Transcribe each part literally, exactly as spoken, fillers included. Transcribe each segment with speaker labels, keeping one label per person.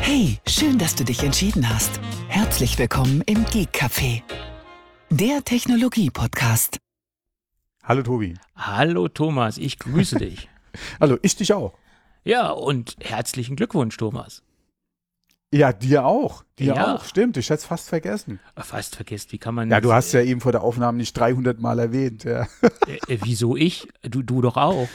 Speaker 1: Hey, schön, dass du dich entschieden hast. Herzlich willkommen im Geek Café, der Technologie-Podcast.
Speaker 2: Hallo Tobi.
Speaker 3: Hallo Thomas, ich grüße dich.
Speaker 2: Hallo, ich dich auch.
Speaker 3: Ja, und herzlichen Glückwunsch, Thomas.
Speaker 2: Ja, dir auch. Dir
Speaker 3: Ja.
Speaker 2: auch, stimmt. Ich hätte es fast vergessen.
Speaker 3: Fast vergessen, wie kann man...
Speaker 2: Ja, du hast ja eben vor der Aufnahme nicht dreihundert Mal erwähnt. Ja.
Speaker 3: Äh, äh, wieso ich? Du, du doch auch.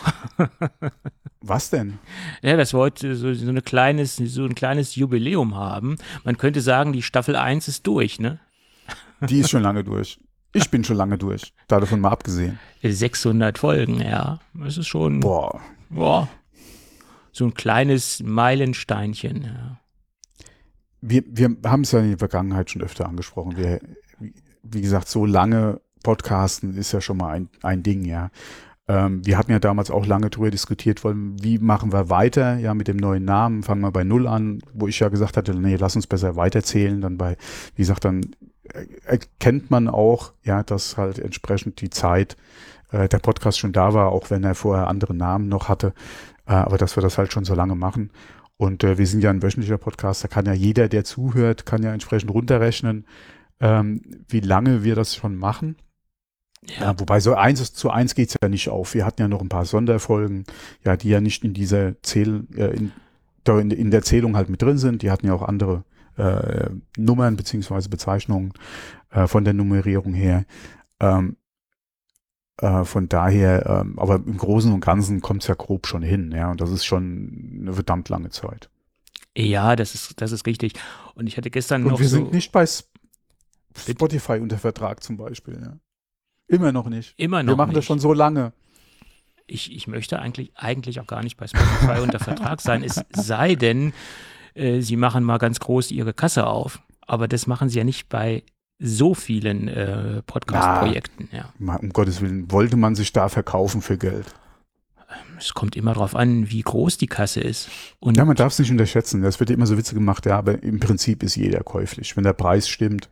Speaker 2: Was denn?
Speaker 3: Ja, dass wir heute so, so, eine kleines, so ein kleines Jubiläum haben. Man könnte sagen, die Staffel eins ist durch, ne?
Speaker 2: Die ist schon lange durch. Ich bin schon lange durch. Davon mal abgesehen.
Speaker 3: sechshundert Folgen, ja. Das ist schon...
Speaker 2: Boah.
Speaker 3: Boah. So ein kleines Meilensteinchen, ja.
Speaker 2: Wir, wir haben es ja in der Vergangenheit schon öfter angesprochen. Wir, wie gesagt, so lange Podcasten ist ja schon mal ein, ein Ding, ja. Ähm, wir hatten ja damals auch lange darüber diskutiert, wollen, wie machen wir weiter, ja, mit dem neuen Namen, fangen wir bei Null an, wo ich ja gesagt hatte, nee, lass uns besser weiterzählen, dann bei, wie gesagt, dann erkennt man auch, ja, dass halt entsprechend die Zeit äh, der Podcast schon da war, auch wenn er vorher andere Namen noch hatte, äh, aber dass wir das halt schon so lange machen. Und äh, wir sind ja ein wöchentlicher Podcast, da kann ja jeder, der zuhört, kann ja entsprechend runterrechnen, ähm, wie lange wir das schon machen. Ja. Ja, wobei so eins zu eins geht es ja nicht auf. Wir hatten ja noch ein paar Sonderfolgen, ja, die ja nicht in dieser Zähl, äh, in, in, in der Zählung halt mit drin sind. Die hatten ja auch andere äh, Nummern beziehungsweise Bezeichnungen äh, von der Nummerierung her. Ähm, Äh, von daher, ähm, aber im Großen und Ganzen kommt es ja grob schon hin, ja, und das ist schon eine verdammt lange Zeit.
Speaker 3: Ja, das ist, das ist richtig. Und ich hatte gestern
Speaker 2: Und
Speaker 3: noch
Speaker 2: wir
Speaker 3: so...
Speaker 2: sind nicht bei Spotify unter Vertrag zum Beispiel, ja. Immer noch nicht.
Speaker 3: Immer noch
Speaker 2: Wir machen
Speaker 3: nicht.
Speaker 2: das schon so lange.
Speaker 3: Ich, ich möchte eigentlich, eigentlich auch gar nicht bei Spotify unter Vertrag sein, es sei denn, äh, sie machen mal ganz groß ihre Kasse auf. Aber das machen sie ja nicht bei so vielen äh, Podcast-Projekten. Ja.
Speaker 2: Mal, um Gottes Willen, wollte man sich da verkaufen für Geld?
Speaker 3: Es kommt immer darauf an, wie groß die Kasse ist. Und
Speaker 2: Ja, man darf es nicht unterschätzen. Das wird immer so Witze gemacht, ja, aber im Prinzip ist jeder käuflich, wenn der Preis stimmt.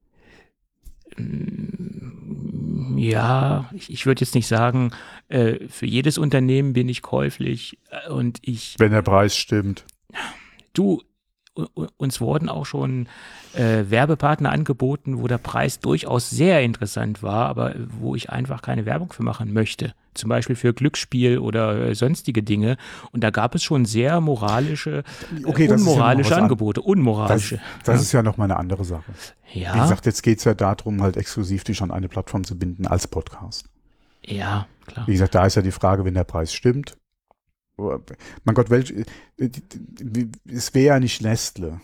Speaker 3: Ja, ich, ich würde jetzt nicht sagen, äh, für jedes Unternehmen bin ich käuflich äh, und ich...
Speaker 2: Wenn der Preis stimmt.
Speaker 3: Du, u- uns wurden auch schon äh, Werbepartner angeboten, wo der Preis durchaus sehr interessant war, aber wo ich einfach keine Werbung für machen möchte. Zum Beispiel für Glücksspiel oder äh, sonstige Dinge. Und da gab es schon sehr moralische,
Speaker 2: Okay,
Speaker 3: äh,
Speaker 2: das ist ja noch
Speaker 3: unmoralische
Speaker 2: was an-
Speaker 3: Angebote. Unmoralische.
Speaker 2: Das, das ist ja noch mal eine andere Sache.
Speaker 3: ja,
Speaker 2: Wie gesagt, jetzt geht es ja darum, halt exklusiv dich an eine Plattform zu binden als Podcast.
Speaker 3: ja, klar.
Speaker 2: Wie gesagt, da ist ja die Frage, wenn der Preis stimmt. Mein Gott, welch, es wäre ja nicht Nestle.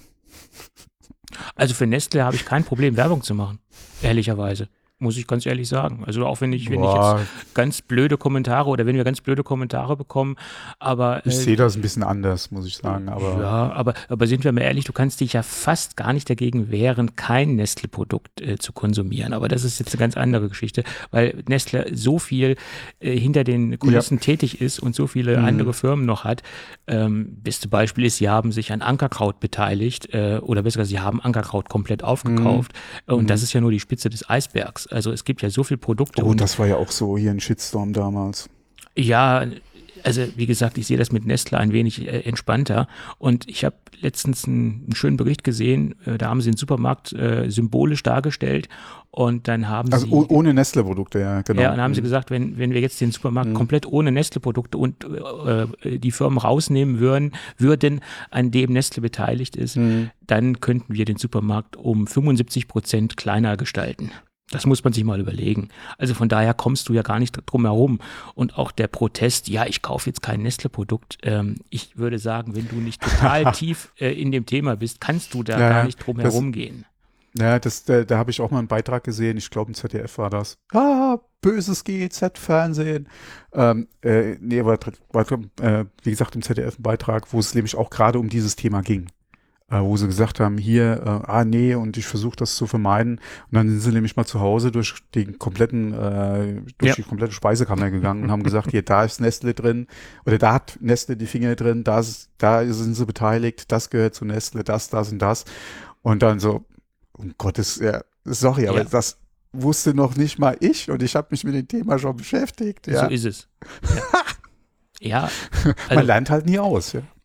Speaker 3: Also für Nestle habe ich kein Problem, Werbung zu machen. Ehrlicherweise. Muss ich ganz ehrlich sagen. Also auch wenn ich, wenn ich
Speaker 2: Boah,
Speaker 3: jetzt ganz blöde Kommentare oder wenn wir ganz blöde Kommentare bekommen, aber
Speaker 2: ich
Speaker 3: äh,
Speaker 2: sehe das ein bisschen anders, muss ich sagen. Aber
Speaker 3: ja, aber, aber sind wir mal ehrlich, du kannst dich ja fast gar nicht dagegen wehren, kein Nestle-Produkt äh, zu konsumieren. Aber das ist jetzt eine ganz andere Geschichte, weil Nestle so viel äh, hinter den Kulissen
Speaker 2: Ja.
Speaker 3: tätig ist und so viele
Speaker 2: Mhm.
Speaker 3: andere Firmen noch hat. Ähm, beste Beispiel ist, sie haben sich an Ankerkraut beteiligt äh, oder besser gesagt, sie haben Ankerkraut komplett aufgekauft. Äh, Und
Speaker 2: Mhm.
Speaker 3: das ist ja nur die Spitze des Eisbergs. Also es gibt ja so viele Produkte.
Speaker 2: oh,
Speaker 3: und
Speaker 2: das war ja auch so hier ein Shitstorm damals.
Speaker 3: ja, also wie gesagt, ich sehe das mit Nestle ein wenig äh, entspannter. Und ich habe letztens einen, einen schönen Bericht gesehen, äh, da haben sie den Supermarkt äh, symbolisch dargestellt und dann haben
Speaker 2: Also
Speaker 3: sie...
Speaker 2: oh, ohne Nestle-Produkte, ja, genau.
Speaker 3: Ja, und dann haben sie
Speaker 2: Mhm.
Speaker 3: gesagt, wenn, wenn wir jetzt den Supermarkt
Speaker 2: Mhm.
Speaker 3: komplett ohne Nestle-Produkte und äh, die Firmen rausnehmen würden, würden, an dem Nestle beteiligt ist,
Speaker 2: Mhm.
Speaker 3: dann könnten wir den Supermarkt um fünfundsiebzig Prozent kleiner gestalten. Das muss man sich mal überlegen. Also von daher kommst du ja gar nicht drum herum. Und auch der Protest, ja, ich kaufe jetzt kein Nestle-Produkt. Ähm, ich würde sagen, wenn du nicht total tief äh, in dem Thema bist, kannst du da
Speaker 2: Ja,
Speaker 3: gar nicht drum
Speaker 2: das-
Speaker 3: herum gehen.
Speaker 2: Ja, das, da, da habe ich auch mal einen Beitrag gesehen, ich glaube im Z D F war das. Ah, böses G Z-Fernsehen. Ähm, äh, nee, war, war äh, wie gesagt im Z D F ein Beitrag, wo es nämlich auch gerade um dieses Thema ging. Äh, wo sie gesagt haben, hier, äh, ah nee, und ich versuche das zu vermeiden. Und dann sind sie nämlich mal zu Hause durch den kompletten, äh, durch
Speaker 3: Ja.
Speaker 2: die komplette Speisekammer gegangen und haben gesagt, hier, da ist Nestle drin, oder da hat Nestle die Finger drin, da, ist, da sind sie beteiligt, das gehört zu Nestle, das, das und das. Und dann so, um Gottes, ja, sorry, aber
Speaker 3: Ja.
Speaker 2: das wusste noch nicht mal ich und ich habe mich mit dem Thema schon beschäftigt. Ja.
Speaker 3: So ist es. Ja, ja
Speaker 2: Man
Speaker 3: also,
Speaker 2: lernt halt nie aus. Ja.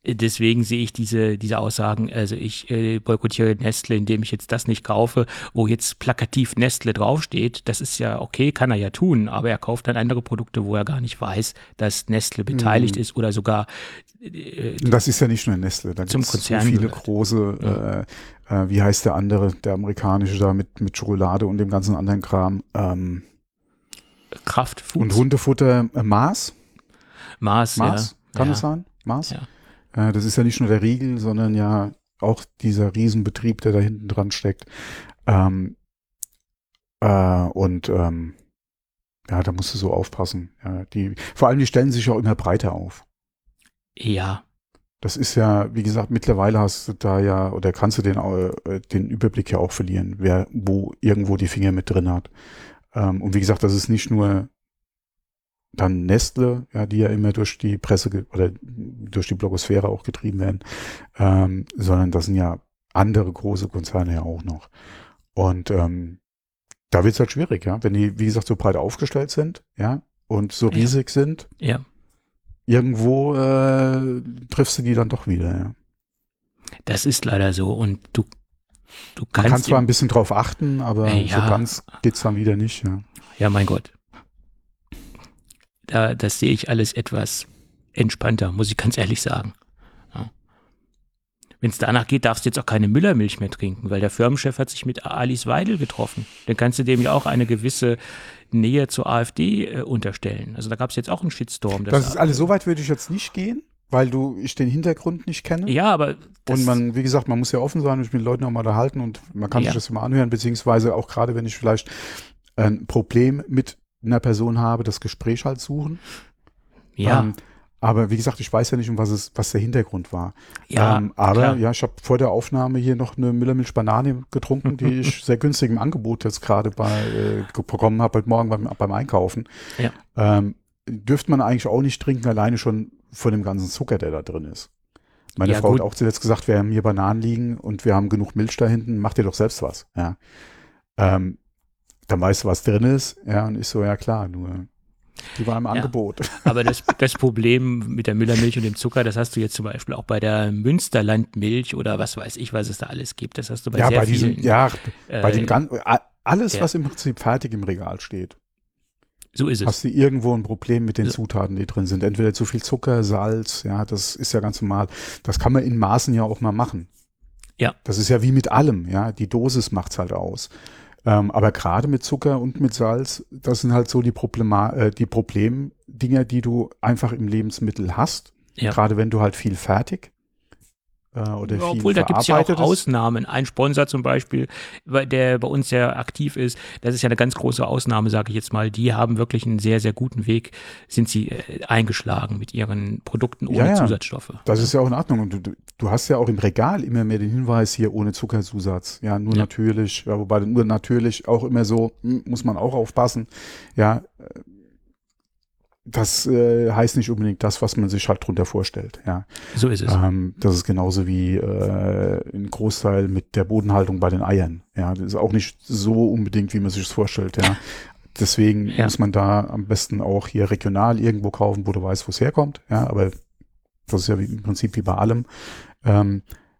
Speaker 3: Deswegen sehe ich diese, diese Aussagen, also ich äh, boykottiere Nestle, indem ich jetzt das nicht kaufe, wo jetzt plakativ Nestle draufsteht. Das ist ja okay, kann er ja tun, aber er kauft dann andere Produkte, wo er gar nicht weiß, dass Nestle beteiligt
Speaker 2: Mhm.
Speaker 3: ist oder sogar äh,
Speaker 2: Und das ist ja nicht nur Nestle, da
Speaker 3: Zum
Speaker 2: gibt es so
Speaker 3: Konzern
Speaker 2: viele
Speaker 3: gehört.
Speaker 2: große, äh, äh, wie heißt der andere, der amerikanische da mit, mit Schokolade und dem ganzen anderen Kram. Ähm,
Speaker 3: Kraft Foods.
Speaker 2: und Hundefutter, äh, Mars?
Speaker 3: Mars,
Speaker 2: Mars?
Speaker 3: ja.
Speaker 2: Kann
Speaker 3: ja.
Speaker 2: das sein? Mars?
Speaker 3: Ja.
Speaker 2: Äh, das ist ja nicht nur der Riegel, sondern ja auch dieser Riesenbetrieb, der da hinten dran steckt. Ähm, äh, und ähm, ja, da musst du so aufpassen. Ja, die, vor allem, die stellen sich auch immer breiter auf.
Speaker 3: Ja,
Speaker 2: Das ist ja, wie gesagt, mittlerweile hast du da ja, oder kannst du den, äh, den Überblick ja auch verlieren, wer wo irgendwo die Finger mit drin hat. Ähm, und wie gesagt, das ist nicht nur dann Nestle, ja, die ja immer durch die Presse ge- oder durch die Blogosphäre auch getrieben werden, ähm, sondern das sind ja andere große Konzerne ja auch noch. Und ähm, da wird es halt schwierig, ja, wenn die, wie gesagt, so breit aufgestellt sind, ja, und so
Speaker 3: Ja.
Speaker 2: riesig sind,
Speaker 3: ja.
Speaker 2: irgendwo äh, triffst du die dann doch wieder, ja.
Speaker 3: Das ist leider so und du, du
Speaker 2: Man
Speaker 3: kannst
Speaker 2: kann zwar
Speaker 3: im-
Speaker 2: ein bisschen drauf achten, aber
Speaker 3: Äh,
Speaker 2: so
Speaker 3: ja.
Speaker 2: ganz geht's dann wieder nicht, ja.
Speaker 3: Ja, mein Gott. Da, das sehe ich alles etwas entspannter, muss ich ganz ehrlich sagen. Ja. Wenn es danach geht, darfst du jetzt auch keine Müllermilch mehr trinken, weil der Firmenchef hat sich mit Alice Weidel getroffen. Dann kannst du dem ja auch eine gewisse Nähe zur AfD äh, unterstellen. Also da gab es jetzt auch einen Shitstorm.
Speaker 2: Das ist alles, so weit würde ich jetzt nicht gehen, weil du, ich den Hintergrund nicht kenne.
Speaker 3: Ja, aber das,
Speaker 2: Und man, wie gesagt, man muss ja offen sein und sich mit den Leuten auch mal unterhalten und man kann
Speaker 3: Ja.
Speaker 2: sich das immer anhören, beziehungsweise auch gerade, wenn ich vielleicht ein Problem mit einer Person habe, das Gespräch halt suchen.
Speaker 3: ja,
Speaker 2: Ähm, aber wie gesagt, ich weiß ja nicht, um was es, was der Hintergrund war.
Speaker 3: ja,
Speaker 2: ähm, aber
Speaker 3: klar.
Speaker 2: ja, ich habe vor der Aufnahme hier noch eine Müllermilch-Banane getrunken, die ich sehr günstig im Angebot jetzt gerade bei äh, bekommen habe, heute Morgen beim, beim Einkaufen.
Speaker 3: Ja.
Speaker 2: Ähm, dürfte man eigentlich auch nicht trinken, alleine schon von dem ganzen Zucker, der da drin ist. Meine
Speaker 3: Ja,
Speaker 2: Frau
Speaker 3: gut.
Speaker 2: hat auch zuletzt gesagt, wir haben hier Bananen liegen und wir haben genug Milch da hinten, mach dir doch selbst was. Ja. Ähm, dann weißt du, was drin ist. Ja, und ich so, ja klar, nur die war im Angebot.
Speaker 3: Aber das, das Problem mit der Müllermilch und dem Zucker, das hast du jetzt zum Beispiel auch bei der Münsterlandmilch oder was weiß ich, was es da alles gibt. Das hast du bei
Speaker 2: ja,
Speaker 3: sehr
Speaker 2: bei
Speaker 3: vielen.
Speaker 2: diesem, ja, bei
Speaker 3: äh,
Speaker 2: dem ganzen, alles,
Speaker 3: ja.
Speaker 2: was im Prinzip fertig im Regal steht,
Speaker 3: So ist es.
Speaker 2: hast du irgendwo ein Problem mit den
Speaker 3: Ja.
Speaker 2: Zutaten, die drin sind. Entweder zu viel Zucker, Salz, ja, das ist ja ganz normal. Das kann man in Maßen ja auch mal machen.
Speaker 3: Ja.
Speaker 2: Das ist ja wie mit allem, ja. Die Dosis macht's halt aus. Ähm, aber gerade mit Zucker und mit Salz, das sind halt so die Problema äh, die Problemdinger, die du einfach im Lebensmittel hast.
Speaker 3: Ja.
Speaker 2: Gerade wenn du halt viel fertig äh, oder viel
Speaker 3: Obwohl, da gibt es ja auch
Speaker 2: verarbeitetes-
Speaker 3: Ausnahmen. Ein Sponsor zum Beispiel, weil der bei uns sehr aktiv ist, das ist ja eine ganz große Ausnahme, sage ich jetzt mal. Die haben wirklich einen sehr, sehr guten Weg, sind sie äh, eingeschlagen mit ihren Produkten ohne
Speaker 2: Ja, ja.
Speaker 3: Zusatzstoffe.
Speaker 2: Das ist ja auch in Ordnung. Und du, du, du hast ja auch im Regal immer mehr den Hinweis hier ohne Zuckerzusatz. Ja, nur
Speaker 3: Ja.
Speaker 2: natürlich. Ja, wobei nur natürlich auch immer so, hm, muss man auch aufpassen. Ja, äh, das äh, heißt nicht unbedingt das, was man sich halt drunter vorstellt. Ja,
Speaker 3: So ist es.
Speaker 2: ähm, das ist genauso wie äh, ein Großteil mit der Bodenhaltung bei den Eiern. Ja, das ist auch nicht so unbedingt, wie man sich das vorstellt. Ja, deswegen
Speaker 3: Ja.
Speaker 2: muss man da am besten auch hier regional irgendwo kaufen, wo du weißt, wo es herkommt. Ja, aber das ist ja wie, im Prinzip wie bei allem. Ähm,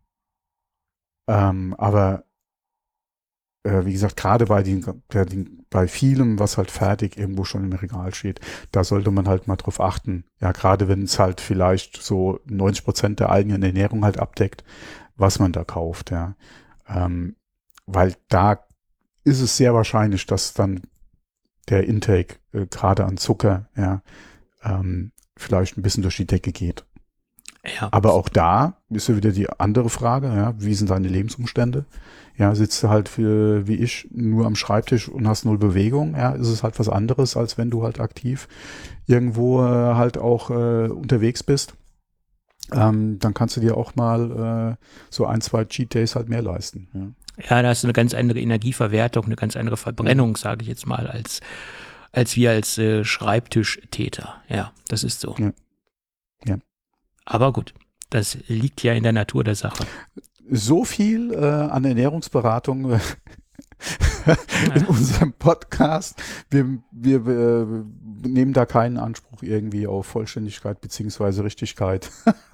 Speaker 2: ähm, aber äh, wie gesagt, gerade bei, den, der, den, bei vielem, was halt fertig irgendwo schon im Regal steht, da sollte man halt mal drauf achten. Ja, gerade wenn es halt vielleicht so neunzig Prozent der eigenen Ernährung halt abdeckt, was man da kauft. Ja, ähm, weil da ist es sehr wahrscheinlich, dass dann der Intake äh, gerade an Zucker, ja, ähm, vielleicht ein bisschen durch die Decke geht.
Speaker 3: Ja.
Speaker 2: Aber auch da ist ja wieder die andere Frage, ja, wie sind deine Lebensumstände? Ja, sitzt du halt für, wie ich, nur am Schreibtisch und hast null Bewegung, ja, ist es halt was anderes, als wenn du halt aktiv irgendwo äh, halt auch äh, unterwegs bist. Ähm, dann kannst du dir auch mal äh, so ein, zwei Cheat Days halt mehr leisten. Ja.
Speaker 3: Ja, da hast du eine ganz andere Energieverwertung, eine ganz andere Verbrennung, sage ich jetzt mal, als, als wir als äh, Schreibtischtäter. Ja, das ist so.
Speaker 2: Ja. Ja.
Speaker 3: Aber gut, das liegt ja in der Natur der Sache.
Speaker 2: So viel äh, an Ernährungsberatung äh, in unserem Podcast. Wir, wir, wir nehmen da keinen Anspruch irgendwie auf Vollständigkeit beziehungsweise Richtigkeit.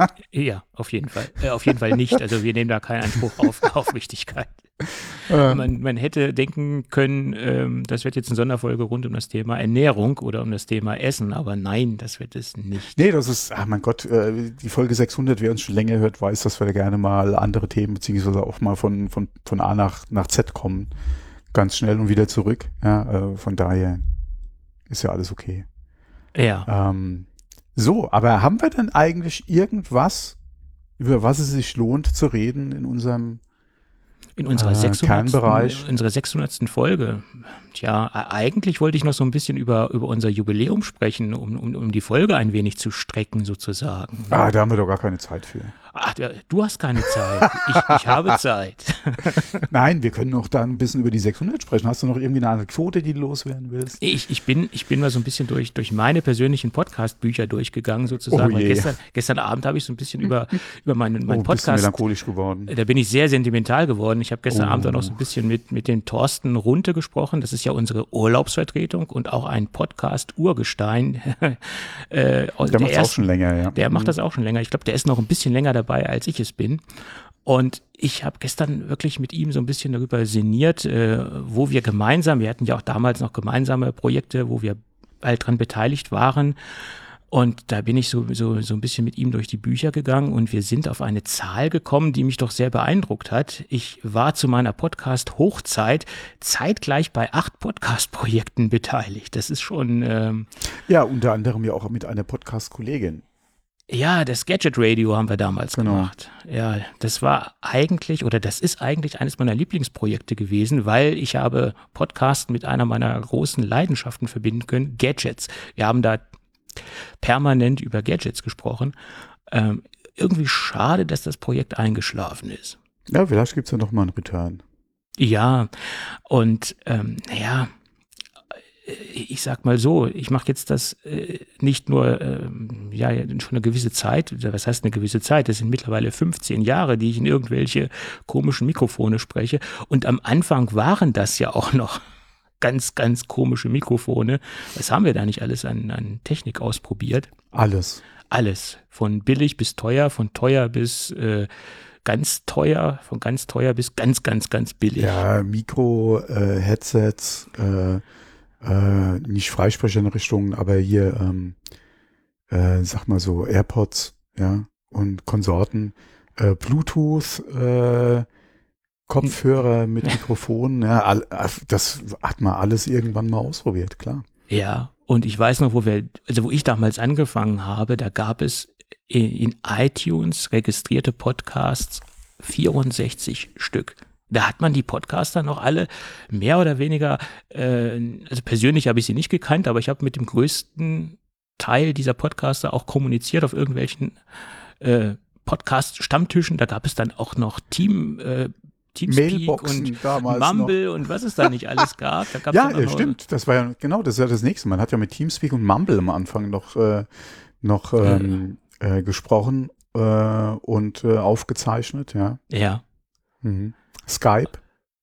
Speaker 3: Ja, auf jeden Fall. Äh, auf jeden Fall nicht. Also wir nehmen da keinen Anspruch auf, auf Richtigkeit.
Speaker 2: Ähm,
Speaker 3: Man, man hätte denken können, ähm, das wird jetzt eine Sonderfolge rund um das Thema Ernährung oder um das Thema Essen, aber nein, das wird es nicht.
Speaker 2: Nee, das ist, ach mein Gott, äh, die Folge sechshundert, wer uns schon länger hört, weiß, dass wir da gerne mal andere Themen beziehungsweise auch mal von, von, von A nach, nach Z kommen. Ganz schnell und wieder zurück. Ja, äh, von daher ist ja alles okay.
Speaker 3: Ja.
Speaker 2: Ähm, so, aber haben wir denn eigentlich irgendwas, über was es sich lohnt zu reden in unserem
Speaker 3: In unserer
Speaker 2: äh,
Speaker 3: sechshundertsten
Speaker 2: Kernbereich?
Speaker 3: unserer sechshundertsten Folge. Tja, e- eigentlich wollte ich noch so ein bisschen über, über unser Jubiläum sprechen, um, um, um die Folge ein wenig zu strecken sozusagen.
Speaker 2: Ah, da haben wir doch gar keine Zeit für.
Speaker 3: Ach, der- du hast keine Zeit. Ich, ich habe Zeit.
Speaker 2: Nein, wir können noch da ein bisschen über die sechshundert sprechen. Hast du noch irgendwie eine Anekdote, die du loswerden willst?
Speaker 3: Ich, ich, bin, ich bin mal so ein bisschen durch, durch meine persönlichen Podcast-Bücher durchgegangen sozusagen.
Speaker 2: Oh
Speaker 3: Weil
Speaker 2: je.
Speaker 3: gestern, gestern Abend habe ich so ein bisschen über, über meinen, meinen
Speaker 2: Oh, bist du
Speaker 3: Podcast.
Speaker 2: melancholisch geworden.
Speaker 3: Da bin ich sehr sentimental geworden. Ich habe gestern
Speaker 2: Oh.
Speaker 3: Abend auch noch so ein bisschen mit, mit dem Thorsten Runte gesprochen. Das ist ja unsere Urlaubsvertretung und auch ein Podcast-Urgestein. äh, aus
Speaker 2: Der macht es auch
Speaker 3: ersten-
Speaker 2: schon länger, ja.
Speaker 3: Der macht das auch schon länger. Ich glaube, der ist noch ein bisschen länger dabei, als ich es bin. Und ich habe gestern wirklich mit ihm so ein bisschen darüber sinniert, äh, wo wir gemeinsam, wir hatten ja auch damals noch gemeinsame Projekte, wo wir halt dran beteiligt waren. Und da bin ich so, so, so ein bisschen mit ihm durch die Bücher gegangen und wir sind auf eine Zahl gekommen, die mich doch sehr beeindruckt hat. Ich war zu meiner Podcast-Hochzeit zeitgleich bei acht Podcast-Projekten beteiligt. Das ist schon, ähm,
Speaker 2: Ja, unter anderem ja auch mit einer Podcast-Kollegin.
Speaker 3: ja, das Gadget Radio haben wir damals
Speaker 2: Genau.
Speaker 3: gemacht. Ja, das war eigentlich oder das ist eigentlich eines meiner Lieblingsprojekte gewesen, weil ich habe Podcasten mit einer meiner großen Leidenschaften verbinden können, Gadgets. Wir haben da permanent über Gadgets gesprochen. Ähm, irgendwie schade, dass das Projekt eingeschlafen ist.
Speaker 2: Ja, vielleicht gibt es ja noch mal einen Return.
Speaker 3: Ja, und ähm, naja, ich sag mal so, ich mache jetzt das äh, nicht nur, ähm, ja, schon eine gewisse Zeit, was heißt eine gewisse Zeit, das sind mittlerweile fünfzehn Jahre, die ich in irgendwelche komischen Mikrofone spreche und am Anfang waren das ja auch noch ganz, ganz komische Mikrofone. Was haben wir da nicht alles an, an Technik ausprobiert?
Speaker 2: Alles.
Speaker 3: Alles, von billig bis teuer, von teuer bis äh, ganz teuer, von ganz teuer bis ganz, ganz, ganz billig.
Speaker 2: Ja, Mikro, äh, Headsets, äh, äh, nicht Freisprecheinrichtungen, aber hier, ähm, äh, sag mal so, AirPods, ja, und Konsorten, äh, Bluetooth, äh, Kopfhörer mit Mikrofonen, ja, all, das hat man alles irgendwann mal ausprobiert, klar.
Speaker 3: Ja, und ich weiß noch, wo wir, also wo ich damals angefangen habe, da gab es in, in iTunes registrierte Podcasts vierundsechzig Stück. Da hat man die Podcaster noch alle mehr oder weniger, äh, also persönlich habe ich sie nicht gekannt, aber ich habe mit dem größten Teil dieser Podcaster auch kommuniziert auf irgendwelchen äh, Podcast-Stammtischen. Da gab es dann auch noch Team, äh, Teamspeak
Speaker 2: Mailboxen
Speaker 3: und
Speaker 2: damals
Speaker 3: Mumble noch. Und was es da nicht alles gab. Da gab's
Speaker 2: ja,
Speaker 3: dann auch
Speaker 2: ja,
Speaker 3: noch,
Speaker 2: stimmt. Das war ja, genau, das ist ja das nächste. Man hat ja mit Teamspeak und Mumble am Anfang noch, äh, noch ähm, äh, gesprochen äh, und äh, aufgezeichnet, ja.
Speaker 3: Ja.
Speaker 2: Mhm. Skype.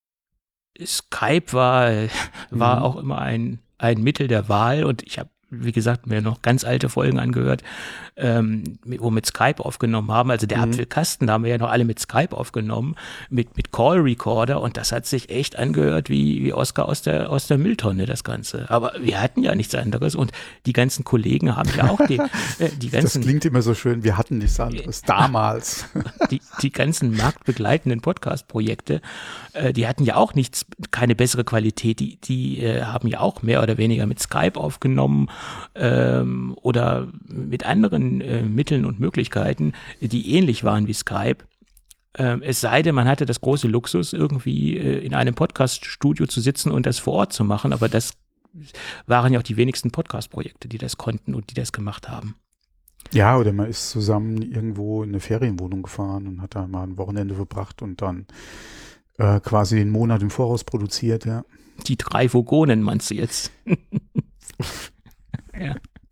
Speaker 3: Skype war, war
Speaker 2: Mhm.
Speaker 3: auch immer ein, ein Mittel der Wahl und ich habe, wie gesagt, mir noch ganz alte Folgen angehört, ähm, mit- wo wir mit Skype aufgenommen haben. Also der
Speaker 2: Mhm.
Speaker 3: Apfelkasten, da haben wir ja noch alle mit Skype aufgenommen, mit, mit Call Recorder und das hat sich echt angehört wie, wie Oscar aus der, aus der Mülltonne, das Ganze. Aber wir hatten ja nichts anderes und die ganzen Kollegen haben ja auch die, äh, die
Speaker 2: Das
Speaker 3: ganzen
Speaker 2: klingt immer so schön, wir hatten nichts anderes. Damals.
Speaker 3: die, die ganzen marktbegleitenden Podcast-Projekte, äh, die hatten ja auch nichts, keine bessere Qualität. Die, die äh, haben ja auch mehr oder weniger mit Skype aufgenommen ähm, oder mit anderen äh, Mitteln und Möglichkeiten, die ähnlich waren wie Skype. Ähm, es sei denn, man hatte das große Luxus, irgendwie äh, in einem Podcast-Studio zu sitzen und das vor Ort zu machen, aber das waren ja auch die wenigsten Podcast-Projekte, die das konnten und die das gemacht haben.
Speaker 2: Ja, oder man ist zusammen irgendwo in eine Ferienwohnung gefahren und hat da mal ein Wochenende verbracht und dann äh, quasi den Monat im Voraus produziert, ja.
Speaker 3: Die drei Vogonen meinst du jetzt? Ja.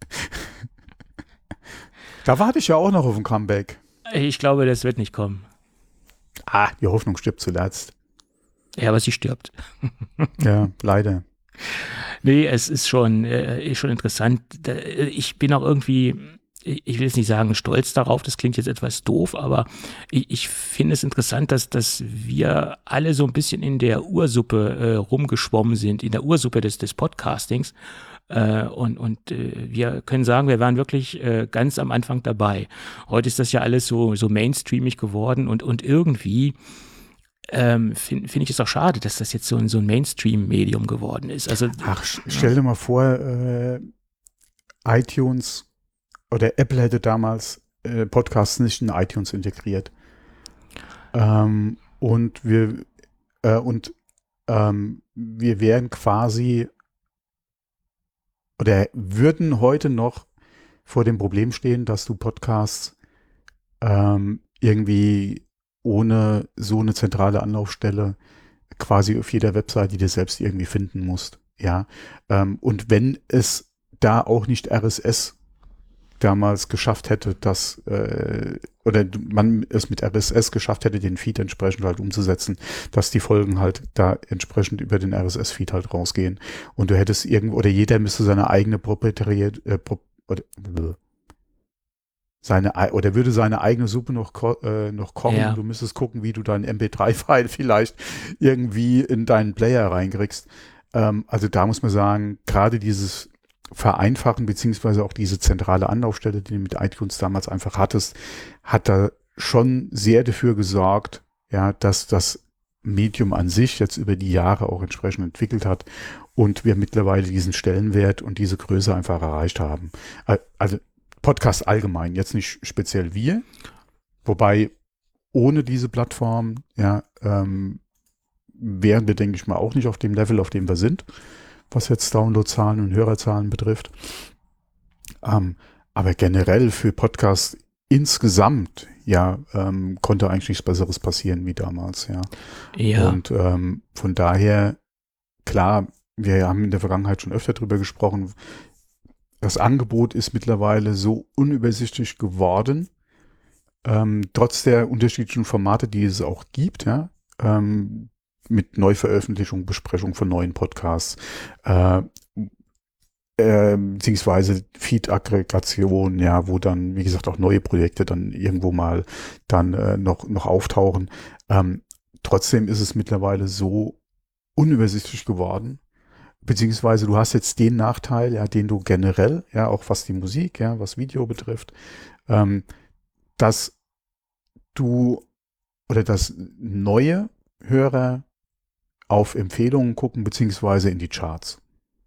Speaker 2: Da warte ich ja auch noch auf ein Comeback.
Speaker 3: Ich glaube, das wird nicht kommen.
Speaker 2: Ah, die Hoffnung stirbt zuletzt.
Speaker 3: Ja, aber sie stirbt.
Speaker 2: Ja, leider.
Speaker 3: Nee, es ist schon, äh, ist schon interessant. Da, ich bin auch irgendwie, ich will jetzt nicht sagen stolz darauf, das klingt jetzt etwas doof, aber ich, ich finde es interessant, dass, dass wir alle so ein bisschen in der Ursuppe äh, rumgeschwommen sind, in der Ursuppe des, des Podcastings. Äh, und und äh, wir können sagen, wir waren wirklich äh, ganz am Anfang dabei. Heute ist das ja alles so, so mainstreamig geworden und, und irgendwie Ähm, finde find ich es auch schade, dass das jetzt so ein, so ein Mainstream-Medium geworden ist. Also,
Speaker 2: Ach, stell dir mal vor, äh, iTunes oder Apple hätte damals äh, Podcasts nicht in iTunes integriert. Ähm, und wir äh, und ähm, wir wären quasi oder würden heute noch vor dem Problem stehen, dass du Podcasts ähm, irgendwie ohne so eine zentrale Anlaufstelle quasi auf jeder Webseite, die du selbst irgendwie finden musst. Ja, ähm, und wenn es da auch nicht R S S damals geschafft hätte, dass äh, oder man es mit R S S geschafft hätte, den Feed entsprechend halt umzusetzen, dass die Folgen halt da entsprechend über den R S S-Feed halt rausgehen. Und du hättest irgendwo, oder jeder müsste seine eigene proprietäre äh, pro, oder, seine, oder würde seine eigene Suppe noch, ko äh, noch kochen.
Speaker 3: Ja.
Speaker 2: Du müsstest gucken, wie du deinen M P drei File vielleicht irgendwie in deinen Player reinkriegst. Ähm, also da muss man sagen, gerade dieses Vereinfachen beziehungsweise auch diese zentrale Anlaufstelle, die du mit iTunes damals einfach hattest, hat da schon sehr dafür gesorgt, ja, dass das Medium an sich jetzt über die Jahre auch entsprechend entwickelt hat und wir mittlerweile diesen Stellenwert und diese Größe einfach erreicht haben. Also Podcast allgemein, jetzt nicht speziell wir, wobei ohne diese Plattform, ja, ähm, wären wir, denke ich mal, auch nicht auf dem Level, auf dem wir sind, was jetzt Downloadzahlen und Hörerzahlen betrifft. Ähm, aber generell für Podcasts insgesamt, ja, ähm, konnte eigentlich nichts Besseres passieren wie damals, ja.
Speaker 3: Ja.
Speaker 2: Und ähm, von daher, klar, wir haben in der Vergangenheit schon öfter drüber gesprochen, das Angebot ist mittlerweile so unübersichtlich geworden, ähm, trotz der unterschiedlichen Formate, die es auch gibt, ja, ähm, mit Neuveröffentlichung, Besprechung von neuen Podcasts, äh, äh, beziehungsweise Feed-Aggregation, ja, wo dann, wie gesagt, auch neue Projekte dann irgendwo mal dann äh, noch, noch auftauchen. Ähm, trotzdem ist es mittlerweile so unübersichtlich geworden, beziehungsweise du hast jetzt den Nachteil, ja, den du generell, ja, auch was die Musik, ja, was Video betrifft, ähm, dass du oder dass neue Hörer auf Empfehlungen gucken, beziehungsweise in die Charts.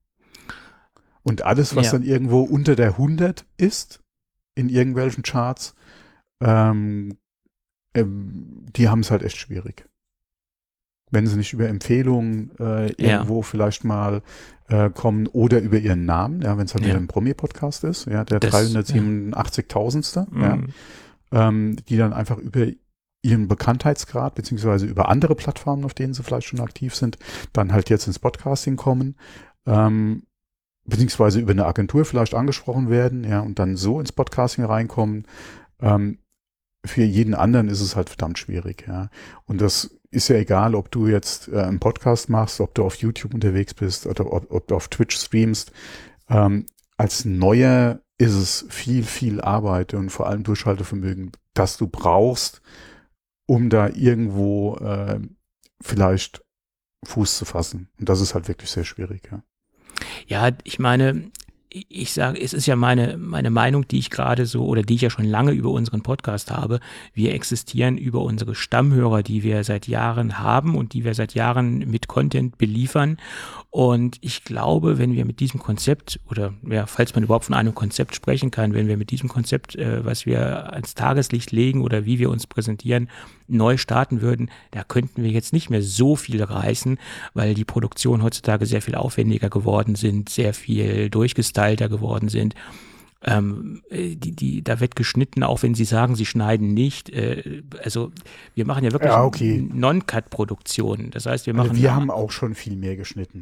Speaker 2: Und alles, was
Speaker 3: Ja.
Speaker 2: dann irgendwo unter der hundert ist, in irgendwelchen Charts, ähm, ähm, die haben es halt echt schwierig. Wenn sie nicht über Empfehlungen äh, irgendwo ja. vielleicht mal äh, kommen oder über ihren Namen, ja, wenn es halt ja. wieder ein Promi-Podcast ist, ja, der dreihundertsiebenundachtzigtausendste, ja. ja,
Speaker 3: Mhm.
Speaker 2: ähm, die dann einfach über ihren Bekanntheitsgrad, beziehungsweise über andere Plattformen, auf denen sie vielleicht schon aktiv sind, dann halt jetzt ins Podcasting kommen, ähm, beziehungsweise über eine Agentur vielleicht angesprochen werden, ja, und dann so ins Podcasting reinkommen. Ähm, für jeden anderen ist es halt verdammt schwierig, ja. Und das ist ja egal, ob du jetzt äh, einen Podcast machst, ob du auf YouTube unterwegs bist oder ob, ob du auf Twitch streamst. Ähm, als Neuer ist es viel, viel Arbeit und vor allem Durchhaltevermögen, das du brauchst, um da irgendwo äh, vielleicht Fuß zu fassen. Und das ist halt wirklich sehr schwierig, ja.
Speaker 3: Ja, ich meine, ich sage, es ist ja meine, meine Meinung, die ich gerade so oder die ich ja schon lange über unseren Podcast habe. Wir existieren über unsere Stammhörer, die wir seit Jahren haben und die wir seit Jahren mit Content beliefern. Und ich glaube, wenn wir mit diesem Konzept oder ja, falls man überhaupt von einem Konzept sprechen kann, wenn wir mit diesem Konzept, äh, was wir ans Tageslicht legen oder wie wir uns präsentieren, neu starten würden, da könnten wir jetzt nicht mehr so viel reißen, weil die Produktionen heutzutage sehr viel aufwendiger geworden sind, sehr viel durchgestylter geworden sind. Ähm, die, die, da wird geschnitten, auch wenn sie sagen, sie schneiden nicht. Äh, also wir machen ja wirklich
Speaker 2: ja, okay.
Speaker 3: Non-Cut-Produktionen. Das heißt, wir machen.
Speaker 2: Also wir haben auch schon viel mehr geschnitten.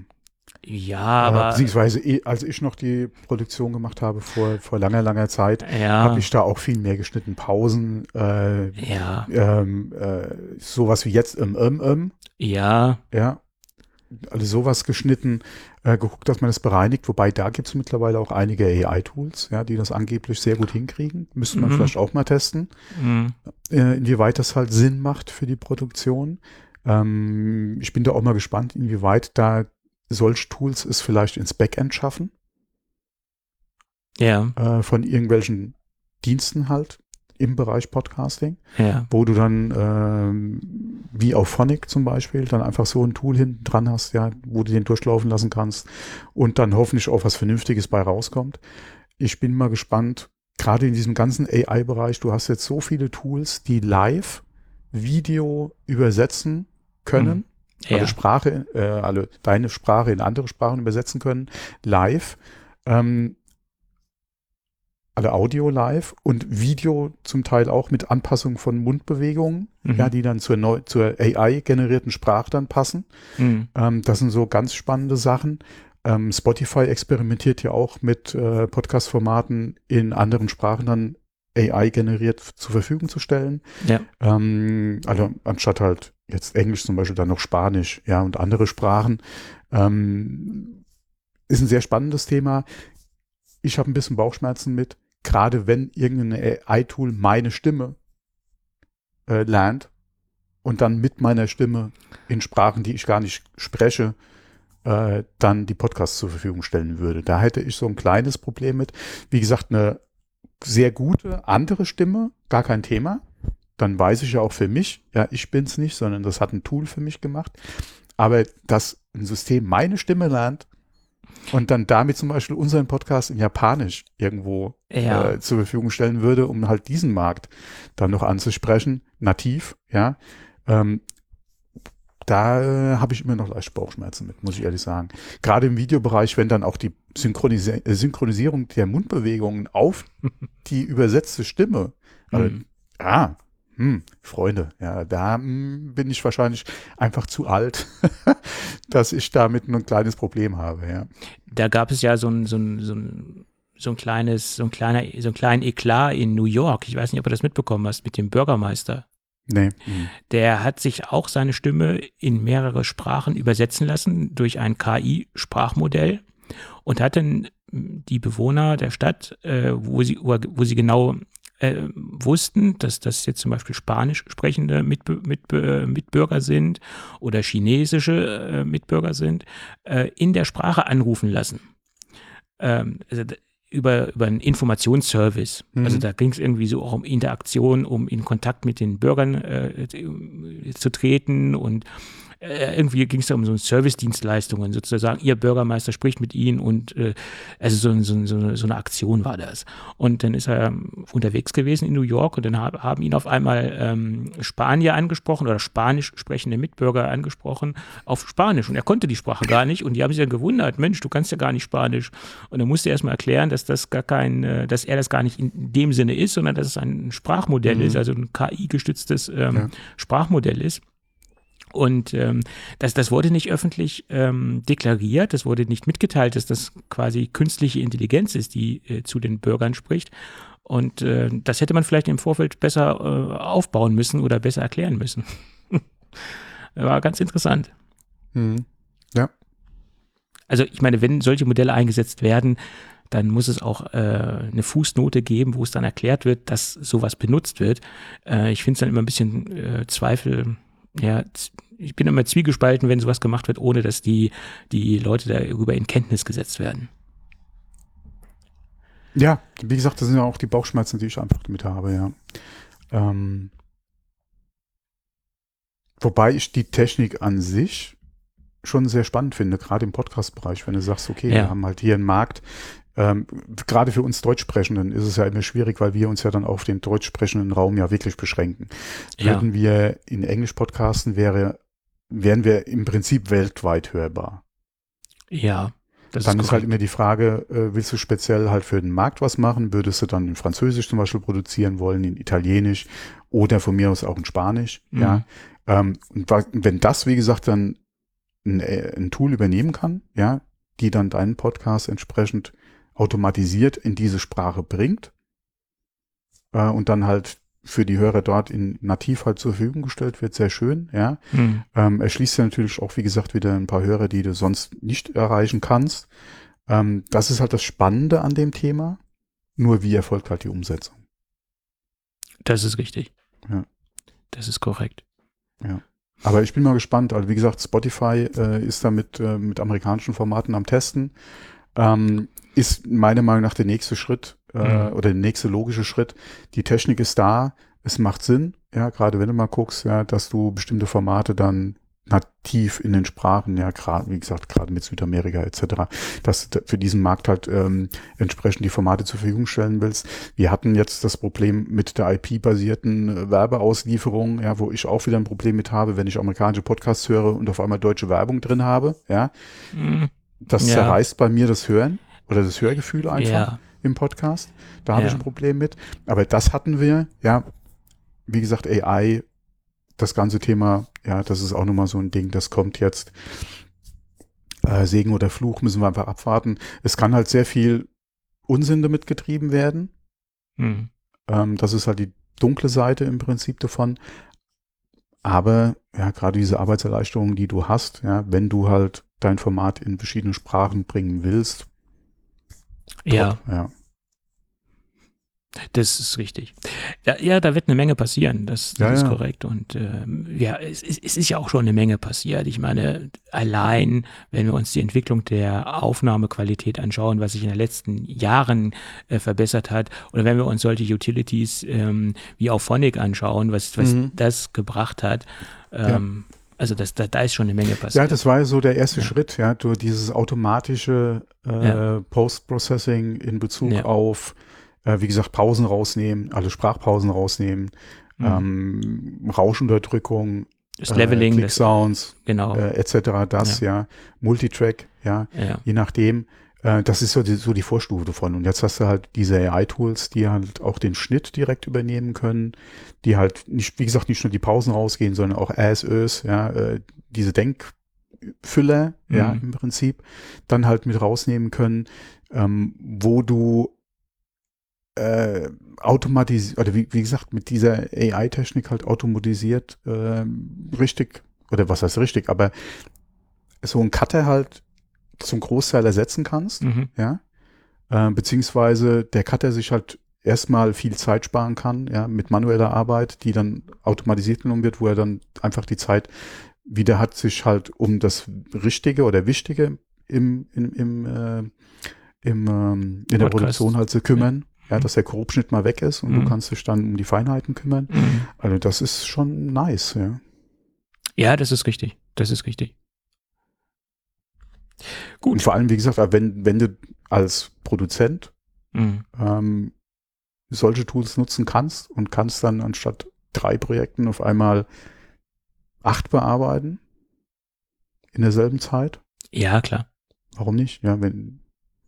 Speaker 3: Ja, aber.
Speaker 2: Äh, beziehungsweise, eh, als ich noch die Produktion gemacht habe, vor, vor langer, langer Zeit,
Speaker 3: Ja.
Speaker 2: habe ich da auch viel mehr geschnitten. Pausen, äh,
Speaker 3: Ja.
Speaker 2: ähm, äh, sowas wie jetzt im ähm, ähm,
Speaker 3: Ja.
Speaker 2: ja, also sowas geschnitten, äh, geguckt, dass man das bereinigt, wobei da gibt es mittlerweile auch einige A I-Tools, ja, die das angeblich sehr gut hinkriegen. Müsste man
Speaker 3: Mhm.
Speaker 2: vielleicht auch mal testen,
Speaker 3: Mhm.
Speaker 2: äh, inwieweit das halt Sinn macht für die Produktion. Ähm, ich bin da auch mal gespannt, inwieweit da solche Tools es vielleicht ins Backend schaffen,
Speaker 3: Ja.
Speaker 2: äh, von irgendwelchen Diensten halt im Bereich Podcasting,
Speaker 3: Ja.
Speaker 2: wo du dann ähm, wie auf Phonic zum Beispiel dann einfach so ein Tool hinten dran hast, ja, wo du den durchlaufen lassen kannst und dann hoffentlich auch was Vernünftiges bei rauskommt. Ich bin mal gespannt, gerade in diesem ganzen A I-Bereich, du hast jetzt so viele Tools, die live Video übersetzen können,
Speaker 3: Ja.
Speaker 2: alle Sprache, äh, alle deine Sprache in andere Sprachen übersetzen können, live, ähm, alle Audio live und Video zum Teil auch mit Anpassung von Mundbewegungen,
Speaker 3: Mhm.
Speaker 2: ja, die dann zur, neu, zur A I-generierten Sprache dann passen.
Speaker 3: Mhm.
Speaker 2: Ähm, das sind so ganz spannende Sachen. Ähm, Spotify experimentiert ja auch mit äh, Podcast-Formaten in anderen Sprachen dann A I-generiert zur Verfügung zu stellen.
Speaker 3: Ja.
Speaker 2: Ähm, also anstatt halt jetzt Englisch zum Beispiel dann noch Spanisch, ja, und andere Sprachen. Ähm, ist ein sehr spannendes Thema. Ich habe ein bisschen Bauchschmerzen mit, gerade wenn irgendein A I-Tool meine Stimme äh, lernt und dann mit meiner Stimme in Sprachen, die ich gar nicht spreche, äh, dann die Podcasts zur Verfügung stellen würde. Da hätte ich so ein kleines Problem mit. Wie gesagt, eine sehr gute andere Stimme, gar kein Thema. Dann weiß ich ja auch für mich, ja, ich bin's nicht, sondern das hat ein Tool für mich gemacht. Aber dass ein System meine Stimme lernt und dann damit zum Beispiel unseren Podcast in Japanisch irgendwo
Speaker 3: Ja.
Speaker 2: äh, zur Verfügung stellen würde, um halt diesen Markt dann noch anzusprechen, nativ, ja, ähm, da äh, habe ich immer noch leicht Bauchschmerzen mit, muss ich ehrlich sagen. Gerade im Videobereich, wenn dann auch die Synchronisi äh, Synchronisierung der Mundbewegungen auf die übersetzte Stimme, also,
Speaker 3: Mhm.
Speaker 2: ah, hm, Freunde, ja, da hm, bin ich wahrscheinlich einfach zu alt, dass ich damit nur ein kleines Problem habe, ja.
Speaker 3: Da gab es ja so ein, so ein, so ein, so ein kleines, so ein kleiner, so einen kleinen Eklat in New York. Ich weiß nicht, ob du das mitbekommen hast mit dem Bürgermeister.
Speaker 2: Nee. Hm.
Speaker 3: Der hat sich auch seine Stimme in mehrere Sprachen übersetzen lassen durch ein K I-Sprachmodell und hat dann die Bewohner der Stadt, äh, wo sie, wo sie genau äh, wussten, dass das jetzt zum Beispiel spanisch sprechende Mitb Mitb Mitbürger sind oder chinesische äh, Mitbürger sind, äh, in der Sprache anrufen lassen. Ähm, also über, über einen Informationsservice.
Speaker 2: Mhm.
Speaker 3: Also da ging es irgendwie so auch um Interaktion, um in Kontakt mit den Bürgern äh, zu treten und äh, irgendwie ging es da um so Service-Dienstleistungen, sozusagen, ihr Bürgermeister spricht mit ihnen und äh, also so, so, so, so eine Aktion war das. Und dann ist er unterwegs gewesen in New York und dann hab, haben ihn auf einmal ähm, Spanier angesprochen oder spanisch sprechende Mitbürger angesprochen auf Spanisch und er konnte die Sprache gar nicht und die haben sich dann gewundert, Mensch, du kannst ja gar nicht Spanisch. Und dann musste er erstmal erklären, dass das gar kein, äh, dass er das gar nicht in dem Sinne ist, sondern dass es ein Sprachmodell
Speaker 2: Mhm.
Speaker 3: ist, also ein K I-gestütztes ähm,
Speaker 2: Ja.
Speaker 3: Sprachmodell ist. Und ähm, das, das wurde nicht öffentlich ähm, deklariert, das wurde nicht mitgeteilt, dass das quasi künstliche Intelligenz ist, die äh, zu den Bürgern spricht. Und äh, das hätte man vielleicht im Vorfeld besser äh, aufbauen müssen oder besser erklären müssen. War ganz interessant.
Speaker 2: Mhm. Ja.
Speaker 3: Also ich meine, wenn solche Modelle eingesetzt werden, dann muss es auch äh, eine Fußnote geben, wo es dann erklärt wird, dass sowas benutzt wird. Äh, ich finde es dann immer ein bisschen äh, Zweifel, ja, ich bin immer zwiegespalten, wenn sowas gemacht wird, ohne dass die, die Leute darüber in Kenntnis gesetzt werden.
Speaker 2: Ja, wie gesagt, das sind ja auch die Bauchschmerzen, die ich einfach damit habe, ja. Ähm, wobei ich die Technik an sich schon sehr spannend finde, gerade im Podcast-Bereich, wenn du sagst, okay,
Speaker 3: Ja.
Speaker 2: wir haben halt hier einen Markt, ähm, gerade für uns Deutschsprechenden ist es ja immer schwierig, weil wir uns ja dann auf den deutschsprechenden Raum ja wirklich beschränken.
Speaker 3: Ja.
Speaker 2: Würden wir in Englisch podcasten, wäre, wären wir im Prinzip weltweit hörbar.
Speaker 3: Ja, das
Speaker 2: Dann
Speaker 3: ist
Speaker 2: ist halt
Speaker 3: korrekt.
Speaker 2: immer die Frage, äh, willst du speziell halt für den Markt was machen? Würdest du dann in Französisch zum Beispiel produzieren wollen, in Italienisch oder von mir aus auch in Spanisch?
Speaker 3: Mhm.
Speaker 2: Ja. Ähm, und wa- wenn das, wie gesagt, dann ein, ein Tool übernehmen kann, ja, die dann deinen Podcast entsprechend automatisiert in diese Sprache bringt äh, und dann halt für die Hörer dort in nativ halt zur Verfügung gestellt wird, sehr schön, ja.
Speaker 3: Mhm.
Speaker 2: Ähm, erschließt ja natürlich auch, wie gesagt, wieder ein paar Hörer, die du sonst nicht erreichen kannst. Ähm, das ist halt das Spannende an dem Thema. Nur wie erfolgt halt die Umsetzung?
Speaker 3: Das ist richtig.
Speaker 2: Ja.
Speaker 3: Das ist korrekt.
Speaker 2: Ja. Aber ich bin mal gespannt. Also wie gesagt, Spotify äh, ist da mit, äh, mit amerikanischen Formaten am Testen. Ähm, ist meiner Meinung nach der nächste Schritt äh,
Speaker 3: Mhm.
Speaker 2: oder der nächste logische Schritt. Die Technik ist da, es macht Sinn, ja, gerade wenn du mal guckst, ja, dass du bestimmte Formate dann nativ in den Sprachen, ja, gerade, wie gesagt, gerade mit Südamerika et cetera, dass du für diesen Markt halt ähm, entsprechend die Formate zur Verfügung stellen willst. Wir hatten jetzt das Problem mit der I P-basierten Werbeauslieferung, ja, wo ich auch wieder ein Problem mit habe, wenn ich amerikanische Podcasts höre und auf einmal deutsche Werbung drin habe, ja.
Speaker 3: Mhm.
Speaker 2: Das
Speaker 3: Ja.
Speaker 2: zerreißt bei mir das Hören oder das Hörgefühl einfach
Speaker 3: Ja.
Speaker 2: im Podcast. Da habe
Speaker 3: Ja.
Speaker 2: ich ein Problem mit. Aber das hatten wir, ja, wie gesagt, A I, das ganze Thema, ja, das ist auch nochmal so ein Ding, das kommt jetzt. Äh, Segen oder Fluch, müssen wir einfach abwarten. Es kann halt sehr viel Unsinn damit getrieben werden.
Speaker 3: Mhm.
Speaker 2: Ähm, das ist halt die dunkle Seite im Prinzip davon. Aber ja, gerade diese Arbeitserleichterung, die du hast, ja, wenn du halt dein Format in verschiedene Sprachen bringen willst,
Speaker 3: Ja,
Speaker 2: top, ja.
Speaker 3: das ist richtig. Ja, ja, da wird eine Menge passieren, das, das
Speaker 2: Ja,
Speaker 3: ist
Speaker 2: ja.
Speaker 3: korrekt. Und ähm, ja, es, es es ist ja auch schon eine Menge passiert. Ich meine, allein, wenn wir uns die Entwicklung der Aufnahmequalität anschauen, was sich in den letzten Jahren äh, verbessert hat, oder wenn wir uns solche Utilities ähm, wie Auphonic anschauen, was, was
Speaker 2: Mhm.
Speaker 3: das gebracht hat, ähm, also das, da, da ist schon eine Menge passiert.
Speaker 2: Ja, das war ja so der erste
Speaker 3: Ja.
Speaker 2: Schritt, ja, durch dieses automatische äh,
Speaker 3: Ja.
Speaker 2: Post-Processing in Bezug
Speaker 3: Ja.
Speaker 2: auf, äh, wie gesagt, Pausen rausnehmen, alle Sprachpausen rausnehmen,
Speaker 3: Mhm.
Speaker 2: ähm, Rauschunterdrückung,
Speaker 3: Das Leveling, das,
Speaker 2: Click-Sounds,
Speaker 3: genau.
Speaker 2: äh, et cetera, das, ja, Multitrack, ja,
Speaker 3: Ja.
Speaker 2: je nachdem. Äh, das ist so die, so die Vorstufe davon. Und jetzt hast du halt diese A I-Tools, die halt auch den Schnitt direkt übernehmen können, die halt nicht, wie gesagt, nicht nur die Pausen rausgehen, sondern auch Äs, Ös, ja, äh, diese Denkfüller, ja,
Speaker 3: Mhm.
Speaker 2: im Prinzip, dann halt mit rausnehmen können, ähm, wo du äh, automatisiert, oder wie, wie gesagt, mit dieser A I-Technik halt automatisiert ähm, richtig, oder was heißt richtig, aber so ein Cutter halt zum Großteil ersetzen kannst,
Speaker 3: Mhm.
Speaker 2: ja, äh, beziehungsweise der Cutter sich halt erstmal viel Zeit sparen kann, ja, mit manueller Arbeit, die dann automatisiert genommen wird, wo er dann einfach die Zeit wieder hat, sich halt um das Richtige oder Wichtige im, im, im, äh, im ähm, in der
Speaker 3: Podcast.
Speaker 2: Produktion halt zu kümmern, ja,
Speaker 3: Mhm.
Speaker 2: dass der Grobschnitt mal weg ist und
Speaker 3: Mhm.
Speaker 2: du kannst dich dann um die Feinheiten kümmern.
Speaker 3: Mhm.
Speaker 2: Also das ist schon nice, ja.
Speaker 3: Ja, das ist richtig. Das ist richtig. Gut.
Speaker 2: Und vor allem, wie gesagt, wenn, wenn du als Produzent
Speaker 3: Mhm.
Speaker 2: ähm, solche Tools nutzen kannst und kannst dann anstatt drei Projekten auf einmal acht bearbeiten in derselben Zeit.
Speaker 3: Ja, klar.
Speaker 2: Warum nicht? Ja, wenn,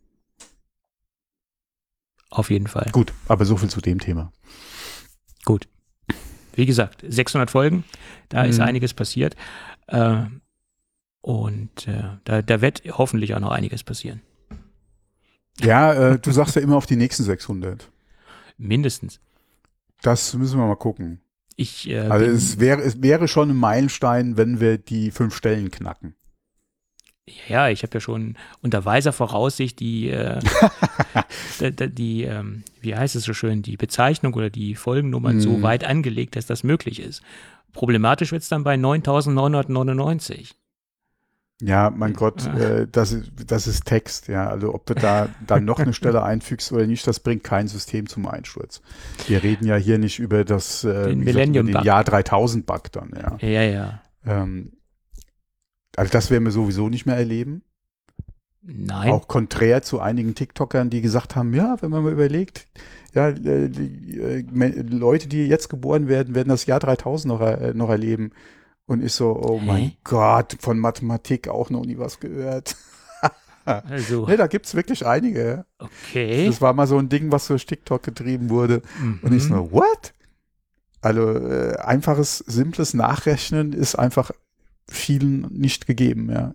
Speaker 3: Auf jeden Fall.
Speaker 2: gut, aber so viel zu dem Thema.
Speaker 3: Gut. Wie gesagt, sechshundert Folgen, da ist
Speaker 2: Mhm.
Speaker 3: einiges passiert. Äh, und äh, da, da wird hoffentlich auch noch einiges passieren.
Speaker 2: Ja, äh, du sagst ja immer auf die nächsten sechshundert.
Speaker 3: Mindestens.
Speaker 2: Das müssen wir mal gucken.
Speaker 3: Ich äh,
Speaker 2: Also
Speaker 3: bin,
Speaker 2: es wäre, es wäre schon ein Meilenstein, wenn wir die fünf Stellen knacken.
Speaker 3: ja, ich habe ja schon unter weiser Voraussicht die, äh, die, die, die ähm, wie heißt es so schön, die Bezeichnung oder die Folgennummern
Speaker 2: Mhm.
Speaker 3: so weit angelegt, dass das möglich ist. Problematisch wird es dann bei neuntausendneunhundertneunundneunzig.
Speaker 2: Ja, mein Gott,
Speaker 3: Ah.
Speaker 2: äh, das, ist, das ist Text, ja. Also ob du da dann noch eine Stelle einfügst oder nicht, das bringt kein System zum Einsturz. Wir reden ja hier nicht über das äh,
Speaker 3: Den
Speaker 2: wie gesagt, über
Speaker 3: Millennium-Bug.
Speaker 2: den Jahr dreitausend Bug dann, ja.
Speaker 3: Ja, ja.
Speaker 2: Ähm, also das werden wir sowieso nicht mehr erleben.
Speaker 3: Nein.
Speaker 2: Auch konträr zu einigen TikTokern, die gesagt haben, ja, wenn man mal überlegt, ja, äh, die äh, Me- Leute, die jetzt geboren werden, werden das Jahr dreitausend noch, er- noch erleben. Und ich so, oh
Speaker 3: Hä?
Speaker 2: mein Gott, von Mathematik auch noch nie was gehört.
Speaker 3: Also,
Speaker 2: Ne, da gibt's wirklich einige.
Speaker 3: okay.
Speaker 2: Das war mal so ein Ding, was durch TikTok getrieben wurde. Und ich
Speaker 3: Mhm.
Speaker 2: so, what? Also äh, einfaches, simples Nachrechnen ist einfach vielen nicht gegeben, ja.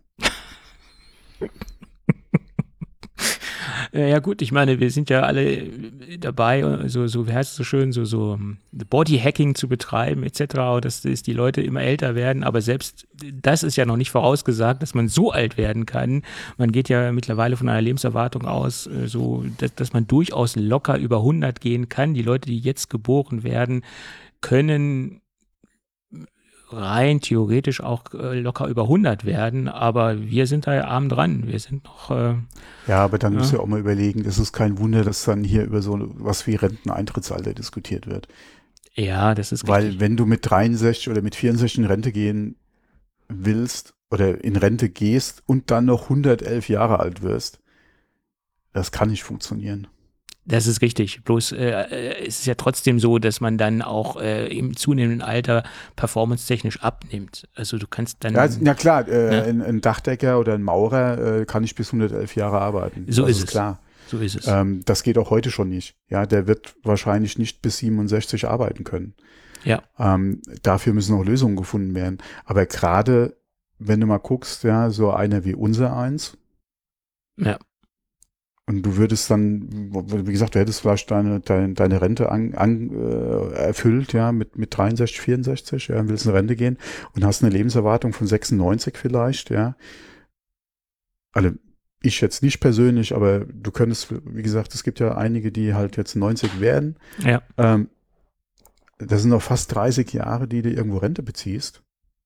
Speaker 3: Ja gut, ich meine, wir sind ja alle dabei, so, so wie heißt es so schön, so, so Bodyhacking zu betreiben et cetera, dass, dass die Leute immer älter werden, aber selbst das ist ja noch nicht vorausgesagt, dass man so alt werden kann. Man geht ja mittlerweile von einer Lebenserwartung aus, so, dass, dass man durchaus locker über hundert gehen kann. Die Leute, die jetzt geboren werden, können rein theoretisch auch äh, locker über hundert werden, aber wir sind da ja arm dran. Wir sind noch... Äh,
Speaker 2: ja, aber dann
Speaker 3: ja.
Speaker 2: musst du ja auch mal überlegen, das ist kein Wunder, dass dann hier über so was wie Renteneintrittsalter diskutiert wird.
Speaker 3: Ja, das ist
Speaker 2: Weil
Speaker 3: richtig.
Speaker 2: wenn du mit dreiundsechzig oder mit vierundsechzig in Rente gehen willst oder in Rente gehst und dann noch hundertelf Jahre alt wirst, das kann nicht funktionieren.
Speaker 3: Das ist richtig. Bloß äh, es ist ja trotzdem so, dass man dann auch äh, im zunehmenden Alter performance-technisch abnimmt. Also du kannst dann...
Speaker 2: Ja, also, na klar, äh,
Speaker 3: ja.
Speaker 2: ein, ein Dachdecker oder ein Maurer äh, kann nicht bis hundertelf Jahre arbeiten.
Speaker 3: So
Speaker 2: das
Speaker 3: ist
Speaker 2: ist
Speaker 3: es.
Speaker 2: Klar.
Speaker 3: So ist es.
Speaker 2: Ähm, das geht auch heute schon nicht. Ja, der wird wahrscheinlich nicht bis siebenundsechzig arbeiten können.
Speaker 3: Ja.
Speaker 2: Ähm, dafür müssen auch Lösungen gefunden werden. Aber gerade, wenn du mal guckst, ja, so einer wie unser eins.
Speaker 3: Ja.
Speaker 2: Und du würdest dann, wie gesagt, du hättest vielleicht deine, deine, deine Rente an, an, äh, erfüllt, ja, mit, mit dreiundsechzig, vierundsechzig, ja, und willst in Rente gehen und hast eine Lebenserwartung von sechsundneunzig vielleicht, ja. Also, ich jetzt nicht persönlich, aber du könntest, wie gesagt, es gibt ja einige, die halt jetzt neunzig werden.
Speaker 3: Ja.
Speaker 2: Ähm, das sind noch fast dreißig Jahre, die du irgendwo Rente beziehst.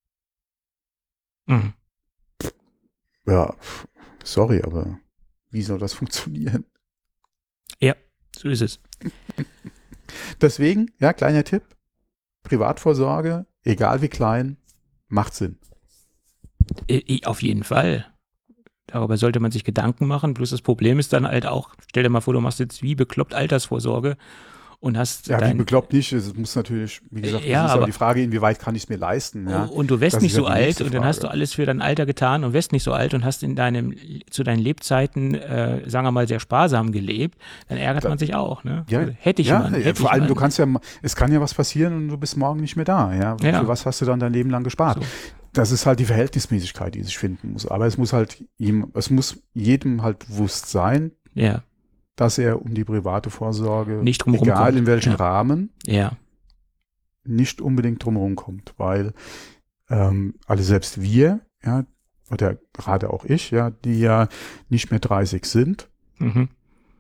Speaker 3: Mhm.
Speaker 2: Ja, sorry, aber wie soll das funktionieren?
Speaker 3: Ja, so ist es.
Speaker 2: Deswegen, ja, kleiner Tipp, Privatvorsorge, egal wie klein, macht Sinn.
Speaker 3: I- Auf jeden Fall. Darüber sollte man sich Gedanken machen. Bloß das Problem ist dann halt auch, stell dir mal vor, du machst jetzt wie bekloppt Altersvorsorge und hast
Speaker 2: Ja,
Speaker 3: dein,
Speaker 2: wie bekloppt nicht, es muss natürlich, wie gesagt,
Speaker 3: Ja,
Speaker 2: das ist
Speaker 3: aber-
Speaker 2: ja die Frage, inwieweit kann ich es mir leisten, ja.
Speaker 3: und du wirst
Speaker 2: Das
Speaker 3: nicht
Speaker 2: ist ja
Speaker 3: so
Speaker 2: die
Speaker 3: alt
Speaker 2: nächste
Speaker 3: und dann hast du
Speaker 2: Frage.
Speaker 3: alles für dein Alter getan und wirst nicht so alt und hast in deinem, zu deinen Lebzeiten, äh, sagen wir mal, sehr sparsam gelebt, dann ärgert
Speaker 2: Da-
Speaker 3: man sich auch, ne?
Speaker 2: Ja,
Speaker 3: Also, hätte ich
Speaker 2: ja,
Speaker 3: mal.
Speaker 2: ja,
Speaker 3: Hätte
Speaker 2: vor
Speaker 3: ich
Speaker 2: allem,
Speaker 3: mal.
Speaker 2: du kannst ja, es kann ja was passieren und du bist morgen nicht mehr da, ja.
Speaker 3: Ja.
Speaker 2: Für was hast du dann dein Leben lang gespart?
Speaker 3: So.
Speaker 2: Das ist halt die Verhältnismäßigkeit, die sich finden muss. Aber es muss halt ihm, es muss jedem halt bewusst sein,
Speaker 3: Ja,
Speaker 2: dass er um die private Vorsorge,
Speaker 3: Nicht drumherum
Speaker 2: egal
Speaker 3: kommt.
Speaker 2: in welchem
Speaker 3: Ja.
Speaker 2: Rahmen,
Speaker 3: ja,
Speaker 2: nicht unbedingt drumherum kommt, weil ähm, alle selbst wir, ja, oder gerade auch ich, ja, die ja nicht mehr dreißig sind.
Speaker 3: mhm.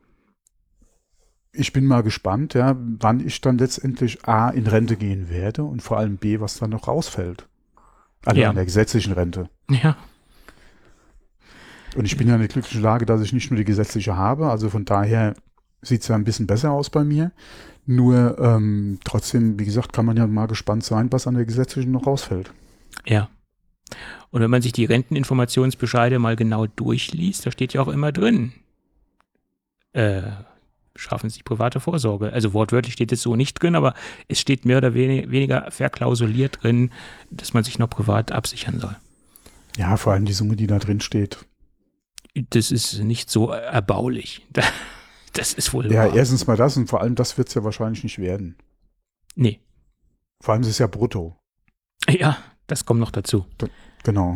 Speaker 2: Ich bin mal gespannt, ja, wann ich dann letztendlich A, in Rente gehen werde und vor allem B, was dann noch rausfällt. Also
Speaker 3: Ja.
Speaker 2: an der gesetzlichen Rente.
Speaker 3: ja,
Speaker 2: Und ich bin ja in der glücklichen Lage, dass ich nicht nur die gesetzliche habe, also von daher sieht es ja ein bisschen besser aus bei mir. Nur ähm, trotzdem, wie gesagt, kann man ja mal gespannt sein, was an der gesetzlichen noch rausfällt.
Speaker 3: ja. Und wenn man sich die Renteninformationsbescheide mal genau durchliest, da steht ja auch immer drin, äh, schaffen Sie private Vorsorge. Also wortwörtlich steht es so nicht drin, aber es steht mehr oder wenig, weniger verklausuliert drin, dass man sich noch privat absichern soll.
Speaker 2: Ja, vor allem die Summe, die da drin steht.
Speaker 3: Das ist nicht so erbaulich. Das ist wohl
Speaker 2: Ja,
Speaker 3: wahr.
Speaker 2: erstens mal das und vor allem das wird es ja wahrscheinlich nicht werden.
Speaker 3: Nee.
Speaker 2: Vor allem ist es ja brutto.
Speaker 3: Ja, das kommt noch dazu.
Speaker 2: Genau.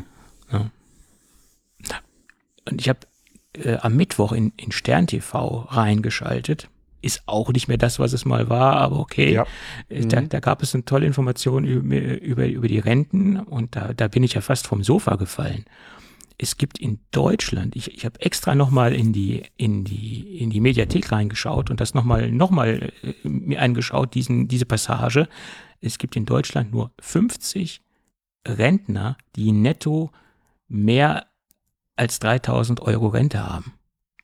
Speaker 3: Und ich habe äh, am Mittwoch in, in Stern T V reingeschaltet. Ist auch nicht mehr das, was es mal war, aber okay.
Speaker 2: Ja.
Speaker 3: Äh, Da,
Speaker 2: Mhm.
Speaker 3: da gab es eine tolle Information über, über, über die Renten und da, da bin ich ja fast vom Sofa gefallen. Es gibt in Deutschland, ich, ich habe extra nochmal in die, in, die, in die Mediathek reingeschaut und das nochmal noch mal, äh, mir angeschaut, diesen, diese Passage. Es gibt in Deutschland nur fünfzig Rentner, die netto mehr als dreitausend Euro Rente haben.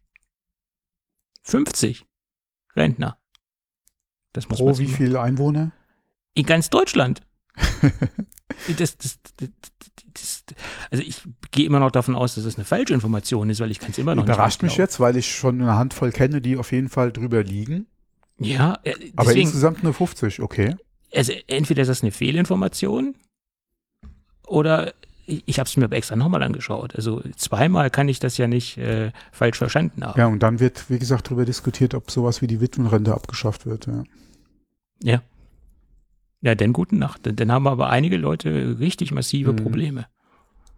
Speaker 3: fünfzig Rentner. Das muss man
Speaker 2: Pro wie
Speaker 3: sich mal-
Speaker 2: viele Einwohner?
Speaker 3: In ganz Deutschland. Das, das, das, das, also ich gehe immer noch davon aus, dass es eine falsche Information ist, weil ich kann es immer noch
Speaker 2: Überrascht
Speaker 3: nicht
Speaker 2: mich jetzt, weil ich schon eine Handvoll kenne, die auf jeden Fall drüber liegen.
Speaker 3: Ja, äh,
Speaker 2: Aber
Speaker 3: deswegen,
Speaker 2: insgesamt nur fünfzig, okay.
Speaker 3: also entweder ist das eine Fehlinformation oder ich, ich habe es mir aber extra nochmal angeschaut. Also zweimal kann ich das ja nicht äh, falsch verstanden haben.
Speaker 2: Ja, und dann wird, wie gesagt, darüber diskutiert, ob sowas wie die Witwenrente abgeschafft wird. Ja.
Speaker 3: Ja. Ja, dann gute Nacht. Dann, dann haben aber einige Leute richtig massive
Speaker 2: Mhm.
Speaker 3: Probleme.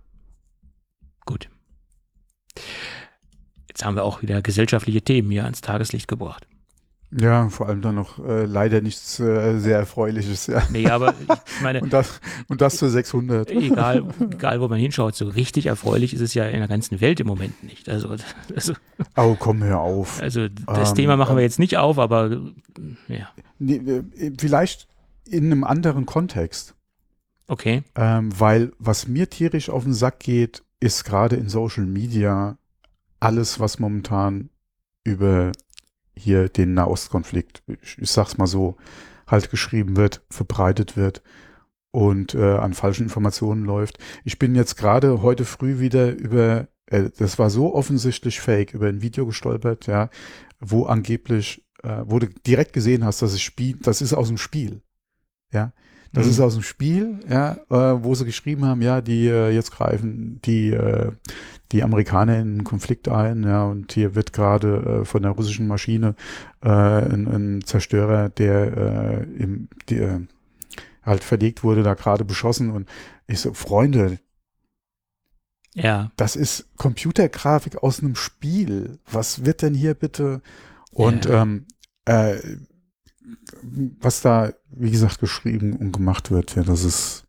Speaker 3: Jetzt haben wir auch wieder gesellschaftliche Themen hier ans Tageslicht gebracht.
Speaker 2: Ja, vor allem dann noch äh, leider nichts äh, sehr Erfreuliches. Ja.
Speaker 3: Nee, aber ich meine,
Speaker 2: und, das, und das für sechshundert.
Speaker 3: Egal, egal, wo man hinschaut, so richtig erfreulich ist es ja in der ganzen Welt im Moment nicht. Also, also,
Speaker 2: oh, komm, hör auf.
Speaker 3: Also das
Speaker 2: ähm,
Speaker 3: Thema machen wir jetzt nicht auf, aber ja.
Speaker 2: Nee, vielleicht in einem anderen Kontext.
Speaker 3: Okay.
Speaker 2: Ähm, weil was mir tierisch auf den Sack geht, ist gerade in Social Media alles, was momentan über hier den Nahostkonflikt, ich, ich sag's mal so, halt geschrieben wird, verbreitet wird und äh, an falschen Informationen läuft. Ich bin jetzt gerade heute früh wieder über, äh, das war so offensichtlich fake, über ein Video gestolpert, ja, wo angeblich, äh, wo du direkt gesehen hast, dass es Spiel, das ist aus dem Spiel, ja. Das
Speaker 3: Mhm.
Speaker 2: ist aus dem Spiel, ja, äh, wo sie geschrieben haben, ja, die äh, jetzt greifen die äh, die Amerikaner in einen Konflikt ein, ja, und hier wird gerade äh, von der russischen Maschine äh, ein, ein Zerstörer, der äh, im, der halt verlegt wurde, da gerade beschossen und ich so, Freunde,
Speaker 3: Ja.
Speaker 2: das ist Computergrafik aus einem Spiel. Was wird denn hier bitte? Und
Speaker 3: Ja.
Speaker 2: ähm, äh, was da, wie gesagt, geschrieben und gemacht wird, ja, das ist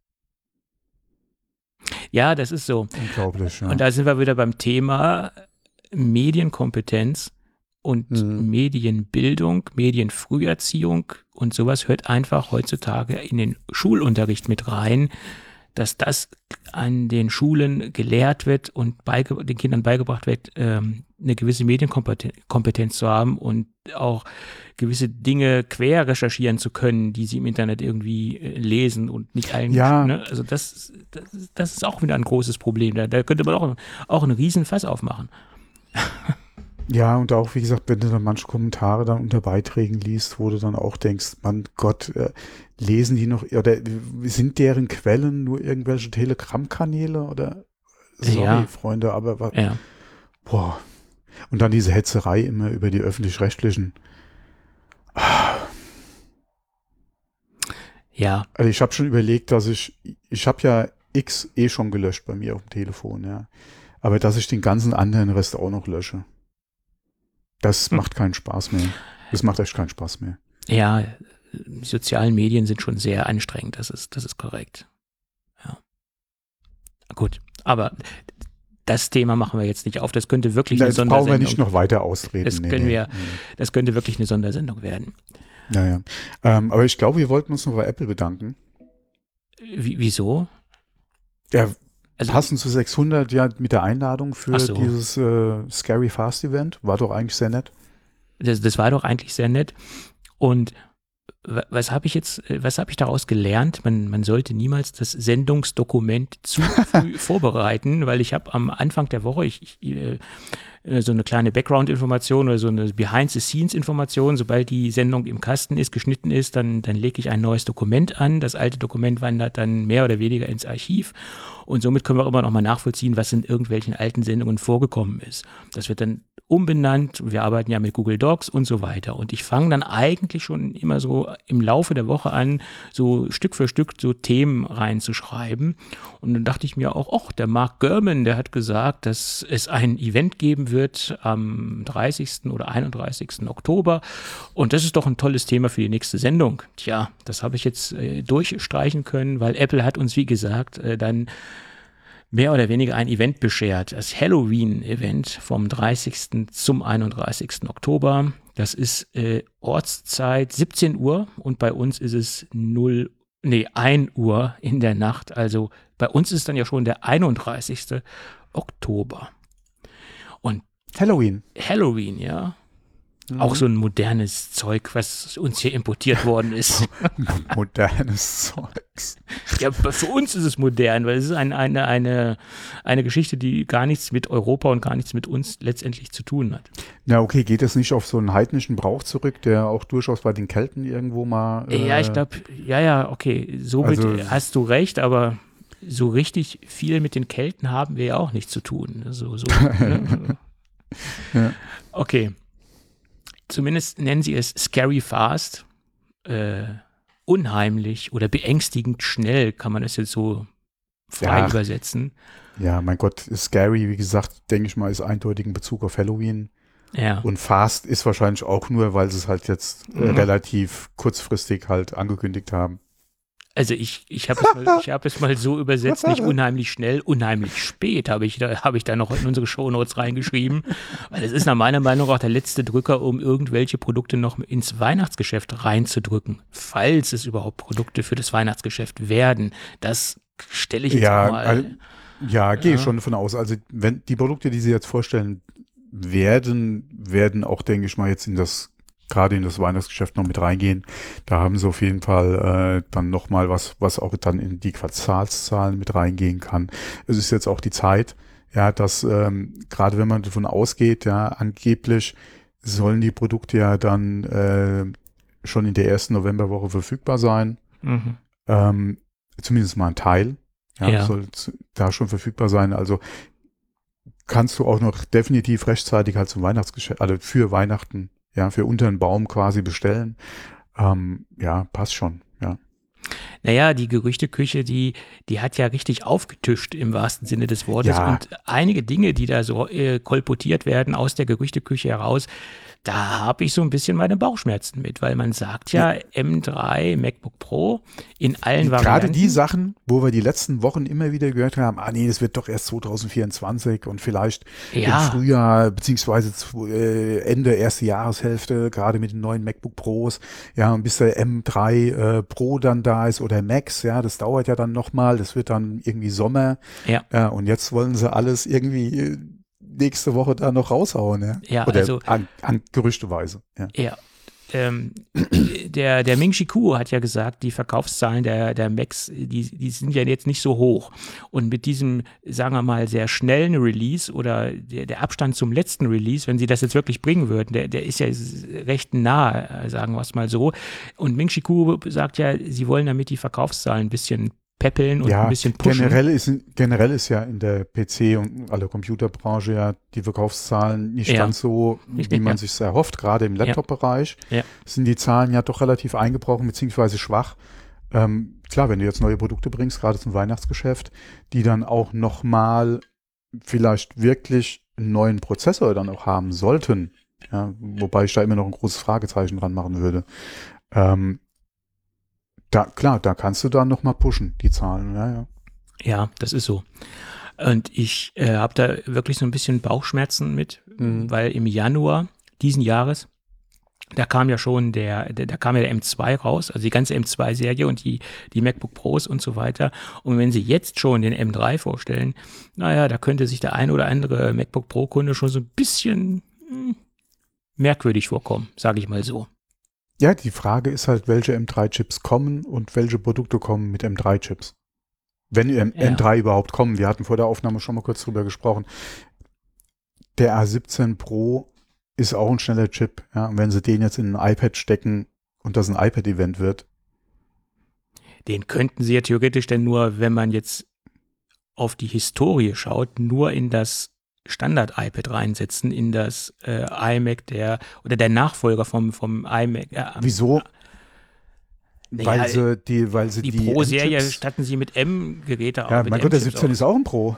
Speaker 3: Ja, das ist so.
Speaker 2: unglaublich. Ja.
Speaker 3: Und da sind wir wieder beim Thema Medienkompetenz und
Speaker 2: Mhm.
Speaker 3: Medienbildung, Medienfrüherziehung und sowas hört einfach heutzutage in den Schulunterricht mit rein, dass das an den Schulen gelehrt wird und beige- den Kindern beigebracht wird, ähm, eine gewisse Medienkompetenz Kompetenz zu haben und auch gewisse Dinge quer recherchieren zu können, die sie im Internet irgendwie äh, lesen und nicht eigentlich.
Speaker 2: Ja.
Speaker 3: Ne? Also das, das, das ist auch wieder ein großes Problem. Da, da könnte man auch, auch einen riesen Fass aufmachen.
Speaker 2: Ja, und auch, wie gesagt, wenn du dann manche Kommentare dann unter Beiträgen liest, wo du dann auch denkst, Mann Gott, äh, lesen die noch, oder sind deren Quellen nur irgendwelche Telegram-Kanäle oder? Sorry,
Speaker 3: Ja.
Speaker 2: Freunde, aber wa-
Speaker 3: Ja.
Speaker 2: boah. Und dann diese Hetzerei immer über die Öffentlich-Rechtlichen.
Speaker 3: Ja.
Speaker 2: Also ich habe schon überlegt, dass ich, ich habe ja X eh schon gelöscht bei mir auf dem Telefon, ja. Aber dass ich den ganzen anderen Rest auch noch lösche. Das
Speaker 3: Hm.
Speaker 2: macht keinen Spaß mehr. Das macht echt keinen Spaß mehr.
Speaker 3: Ja, die sozialen Medien sind schon sehr anstrengend, das ist, das ist korrekt. Ja. Gut, aber das Thema machen wir jetzt nicht auf. Das könnte wirklich
Speaker 2: Na,
Speaker 3: eine
Speaker 2: jetzt brauchen
Speaker 3: Sondersendung.
Speaker 2: wir nicht noch weiter ausreden.
Speaker 3: Das können wir- Das könnte wirklich eine Sondersendung werden.
Speaker 2: Naja. Ähm, aber ich glaube, wir wollten uns noch bei Apple bedanken.
Speaker 3: Wie, wieso?
Speaker 2: Ja,
Speaker 3: Also,
Speaker 2: passend zu sechshundert, ja, mit der Einladung für
Speaker 3: Ach so.
Speaker 2: dieses äh, Scary Fast Event. War doch eigentlich sehr nett.
Speaker 3: das, das war doch eigentlich sehr nett. Und wa- was habe ich jetzt, äh, was habe ich daraus gelernt? Man, man sollte niemals das Sendungsdokument zu früh vorbereiten, weil ich habe am Anfang der Woche ich, ich, äh, äh, so eine kleine Background-Information oder so eine Behind-the-Scenes-Information. Sobald die Sendung im Kasten ist, geschnitten ist, dann, dann lege ich ein neues Dokument an. Das alte Dokument wandert dann mehr oder weniger ins Archiv. Und somit können wir auch immer noch mal nachvollziehen, was in irgendwelchen alten Sendungen vorgekommen ist. Das wird dann umbenannt. Wir arbeiten ja mit Google Docs und so weiter. Und ich fange dann eigentlich schon immer so im Laufe der Woche an, so Stück für Stück so Themen reinzuschreiben. Und dann dachte ich mir auch, ach, der Mark Gurman, der hat gesagt, dass es ein Event geben wird am dreißigsten oder einunddreißigsten Oktober. Und das ist doch ein tolles Thema für die nächste Sendung. Tja, das habe ich jetzt äh, durchstreichen können, weil Apple hat uns, wie gesagt, äh, dann mehr oder weniger ein Event beschert. Das Halloween-Event vom dreißigsten zum einunddreißigsten Oktober. Das ist äh, Ortszeit siebzehn Uhr und bei uns ist es null, nee, ein Uhr in der Nacht. Also bei uns ist dann ja schon der einunddreißigste Oktober. Und
Speaker 2: Halloween.
Speaker 3: Halloween, ja.
Speaker 2: Mhm.
Speaker 3: Auch so ein modernes Zeug, was uns hier importiert worden ist.
Speaker 2: Modernes Zeugs.
Speaker 3: Ja, für uns ist es modern, weil es ist ein, eine, eine, eine Geschichte, die gar nichts mit Europa und gar nichts mit uns letztendlich zu tun hat.
Speaker 2: Na okay, geht das nicht auf so einen heidnischen Brauch zurück, der auch durchaus bei den Kelten irgendwo mal... Äh,
Speaker 3: Ja, ich glaube, ja, ja, okay, somit
Speaker 2: Also-
Speaker 3: hast du recht, aber so richtig viel mit den Kelten haben wir ja auch nichts zu tun. So, so, ne?
Speaker 2: Ja.
Speaker 3: Okay. Zumindest nennen sie es Scary Fast. Äh, unheimlich oder beängstigend schnell kann man es jetzt so frei
Speaker 2: Ja.
Speaker 3: übersetzen.
Speaker 2: Ja, mein Gott, Scary, wie gesagt, denke ich mal, ist eindeutig in Bezug auf Halloween.
Speaker 3: Ja.
Speaker 2: Und Fast ist wahrscheinlich auch nur, weil sie es halt jetzt äh,
Speaker 3: Mhm.
Speaker 2: relativ kurzfristig halt angekündigt haben.
Speaker 3: Also ich, ich habe es, mal- ich hab es mal so übersetzt, nicht unheimlich schnell, unheimlich spät habe ich, da, hab ich da noch in unsere Shownotes reingeschrieben. Weil es ist nach meiner Meinung auch der letzte Drücker, um irgendwelche Produkte noch ins Weihnachtsgeschäft reinzudrücken. Falls es überhaupt Produkte für das Weihnachtsgeschäft werden. Das stelle ich jetzt
Speaker 2: Ja,
Speaker 3: mal.
Speaker 2: also, ja, gehe
Speaker 3: Ja.
Speaker 2: ich schon davon aus. Also wenn die Produkte, die sie jetzt vorstellen werden, werden auch, denke ich mal, jetzt in das, gerade in das Weihnachtsgeschäft noch mit reingehen. Da haben sie auf jeden Fall äh, dann nochmal was, was auch dann in die Quartalszahlen mit reingehen kann. Es ist jetzt auch die Zeit, ja, dass ähm, gerade wenn man davon ausgeht, ja, angeblich sollen die Produkte ja dann äh, schon in der ersten Novemberwoche verfügbar sein.
Speaker 3: Mhm.
Speaker 2: Ähm, zumindest mal ein Teil. Ja,
Speaker 3: Ja.
Speaker 2: soll zu- da schon verfügbar sein. Also kannst du auch noch definitiv rechtzeitig halt zum Weihnachtsgeschäft, also für Weihnachten, ja, für unter den Baum quasi bestellen. Ähm, ja, passt schon, ja.
Speaker 3: Naja, die Gerüchteküche, die, die hat ja richtig aufgetischt im wahrsten Sinne des Wortes.
Speaker 2: Ja.
Speaker 3: Und einige Dinge, die da so äh, kolportiert werden aus der Gerüchteküche heraus, da habe ich so ein bisschen meine Bauchschmerzen mit, weil man sagt ja, M drei MacBook Pro in allen
Speaker 2: Gerade
Speaker 3: Varianten.
Speaker 2: die Sachen, wo wir die letzten Wochen immer wieder gehört haben, ah nee, das wird doch erst zwanzig vierundzwanzig und vielleicht
Speaker 3: Ja.
Speaker 2: im Frühjahr, beziehungsweise zu, äh, Ende erste Jahreshälfte, gerade mit den neuen MacBook Pros, ja, und bis der M drei äh, Pro dann da ist oder Max, ja, das dauert ja dann nochmal, das wird dann irgendwie Sommer.
Speaker 3: Ja.
Speaker 2: Ja, und jetzt wollen sie alles irgendwie äh, nächste Woche da noch raushauen, ja.
Speaker 3: Ja,
Speaker 2: Oder
Speaker 3: also-
Speaker 2: an, an gerüchteweise, ja.
Speaker 3: Ja. Ähm, der, der Ming-Chi Kuo hat ja gesagt, die Verkaufszahlen der, der Macs, die, die sind ja jetzt nicht so hoch. Und mit diesem, sagen wir mal, sehr schnellen Release oder der, der Abstand zum letzten Release, wenn sie das jetzt wirklich bringen würden, der, der ist ja recht nah, sagen wir es mal so. Und Ming-Chi Kuo sagt ja, sie wollen damit die Verkaufszahlen ein bisschen peppeln und
Speaker 2: Ja,
Speaker 3: ein bisschen pushen.
Speaker 2: generell ist, generell ist ja in der P C- und aller Computerbranche ja die Verkaufszahlen nicht
Speaker 3: Ja.
Speaker 2: ganz so,
Speaker 3: Richtig,
Speaker 2: wie man
Speaker 3: ja.
Speaker 2: sich erhofft. Gerade im Laptop-Bereich
Speaker 3: Ja.
Speaker 2: sind die Zahlen ja doch relativ eingebrochen beziehungsweise schwach. Ähm, klar, wenn du jetzt neue Produkte bringst, gerade zum Weihnachtsgeschäft, die dann auch nochmal vielleicht wirklich einen neuen Prozessor dann auch haben sollten, ja, wobei ich da immer noch ein großes Fragezeichen dran machen würde. Ähm, da, klar, da kannst du dann nochmal pushen, die Zahlen, ja, ja.
Speaker 3: Ja, das ist so. Und ich äh, habe da wirklich so ein bisschen Bauchschmerzen mit,
Speaker 2: Mhm.
Speaker 3: weil im Januar diesen Jahres, da kam ja schon der, der, da kam ja der M zwei raus, also die ganze M zwei Serie und die, die MacBook Pros und so weiter. Und wenn sie jetzt schon den M drei vorstellen, naja, da könnte sich der ein oder andere MacBook Pro Kunde schon so ein bisschen hm, merkwürdig vorkommen, sage ich mal so.
Speaker 2: Ja, die Frage ist halt, welche M drei Chips kommen und welche Produkte kommen mit M drei Chips. Wenn M-
Speaker 3: Ja.
Speaker 2: M3 überhaupt kommen. Wir hatten vor der Aufnahme schon mal kurz drüber gesprochen. Der A siebzehn Pro ist auch ein schneller Chip. Ja, und wenn sie den jetzt in ein iPad stecken und das ein iPad-Event wird,
Speaker 3: Den könnten sie ja theoretisch denn nur, wenn man jetzt auf die Historie schaut, nur in das Standard-iPad reinsetzen, in das äh, iMac der oder der Nachfolger vom, vom iMac. Äh,
Speaker 2: wieso?
Speaker 3: naja,
Speaker 2: weil sie die, weil sie
Speaker 3: die,
Speaker 2: die,
Speaker 3: Pro-Serie
Speaker 2: M-Chips-
Speaker 3: statten sie mit M-Geräte
Speaker 2: Ja,
Speaker 3: mit
Speaker 2: mein Gott, der
Speaker 3: M-Chips
Speaker 2: siebzehn
Speaker 3: aus.
Speaker 2: ist auch ein Pro.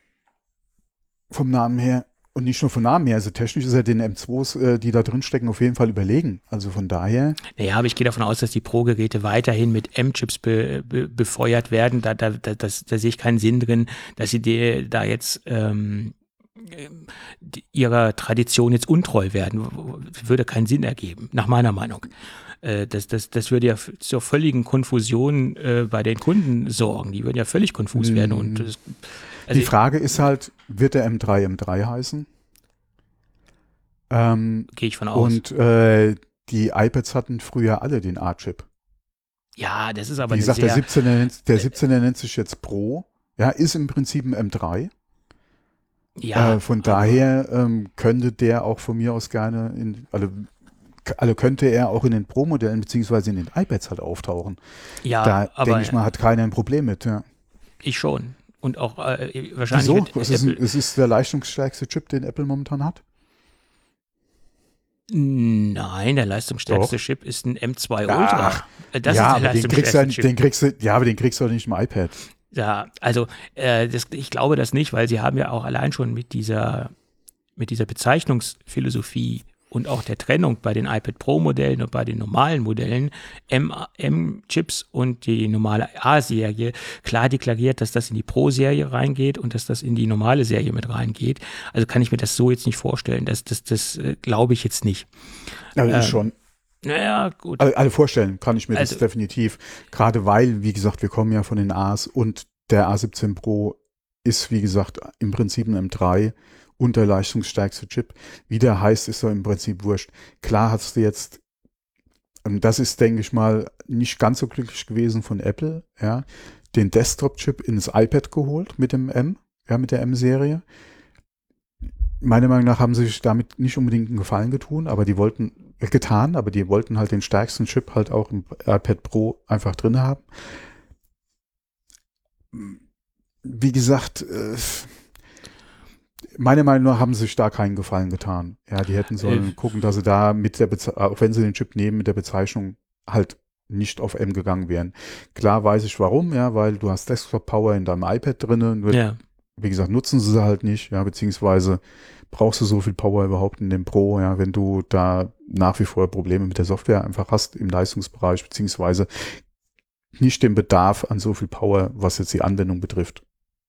Speaker 2: Vom Namen her. Und nicht nur vom Namen her. Also technisch ist er den M zwei's, äh, die da drin stecken, auf jeden Fall überlegen. Also von daher.
Speaker 3: Naja, aber ich gehe davon aus, dass die Pro-Geräte weiterhin mit M-Chips be, be, befeuert werden. Da, da, da, das, da sehe ich keinen Sinn drin, dass sie die, da jetzt ähm, die, ihrer Tradition jetzt untreu werden. Würde keinen Sinn ergeben, nach meiner Meinung. Äh, das, das, das würde ja f- zur völligen Konfusion äh, bei den Kunden sorgen. Die würden ja völlig konfus
Speaker 2: Mm.
Speaker 3: werden. Und das, also
Speaker 2: Die Frage ist halt, wird der M drei M drei heißen? Ähm,
Speaker 3: gehe ich von aus.
Speaker 2: und äh, die iPads hatten früher alle den A-Chip.
Speaker 3: Ja, das ist aber
Speaker 2: Wie
Speaker 3: eine
Speaker 2: gesagt,
Speaker 3: sehr,
Speaker 2: der siebzehner, nennt, der siebzehner nennt sich jetzt Pro. Ja, ist im Prinzip ein M drei.
Speaker 3: ja,
Speaker 2: äh, von
Speaker 3: aber-
Speaker 2: daher ähm, könnte der auch von mir aus gerne in, also, also könnte er auch in den Pro-Modellen beziehungsweise in den iPads halt auftauchen.
Speaker 3: ja,
Speaker 2: da
Speaker 3: aber
Speaker 2: denke ich mal, hat keiner ein Problem mit. Ja.
Speaker 3: ich schon. Und auch äh, wahrscheinlich
Speaker 2: Wieso?
Speaker 3: wird
Speaker 2: Es ist, ein,
Speaker 3: Apple-
Speaker 2: es ist der leistungsstärkste Chip, den Apple momentan hat.
Speaker 3: Nein, der leistungsstärkste
Speaker 2: Doch.
Speaker 3: Chip ist ein M zwei
Speaker 2: Ach.
Speaker 3: Ultra. Äh, Das
Speaker 2: ja,
Speaker 3: ist der
Speaker 2: aber den kriegst, du,
Speaker 3: leistungsstärkste
Speaker 2: ja-
Speaker 3: Chip.
Speaker 2: den, kriegst du, ja, aber den kriegst du auch nicht im iPad.
Speaker 3: Ja, also äh, das, ich glaube das nicht, weil sie haben ja auch allein schon mit dieser, mit dieser Bezeichnungsphilosophie und auch der Trennung bei den iPad Pro-Modellen und bei den normalen Modellen M, M-Chips und die normale A-Serie klar deklariert, dass das in die Pro-Serie reingeht und dass das in die normale Serie mit reingeht. Also kann ich mir das so jetzt nicht vorstellen. Das, das, das äh, glaube ich jetzt nicht.
Speaker 2: Also
Speaker 3: ähm,
Speaker 2: schon.
Speaker 3: Naja, gut.
Speaker 2: Alle, alle vorstellen kann ich mir
Speaker 3: Also,
Speaker 2: das definitiv. Gerade weil, wie gesagt, wir kommen ja von den A's und der A siebzehn Pro ist, wie gesagt, im Prinzip ein M drei und der leistungsstärkste Chip. Wie der heißt, ist doch im Prinzip wurscht. Klar hast du jetzt, das ist, denke ich mal, nicht ganz so glücklich gewesen von Apple, ja, den Desktop-Chip ins iPad geholt mit dem M, ja, mit der M-Serie. Meiner Meinung nach haben sie sich damit nicht unbedingt einen Gefallen getun, aber die wollten, äh, getan, aber die wollten halt den stärksten Chip halt auch im iPad Pro einfach drin haben. Wie gesagt, äh, meiner Meinung nach haben sie sich da keinen Gefallen getan. Ja, die hätten sollen äh, gucken, dass sie da mit der, Beze- auch wenn sie den Chip nehmen, mit der Bezeichnung halt nicht auf M gegangen wären. Klar weiß ich warum, ja, weil du hast Desktop-Power in deinem iPad drin, nur
Speaker 3: ja.
Speaker 2: wie gesagt, nutzen sie sie halt nicht, ja, beziehungsweise brauchst du so viel Power überhaupt in dem Pro, ja, wenn du da nach wie vor Probleme mit der Software einfach hast im Leistungsbereich, beziehungsweise nicht den Bedarf an so viel Power, was jetzt die Anwendung betrifft.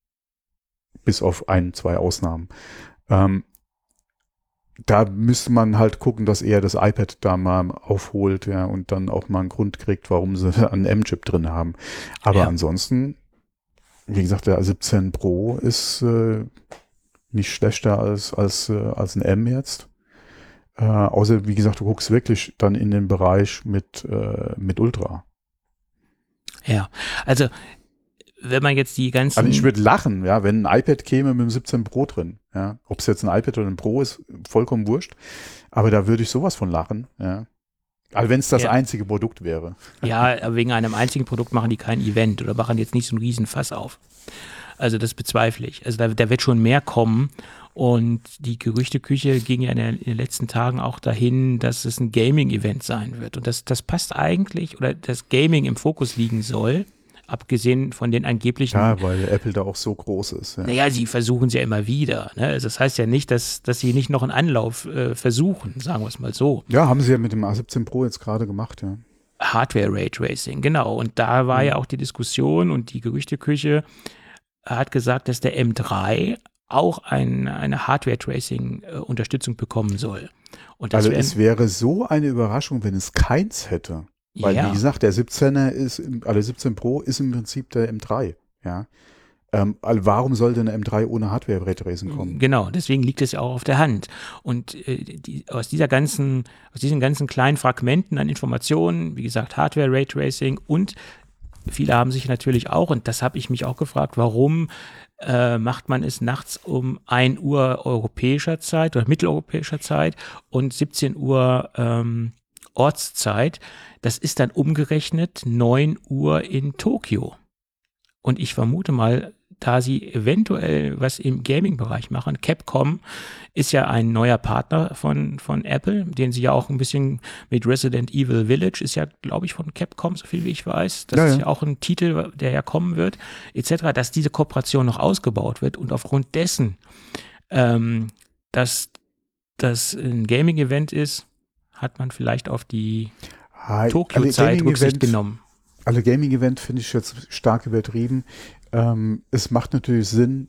Speaker 2: Bis auf ein, zwei Ausnahmen. Ähm, da müsste man halt gucken, dass er das iPad da mal aufholt, ja, und dann auch mal einen Grund kriegt, warum sie einen M-Chip drin haben. Aber
Speaker 3: ja.
Speaker 2: ansonsten, wie gesagt, der A siebzehn Pro ist äh, nicht schlechter als, als, äh, als ein M jetzt. Äh, außer, wie gesagt, du guckst wirklich dann in den Bereich mit, äh, mit Ultra.
Speaker 3: Ja, also wenn man jetzt die ganzen...
Speaker 2: Also ich würde lachen, ja, wenn ein iPad käme mit dem siebzehn Pro drin. Ja. Ob es jetzt ein iPad oder ein Pro ist, vollkommen wurscht. Aber da würde ich sowas von lachen, ja. Also wenn es das
Speaker 3: ja.
Speaker 2: einzige Produkt wäre.
Speaker 3: Ja, aber wegen einem einzigen Produkt machen die kein Event oder machen jetzt nicht so einen riesen Fass auf. Also das bezweifle ich. Also da, da wird schon mehr kommen. Und die Gerüchteküche ging ja in, der, in den letzten Tagen auch dahin, dass es ein Gaming-Event sein wird. Und das, das passt eigentlich, oder das Gaming im Fokus liegen soll, abgesehen von den angeblichen...
Speaker 2: Ja, weil Apple da auch so groß ist. Ja.
Speaker 3: Naja, sie versuchen es ja immer wieder. Ne? Also das heißt ja nicht, dass, dass sie nicht noch einen Anlauf äh, versuchen, sagen wir es mal so.
Speaker 2: Ja, haben sie ja mit dem A siebzehn Pro jetzt gerade gemacht, ja.
Speaker 3: Hardware-Raytracing, genau. Und da war mhm. ja auch die Diskussion und die Gerüchteküche hat gesagt, dass der M drei auch ein, eine Hardware-Tracing-Unterstützung bekommen soll. Und das
Speaker 2: also
Speaker 3: wär,
Speaker 2: es wäre so eine Überraschung, wenn es keins hätte. Weil,
Speaker 3: ja.
Speaker 2: wie gesagt, der siebzehner ist, also siebzehn Pro ist im Prinzip der M drei, ja. Ähm, also warum sollte eine M drei ohne Hardware-Raytracing kommen?
Speaker 3: Genau, deswegen liegt es ja auch auf der Hand. Und äh, die, aus dieser ganzen, aus diesen ganzen kleinen Fragmenten an Informationen, wie gesagt, Hardware-Raytracing und viele haben sich natürlich auch, und das habe ich mich auch gefragt, warum äh, macht man es nachts um ein Uhr europäischer Zeit oder mitteleuropäischer Zeit und siebzehn Uhr ähm, Ortszeit. Das ist dann umgerechnet neun Uhr in Tokio. Und ich vermute mal, da sie eventuell was im Gaming-Bereich machen, Capcom ist ja ein neuer Partner von, von Apple, den sie ja auch ein bisschen mit Resident Evil Village, ist ja, glaube ich, von Capcom, so viel wie ich weiß. Das ja, ist ja auch ein Titel, der ja kommen wird, et cetera, dass diese Kooperation noch ausgebaut wird und aufgrund dessen, ähm, dass das ein Gaming-Event ist, hat man vielleicht auf die Tokio-Zeit Rücksicht genommen.
Speaker 2: Alle Gaming-Event finde ich jetzt stark übertrieben. Ähm, es macht natürlich Sinn,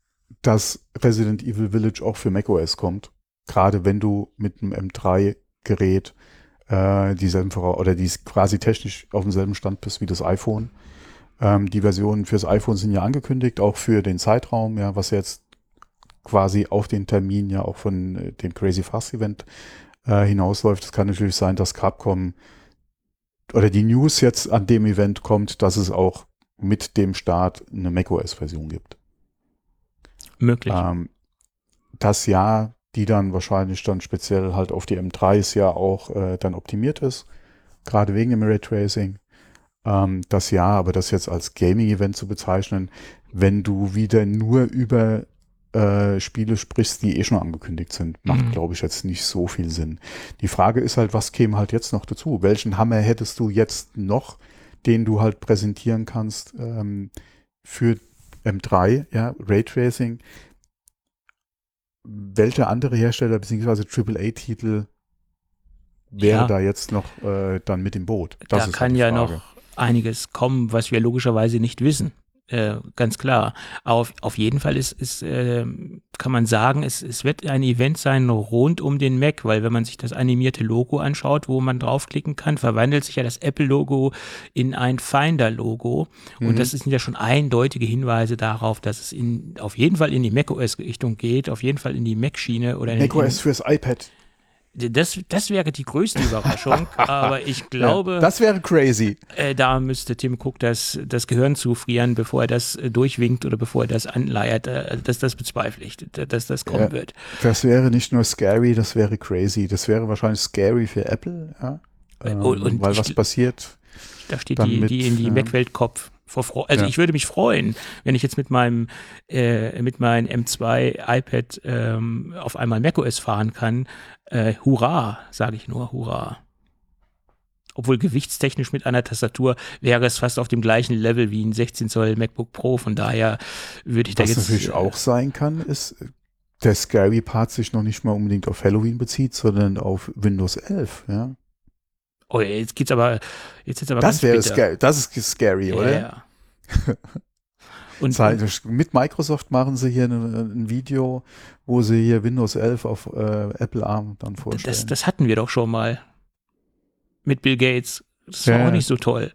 Speaker 2: dass Resident Evil Village auch für macOS kommt. Gerade wenn du mit einem M drei Gerät äh, dieselben Vora- oder die quasi technisch auf demselben Stand bist wie das iPhone. Ähm, die Versionen fürs iPhone sind ja angekündigt, auch für den Zeitraum, ja, was jetzt quasi auf den Termin ja auch von äh, dem Crazy Fast Event äh, hinausläuft. Es kann natürlich sein, dass Capcom oder die News jetzt an dem Event kommt, dass es auch mit dem Start eine macOS-Version gibt.
Speaker 3: Möglich.
Speaker 2: Ähm, das ja, die dann wahrscheinlich dann speziell halt auf die M dreis ja auch äh, dann optimiert ist, gerade wegen dem Raytracing. Ähm, das ja, aber das jetzt als Gaming-Event zu bezeichnen, wenn du wieder nur über äh, Spiele sprichst, die eh schon angekündigt sind, macht, mhm. glaube ich, jetzt nicht so viel Sinn. Die Frage ist halt, was käme halt jetzt noch dazu? Welchen Hammer hättest du jetzt noch, den du halt präsentieren kannst, ähm, für M drei, ja, Raytracing. Welcher andere Hersteller bzw. Triple A Titel wäre
Speaker 3: Ja.
Speaker 2: da jetzt noch äh, dann mit im Boot? Das
Speaker 3: Da
Speaker 2: ist halt
Speaker 3: kann
Speaker 2: die
Speaker 3: ja
Speaker 2: Frage.
Speaker 3: noch einiges kommen, was wir logischerweise nicht wissen. Äh, ganz klar. Auf, auf jeden Fall ist, ist äh, kann man sagen, es, es wird ein Event sein rund um den Mac, weil wenn man sich das animierte Logo anschaut, wo man draufklicken kann, verwandelt sich ja das Apple-Logo in ein Finder-Logo.
Speaker 2: Mhm.
Speaker 3: Und das sind ja schon eindeutige Hinweise darauf, dass es in, auf jeden Fall in die macOS-Richtung geht, auf jeden Fall in die Mac-Schiene oder in,
Speaker 2: macOS fürs iPad.
Speaker 3: Das, das wäre die größte Überraschung, aber ich glaube,
Speaker 2: Ja, das wäre crazy.
Speaker 3: äh, da müsste Tim Cook das, das Gehirn zufrieren, bevor er das äh, durchwinkt oder bevor er das anleiert, äh, dass das bezweifle ich, dass das kommen
Speaker 2: Ja.
Speaker 3: wird.
Speaker 2: Das wäre nicht nur scary, das wäre crazy. Das wäre wahrscheinlich scary für Apple, ja. Ähm,
Speaker 3: Und- und
Speaker 2: weil
Speaker 3: ich-
Speaker 2: was passiert?
Speaker 3: Da steht
Speaker 2: Dann
Speaker 3: die,
Speaker 2: mit,
Speaker 3: die in die
Speaker 2: ja.
Speaker 3: Mac-Welt Kopf. Vor Fre- Also
Speaker 2: Ja.
Speaker 3: ich würde mich freuen, wenn ich jetzt mit meinem äh, mit meinem M zwei iPad ähm, auf einmal macOS fahren kann. Äh, hurra, sage ich nur, hurra. Obwohl gewichtstechnisch mit einer Tastatur wäre es fast auf dem gleichen Level wie ein sechzehn Zoll MacBook Pro. Von daher würde ich da
Speaker 2: Was
Speaker 3: jetzt
Speaker 2: natürlich
Speaker 3: äh,
Speaker 2: auch sein kann, ist, der scary Part sich noch nicht mal unbedingt auf Halloween bezieht, sondern auf Windows elf, ja.
Speaker 3: Oh, jetzt geht's aber jetzt jetzt aber
Speaker 2: Das
Speaker 3: ganz
Speaker 2: wäre
Speaker 3: bitter.
Speaker 2: scary, das ist scary,
Speaker 3: Ja,
Speaker 2: oder?
Speaker 3: ja. Und,
Speaker 2: Zeit- Mit Microsoft machen sie hier ein, ein Video, wo sie hier Windows elf auf äh, Apple ARM dann vorstellen.
Speaker 3: das, das hatten wir doch schon mal mit Bill Gates. Das
Speaker 2: Ja,
Speaker 3: war auch
Speaker 2: ja.
Speaker 3: nicht so toll.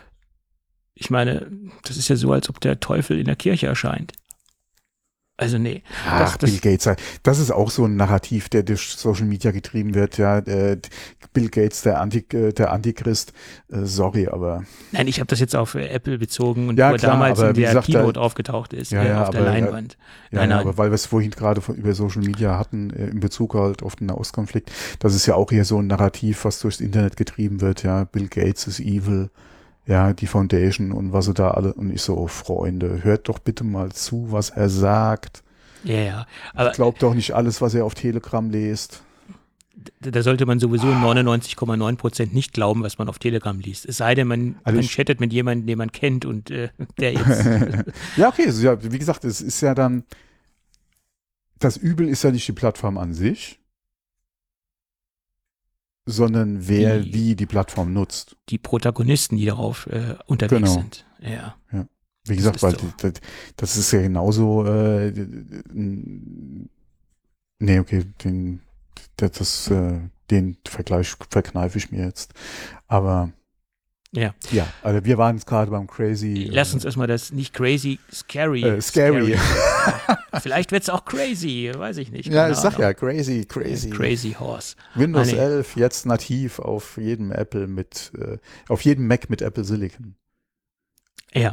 Speaker 3: Ich meine, das ist ja so, als ob der Teufel in der Kirche erscheint. Also nee.
Speaker 2: Ach,
Speaker 3: das,
Speaker 2: Bill Gates, das ist auch so ein Narrativ, der durch Social Media getrieben wird, ja. Äh, Bill Gates, der, Anti, äh, der Antichrist, äh, sorry, aber
Speaker 3: Nein, ich habe das jetzt auf äh, Apple bezogen und
Speaker 2: Ja,
Speaker 3: wo er
Speaker 2: klar,
Speaker 3: damals
Speaker 2: aber
Speaker 3: in
Speaker 2: wie
Speaker 3: der
Speaker 2: gesagt,
Speaker 3: Keynote
Speaker 2: da-
Speaker 3: aufgetaucht ist,
Speaker 2: Ja,
Speaker 3: äh,
Speaker 2: ja,
Speaker 3: auf der
Speaker 2: aber, äh,
Speaker 3: Leinwand.
Speaker 2: ja,
Speaker 3: Nein,
Speaker 2: ja,
Speaker 3: nein.
Speaker 2: aber weil wir es vorhin gerade von, über Social Media hatten, äh, in Bezug halt auf den Nahostkonflikt, das ist ja auch hier so ein Narrativ, was durchs Internet getrieben wird, ja. Bill Gates ist evil, ja, die Foundation und was sie da alle, und ich so, oh, Freunde, hört doch bitte mal zu, was er sagt.
Speaker 3: Ja, ja. Aber
Speaker 2: Glaubt doch nicht alles, was er auf Telegram lest.
Speaker 3: da da sollte man sowieso neunundneunzig Komma neun Prozent nicht glauben, was man auf Telegram liest. Es sei denn, man,
Speaker 2: Also
Speaker 3: man
Speaker 2: ich-
Speaker 3: chattet mit jemandem, den man kennt und äh, der jetzt.
Speaker 2: Ja, okay, also, ja, wie gesagt, es ist ja dann, das Übel ist ja nicht die Plattform an sich, sondern wer
Speaker 3: Die-
Speaker 2: wie die Plattform nutzt.
Speaker 3: die Protagonisten, die darauf äh, unterwegs
Speaker 2: Genau.
Speaker 3: sind. Ja.
Speaker 2: Wie gesagt,
Speaker 3: ist
Speaker 2: weil
Speaker 3: so.
Speaker 2: das, das ist ja genauso, äh, n- nee, okay, den, das, das, äh, den Vergleich verkneife ich mir jetzt. Aber
Speaker 3: Ja.
Speaker 2: ja, also wir waren jetzt gerade beim Crazy.
Speaker 3: Lass
Speaker 2: äh,
Speaker 3: uns erstmal das nicht crazy, scary.
Speaker 2: Äh, scary.
Speaker 3: Vielleicht wird es auch crazy, weiß ich nicht.
Speaker 2: Ja,
Speaker 3: keine
Speaker 2: ich sag
Speaker 3: Ahnung.
Speaker 2: ja, crazy, crazy.
Speaker 3: Crazy Horse.
Speaker 2: Windows
Speaker 3: Ah, nee.
Speaker 2: elf jetzt nativ auf jedem Apple mit, äh, auf jedem Mac mit Apple Silicon.
Speaker 3: Ja.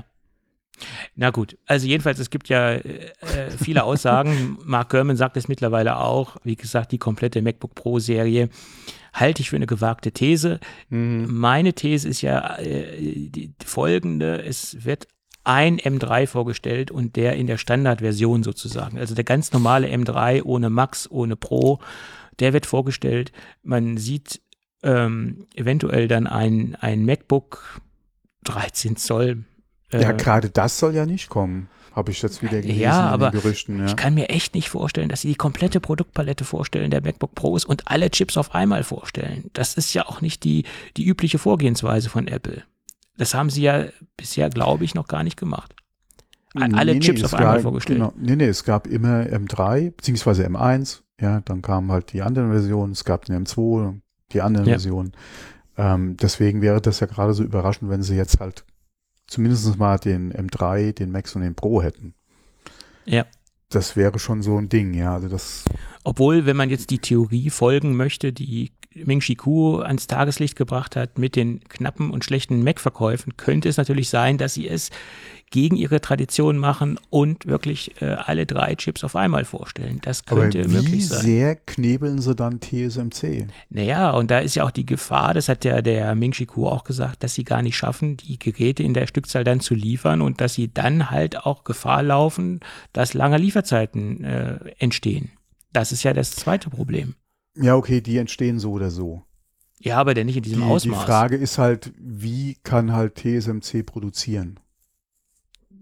Speaker 3: Na gut, also jedenfalls, es gibt ja äh, äh, viele Aussagen. Mark Gurman sagt es mittlerweile auch. Wie gesagt, die komplette MacBook Pro-Serie halte ich für eine gewagte These. Meine These ist ja äh, die, die folgende. Es wird ein M drei vorgestellt und der in der Standardversion sozusagen. Also der ganz normale M drei ohne Max, ohne Pro, der wird vorgestellt. Man sieht ähm, eventuell dann ein, ein MacBook dreizehn Zoll. äh,
Speaker 2: Ja, gerade das soll ja nicht kommen. Habe ich jetzt wieder gelesen
Speaker 3: Ja,
Speaker 2: in
Speaker 3: aber
Speaker 2: den Gerüchten. Ja.
Speaker 3: Ich kann mir echt nicht vorstellen, dass sie die komplette Produktpalette vorstellen der MacBook Pros und alle Chips auf einmal vorstellen. Das ist ja auch nicht die, die übliche Vorgehensweise von Apple. Das haben sie ja bisher, glaube ich, noch gar nicht gemacht. A- Alle
Speaker 2: Nee, nee,
Speaker 3: Chips
Speaker 2: es
Speaker 3: auf einmal
Speaker 2: gab-
Speaker 3: vorgestellt.
Speaker 2: Genau, nee, nee, es gab immer M drei, beziehungsweise M eins, ja, dann kamen halt die anderen Versionen, es gab eine M zwei, die anderen
Speaker 3: Ja.
Speaker 2: Versionen. Ähm, deswegen wäre das ja gerade so überraschend, wenn sie jetzt halt zumindest mal den M drei, den Max und den Pro hätten.
Speaker 3: Ja.
Speaker 2: Das wäre schon so ein Ding, ja, also das,
Speaker 3: Obwohl, wenn man jetzt die Theorie folgen möchte, die Ming-Chi Kuo ans Tageslicht gebracht hat mit den knappen und schlechten Mac-Verkäufen, könnte es natürlich sein, dass sie es gegen ihre Tradition machen und wirklich äh, alle drei Chips auf einmal vorstellen. Das
Speaker 2: aber
Speaker 3: könnte
Speaker 2: wie
Speaker 3: möglich sein.
Speaker 2: sehr knebeln sie dann T S M C?
Speaker 3: Naja, und da ist ja auch die Gefahr, das hat ja der Ming-Chi Kuo auch gesagt, dass sie gar nicht schaffen, die Geräte in der Stückzahl dann zu liefern und dass sie dann halt auch Gefahr laufen, dass lange Lieferzeiten äh, entstehen. Das ist ja das zweite Problem.
Speaker 2: Ja, okay, die entstehen so oder so.
Speaker 3: Ja, aber denn nicht in
Speaker 2: Die,
Speaker 3: diesem
Speaker 2: die
Speaker 3: Ausmaß.
Speaker 2: Frage ist halt, wie kann halt T S M C produzieren?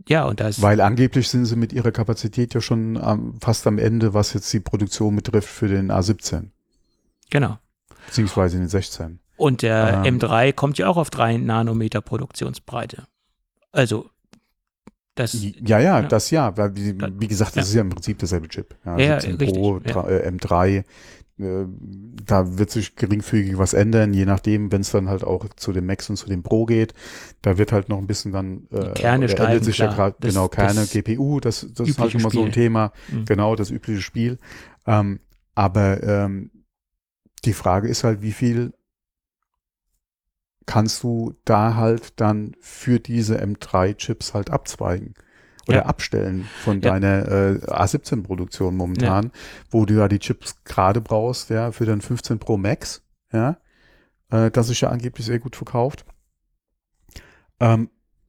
Speaker 3: Ja, und das.
Speaker 2: Weil angeblich sind sie mit ihrer Kapazität ja schon am, fast am Ende, was jetzt die Produktion betrifft für den A siebzehn.
Speaker 3: Genau.
Speaker 2: Beziehungsweise den sechzehn.
Speaker 3: Und der
Speaker 2: Ähm.
Speaker 3: M drei kommt ja auch auf drei Nanometer Produktionsbreite. Also, das.
Speaker 2: Ja, ja, ja. das ja. Weil, wie, wie gesagt, das
Speaker 3: ja.
Speaker 2: ist ja im Prinzip derselbe Chip. Ja,
Speaker 3: ja,
Speaker 2: siebzehn
Speaker 3: richtig,
Speaker 2: Pro,
Speaker 3: ja.
Speaker 2: äh, M drei. Äh, da wird sich geringfügig was ändern, je nachdem, wenn es dann halt auch zu dem Max und zu dem Pro geht. Da wird halt noch ein bisschen dann äh,
Speaker 3: Die Kerne steigen,
Speaker 2: ändert sich
Speaker 3: klar.
Speaker 2: ja gerade, genau, Kerne,
Speaker 3: das
Speaker 2: G P U, das, das ist halt immer
Speaker 3: Spiel.
Speaker 2: so ein Thema.
Speaker 3: Mhm.
Speaker 2: Genau, das übliche Spiel. Ähm, aber ähm, die Frage ist halt, wie viel kannst du da halt dann für diese M drei Chips halt abzweigen oder
Speaker 3: ja.
Speaker 2: abstellen von
Speaker 3: ja.
Speaker 2: deiner äh, A siebzehn Produktion momentan, ja. wo du ja die Chips gerade brauchst, ja, für den fünfzehn Pro Max, ja, äh, das ist ja angeblich sehr gut verkauft. Ähm,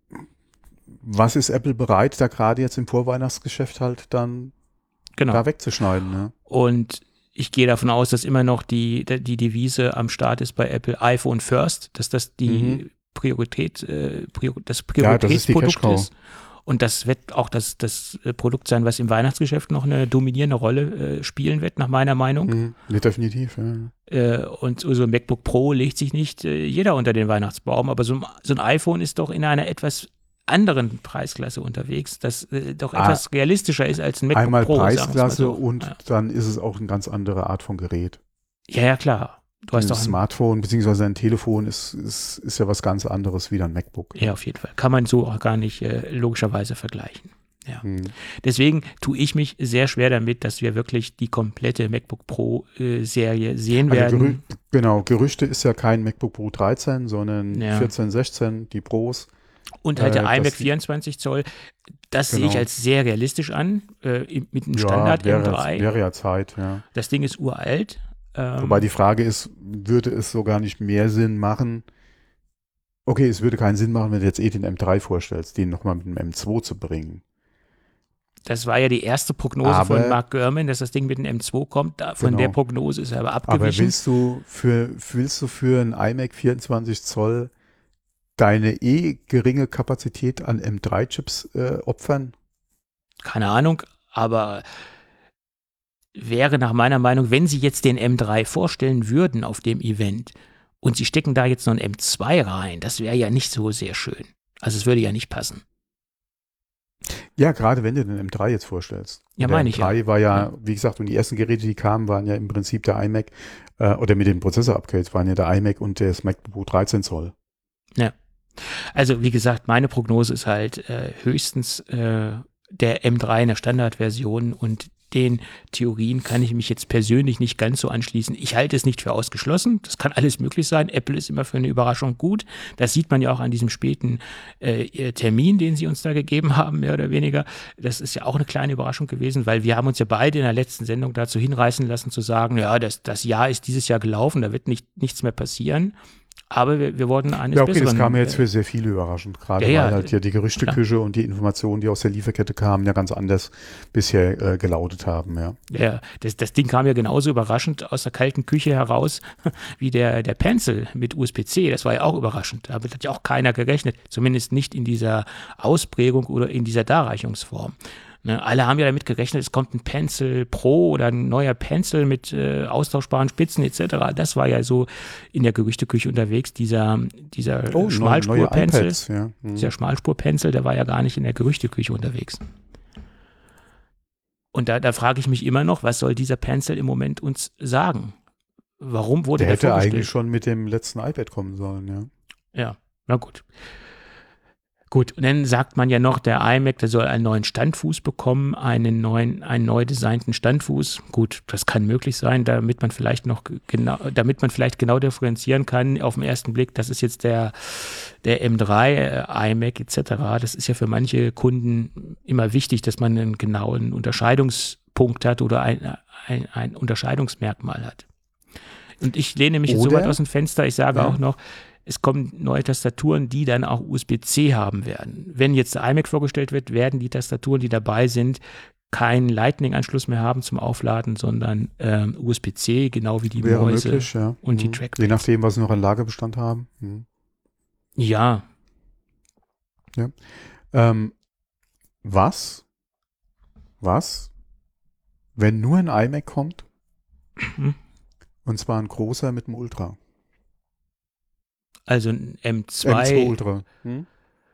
Speaker 2: was ist Apple bereit, da gerade jetzt im Vorweihnachtsgeschäft halt dann
Speaker 3: genau.
Speaker 2: da wegzuschneiden, ne?
Speaker 3: Und ich gehe davon aus, dass immer noch die, die Devise am Start ist bei Apple iPhone First, dass das die mhm. Priorität, äh, Prior, das Prioritätsprodukt
Speaker 2: ja, das ist.
Speaker 3: ist. Und das wird auch das, das Produkt sein, was im Weihnachtsgeschäft noch eine dominierende Rolle äh, spielen wird, nach meiner Meinung.
Speaker 2: Mhm. Ja, definitiv, ja.
Speaker 3: Äh, und so ein MacBook Pro legt sich nicht äh, jeder unter den Weihnachtsbaum, aber so, so ein iPhone ist doch in einer etwas anderen Preisklasse unterwegs, das äh, doch
Speaker 2: ah,
Speaker 3: etwas realistischer ist als ein MacBook
Speaker 2: einmal
Speaker 3: Pro.
Speaker 2: Einmal Preisklasse
Speaker 3: so.
Speaker 2: und ja. dann ist es auch eine ganz andere Art von Gerät.
Speaker 3: Ja, ja, klar. Du hast
Speaker 2: ein
Speaker 3: doch ein
Speaker 2: Smartphone bzw. ein Telefon ist, ist, ist ja was ganz anderes wie ein MacBook.
Speaker 3: Ja, auf jeden Fall. Kann man so auch gar nicht äh, logischerweise vergleichen. Ja.
Speaker 2: Hm.
Speaker 3: Deswegen tue ich mich sehr schwer damit, dass wir wirklich die komplette MacBook Pro äh, Serie sehen
Speaker 2: also
Speaker 3: werden.
Speaker 2: Gerü genau, Gerüchte ist ja kein MacBook Pro dreizehn, sondern
Speaker 3: ja.
Speaker 2: vierzehn, sechzehn, die Pros.
Speaker 3: Und halt der
Speaker 2: äh,
Speaker 3: iMac vierundzwanzig Zoll, das
Speaker 2: genau.
Speaker 3: sehe ich als sehr realistisch an, äh, mit einem
Speaker 2: ja,
Speaker 3: Standard
Speaker 2: wäre
Speaker 3: M drei.
Speaker 2: Jetzt, wäre ja Zeit, ja.
Speaker 3: Das Ding ist uralt. Ähm,
Speaker 2: Wobei die Frage ist, würde es so gar nicht mehr Sinn machen? Okay, es würde keinen Sinn machen, wenn du jetzt eh den M drei vorstellst, den nochmal mit dem M zwei zu bringen.
Speaker 3: Das war ja die erste Prognose
Speaker 2: aber,
Speaker 3: von Mark Gurman, dass das Ding mit dem M zwei kommt. Von
Speaker 2: genau.
Speaker 3: der Prognose ist er aber abgewichen.
Speaker 2: Aber willst du für, willst du für ein iMac vierundzwanzig Zoll deine eh geringe Kapazität an M drei Chips äh, opfern?
Speaker 3: Keine Ahnung, aber wäre nach meiner Meinung, wenn sie jetzt den M drei vorstellen würden auf dem Event und sie stecken da jetzt noch ein M zwei rein, das wäre ja nicht so sehr schön. Also es würde ja nicht passen.
Speaker 2: Ja, gerade wenn du den M drei jetzt vorstellst.
Speaker 3: Ja, meine ich
Speaker 2: ja. Der M drei
Speaker 3: ja.
Speaker 2: war ja,
Speaker 3: ja,
Speaker 2: wie gesagt, und die ersten Geräte, die kamen, waren ja im Prinzip der iMac, äh, oder mit den Prozessor-Upgrades waren ja der iMac und das MacBook dreizehn Zoll.
Speaker 3: Ja. Also wie gesagt, meine Prognose ist halt äh, höchstens äh, der M drei in der Standardversion und den Theorien kann ich mich jetzt persönlich nicht ganz so anschließen. Ich halte es nicht für ausgeschlossen. Das kann alles möglich sein. Apple ist immer für eine Überraschung gut. Das sieht man ja auch an diesem späten äh, Termin, den sie uns da gegeben haben, mehr oder weniger. Das ist ja auch eine kleine Überraschung gewesen, weil wir haben uns ja beide in der letzten Sendung dazu hinreißen lassen, zu sagen, ja, das, das Jahr ist dieses Jahr gelaufen, da wird nicht, nichts mehr passieren. Aber wir, wir wurden eines
Speaker 2: Ja, okay,
Speaker 3: Besseren,
Speaker 2: das kam mir jetzt für sehr viele überraschend, gerade
Speaker 3: ja, ja,
Speaker 2: weil halt ja die Gerüchteküche und die Informationen, die aus der Lieferkette kamen, ja ganz anders bisher äh, gelautet haben, ja.
Speaker 3: Ja, das, das Ding kam ja genauso überraschend aus der kalten Küche heraus wie der, der Pencil mit U S B C. Das war ja auch überraschend. Damit hat ja auch keiner gerechnet, zumindest nicht in dieser Ausprägung oder in dieser Darreichungsform. Ne, alle haben ja damit gerechnet, es kommt ein Pencil Pro oder ein neuer Pencil mit äh, austauschbaren Spitzen et cetera. Das war ja so in der Gerüchteküche unterwegs, dieser, dieser
Speaker 2: oh,
Speaker 3: Schmalspur-Pencil.
Speaker 2: Ja. Mhm.
Speaker 3: Dieser Schmalspur-Pencil, der war ja gar nicht in der Gerüchteküche unterwegs. Und da, da frage ich mich immer noch, was soll dieser Pencil im Moment uns sagen? Warum wurde der,
Speaker 2: der
Speaker 3: vorgestellt?
Speaker 2: hätte eigentlich schon mit dem letzten iPad kommen sollen, ja.
Speaker 3: Ja, na gut. Gut, und dann sagt man ja noch, der iMac, der soll einen neuen Standfuß bekommen, einen neuen, einen neu designten Standfuß. Gut, das kann möglich sein, damit man vielleicht noch genau, damit man vielleicht genau differenzieren kann auf den ersten Blick, das ist jetzt der, der M drei äh, iMac et cetera. Das ist ja für manche Kunden immer wichtig, dass man einen genauen Unterscheidungspunkt hat oder ein, ein, ein Unterscheidungsmerkmal hat. Und ich lehne mich jetzt so weit aus dem Fenster, ich sage ja. auch noch, es kommen neue Tastaturen, die dann auch U S B C haben werden. Wenn jetzt der iMac vorgestellt wird, werden die Tastaturen, die dabei sind, keinen Lightning-Anschluss mehr haben zum Aufladen, sondern ähm, U S B C, genau wie die
Speaker 2: Wäre
Speaker 3: Mäuse
Speaker 2: möglich, ja.
Speaker 3: und
Speaker 2: mhm.
Speaker 3: die Trackpads.
Speaker 2: Je nachdem, was sie noch an Lagerbestand haben. Mhm.
Speaker 3: Ja.
Speaker 2: Ja. Ähm, was, was, wenn nur ein iMac kommt,
Speaker 3: Mhm.
Speaker 2: und zwar ein großer mit einem Ultra.
Speaker 3: Also ein M
Speaker 2: M
Speaker 3: zwei,
Speaker 2: zwei Ultra. Hm?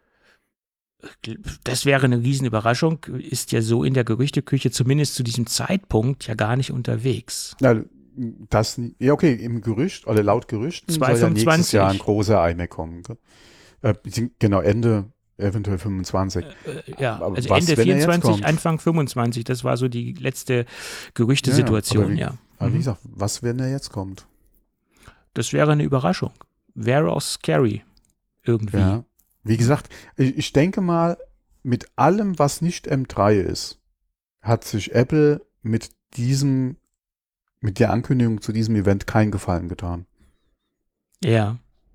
Speaker 3: das wäre eine Riesenüberraschung, ist ja so in der Gerüchteküche zumindest zu diesem Zeitpunkt ja gar nicht unterwegs.
Speaker 2: Ja, das, ja, okay, im Gerücht, oder laut Gerüchten soll ja nächstes
Speaker 3: zweihundertfünfundzwanzig.
Speaker 2: Jahr ein großer iMac kommen. Äh, genau, Ende, eventuell fünfundzwanzig.
Speaker 3: Äh, ja,
Speaker 2: Aber
Speaker 3: also
Speaker 2: was,
Speaker 3: Ende
Speaker 2: wenn er jetzt
Speaker 3: vierundzwanzig,
Speaker 2: kommt?
Speaker 3: Anfang fünfundzwanzig, das war so die letzte Gerüchtesituation,
Speaker 2: Ja,
Speaker 3: ja.
Speaker 2: ja, aber wie, aber wie
Speaker 3: Mhm.
Speaker 2: gesagt, was, wenn er jetzt kommt?
Speaker 3: Das wäre eine Überraschung. Wäre auch scary irgendwie.
Speaker 2: Ja. Wie gesagt, ich, ich denke mal, mit allem, was nicht M drei ist, hat sich Apple mit diesem, mit der Ankündigung zu diesem Event keinen Gefallen getan.
Speaker 3: Ja,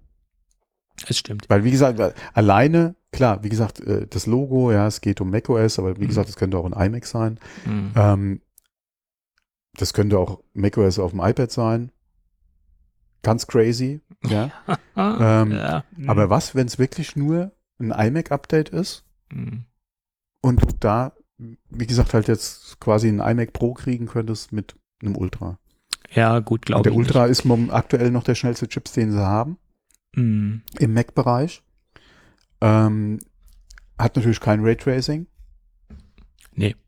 Speaker 3: es stimmt.
Speaker 2: Weil, wie gesagt, weil alleine, klar, wie gesagt, äh, das Logo, ja, es geht um macOS, aber wie
Speaker 3: Mhm.
Speaker 2: gesagt, es könnte auch ein iMac sein.
Speaker 3: Mhm.
Speaker 2: Ähm, das könnte auch macOS auf dem iPad sein. Ganz crazy, ja.
Speaker 3: Ah,
Speaker 2: ähm,
Speaker 3: ja. Mhm.
Speaker 2: Aber was, wenn es wirklich nur ein iMac-Update ist
Speaker 3: Mhm.
Speaker 2: und du da, wie gesagt, halt jetzt quasi ein iMac Pro kriegen könntest mit einem Ultra.
Speaker 3: Ja, gut,
Speaker 2: Und
Speaker 3: glaube
Speaker 2: der
Speaker 3: ich
Speaker 2: Ultra ist mom- aktuell noch der schnellste Chip, den sie haben
Speaker 3: nicht. Mhm.
Speaker 2: im Mac-Bereich. Ähm, hat natürlich kein Raytracing.
Speaker 3: Nee.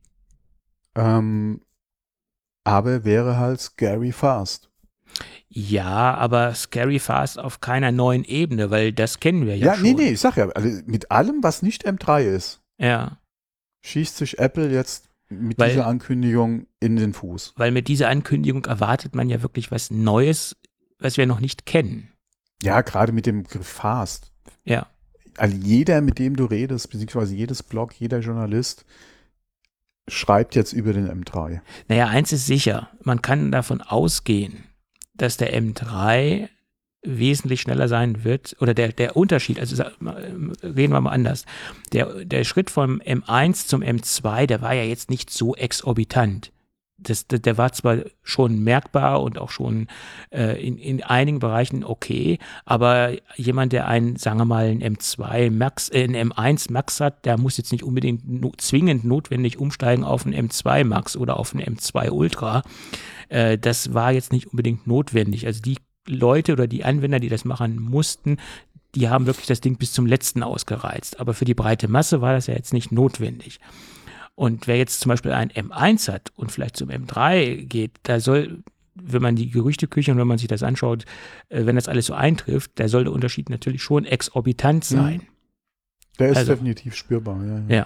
Speaker 2: Ähm, aber wäre halt scary fast.
Speaker 3: Ja, aber scary fast auf keiner neuen Ebene, weil das kennen wir ja,
Speaker 2: Ja,
Speaker 3: schon.
Speaker 2: nee, nee, ich sag ja, also mit allem, was nicht M drei ist,
Speaker 3: Ja,
Speaker 2: schießt sich Apple jetzt mit
Speaker 3: Weil-
Speaker 2: dieser Ankündigung in den Fuß.
Speaker 3: weil mit dieser Ankündigung erwartet man ja wirklich was Neues, was wir noch nicht kennen.
Speaker 2: Ja, gerade mit dem Begriff fast.
Speaker 3: Ja,
Speaker 2: Also jeder, mit dem du redest, beziehungsweise jedes Blog, jeder Journalist schreibt jetzt über den M drei.
Speaker 3: naja, eins ist sicher, man kann davon ausgehen, dass der M drei wesentlich schneller sein wird, oder der, der Unterschied, also sag mal, reden wir mal anders, der, der Schritt vom M eins zum M zwei, der war ja jetzt nicht so exorbitant. Das, der, der war zwar schon merkbar und auch schon äh, in, in einigen Bereichen okay, aber jemand, der einen, sagen wir mal, ein M zwei Max, äh, ein M eins Max hat, der muss jetzt nicht unbedingt no, zwingend notwendig umsteigen auf ein M zwei Max oder auf ein M zwei Ultra. Äh, das war jetzt nicht unbedingt notwendig. Also die Leute oder die Anwender, die das machen mussten, die haben wirklich das Ding bis zum letzten ausgereizt. Aber für die breite Masse war das ja jetzt nicht notwendig. Und wer jetzt zum Beispiel ein M eins hat und vielleicht zum M drei geht, da soll, wenn man die Gerüchteküche und wenn man sich das anschaut, äh, wenn das alles so eintrifft, da soll der Unterschied natürlich schon exorbitant sein.
Speaker 2: Der ist
Speaker 3: Also-
Speaker 2: definitiv spürbar. Ja, ja.
Speaker 3: Ja.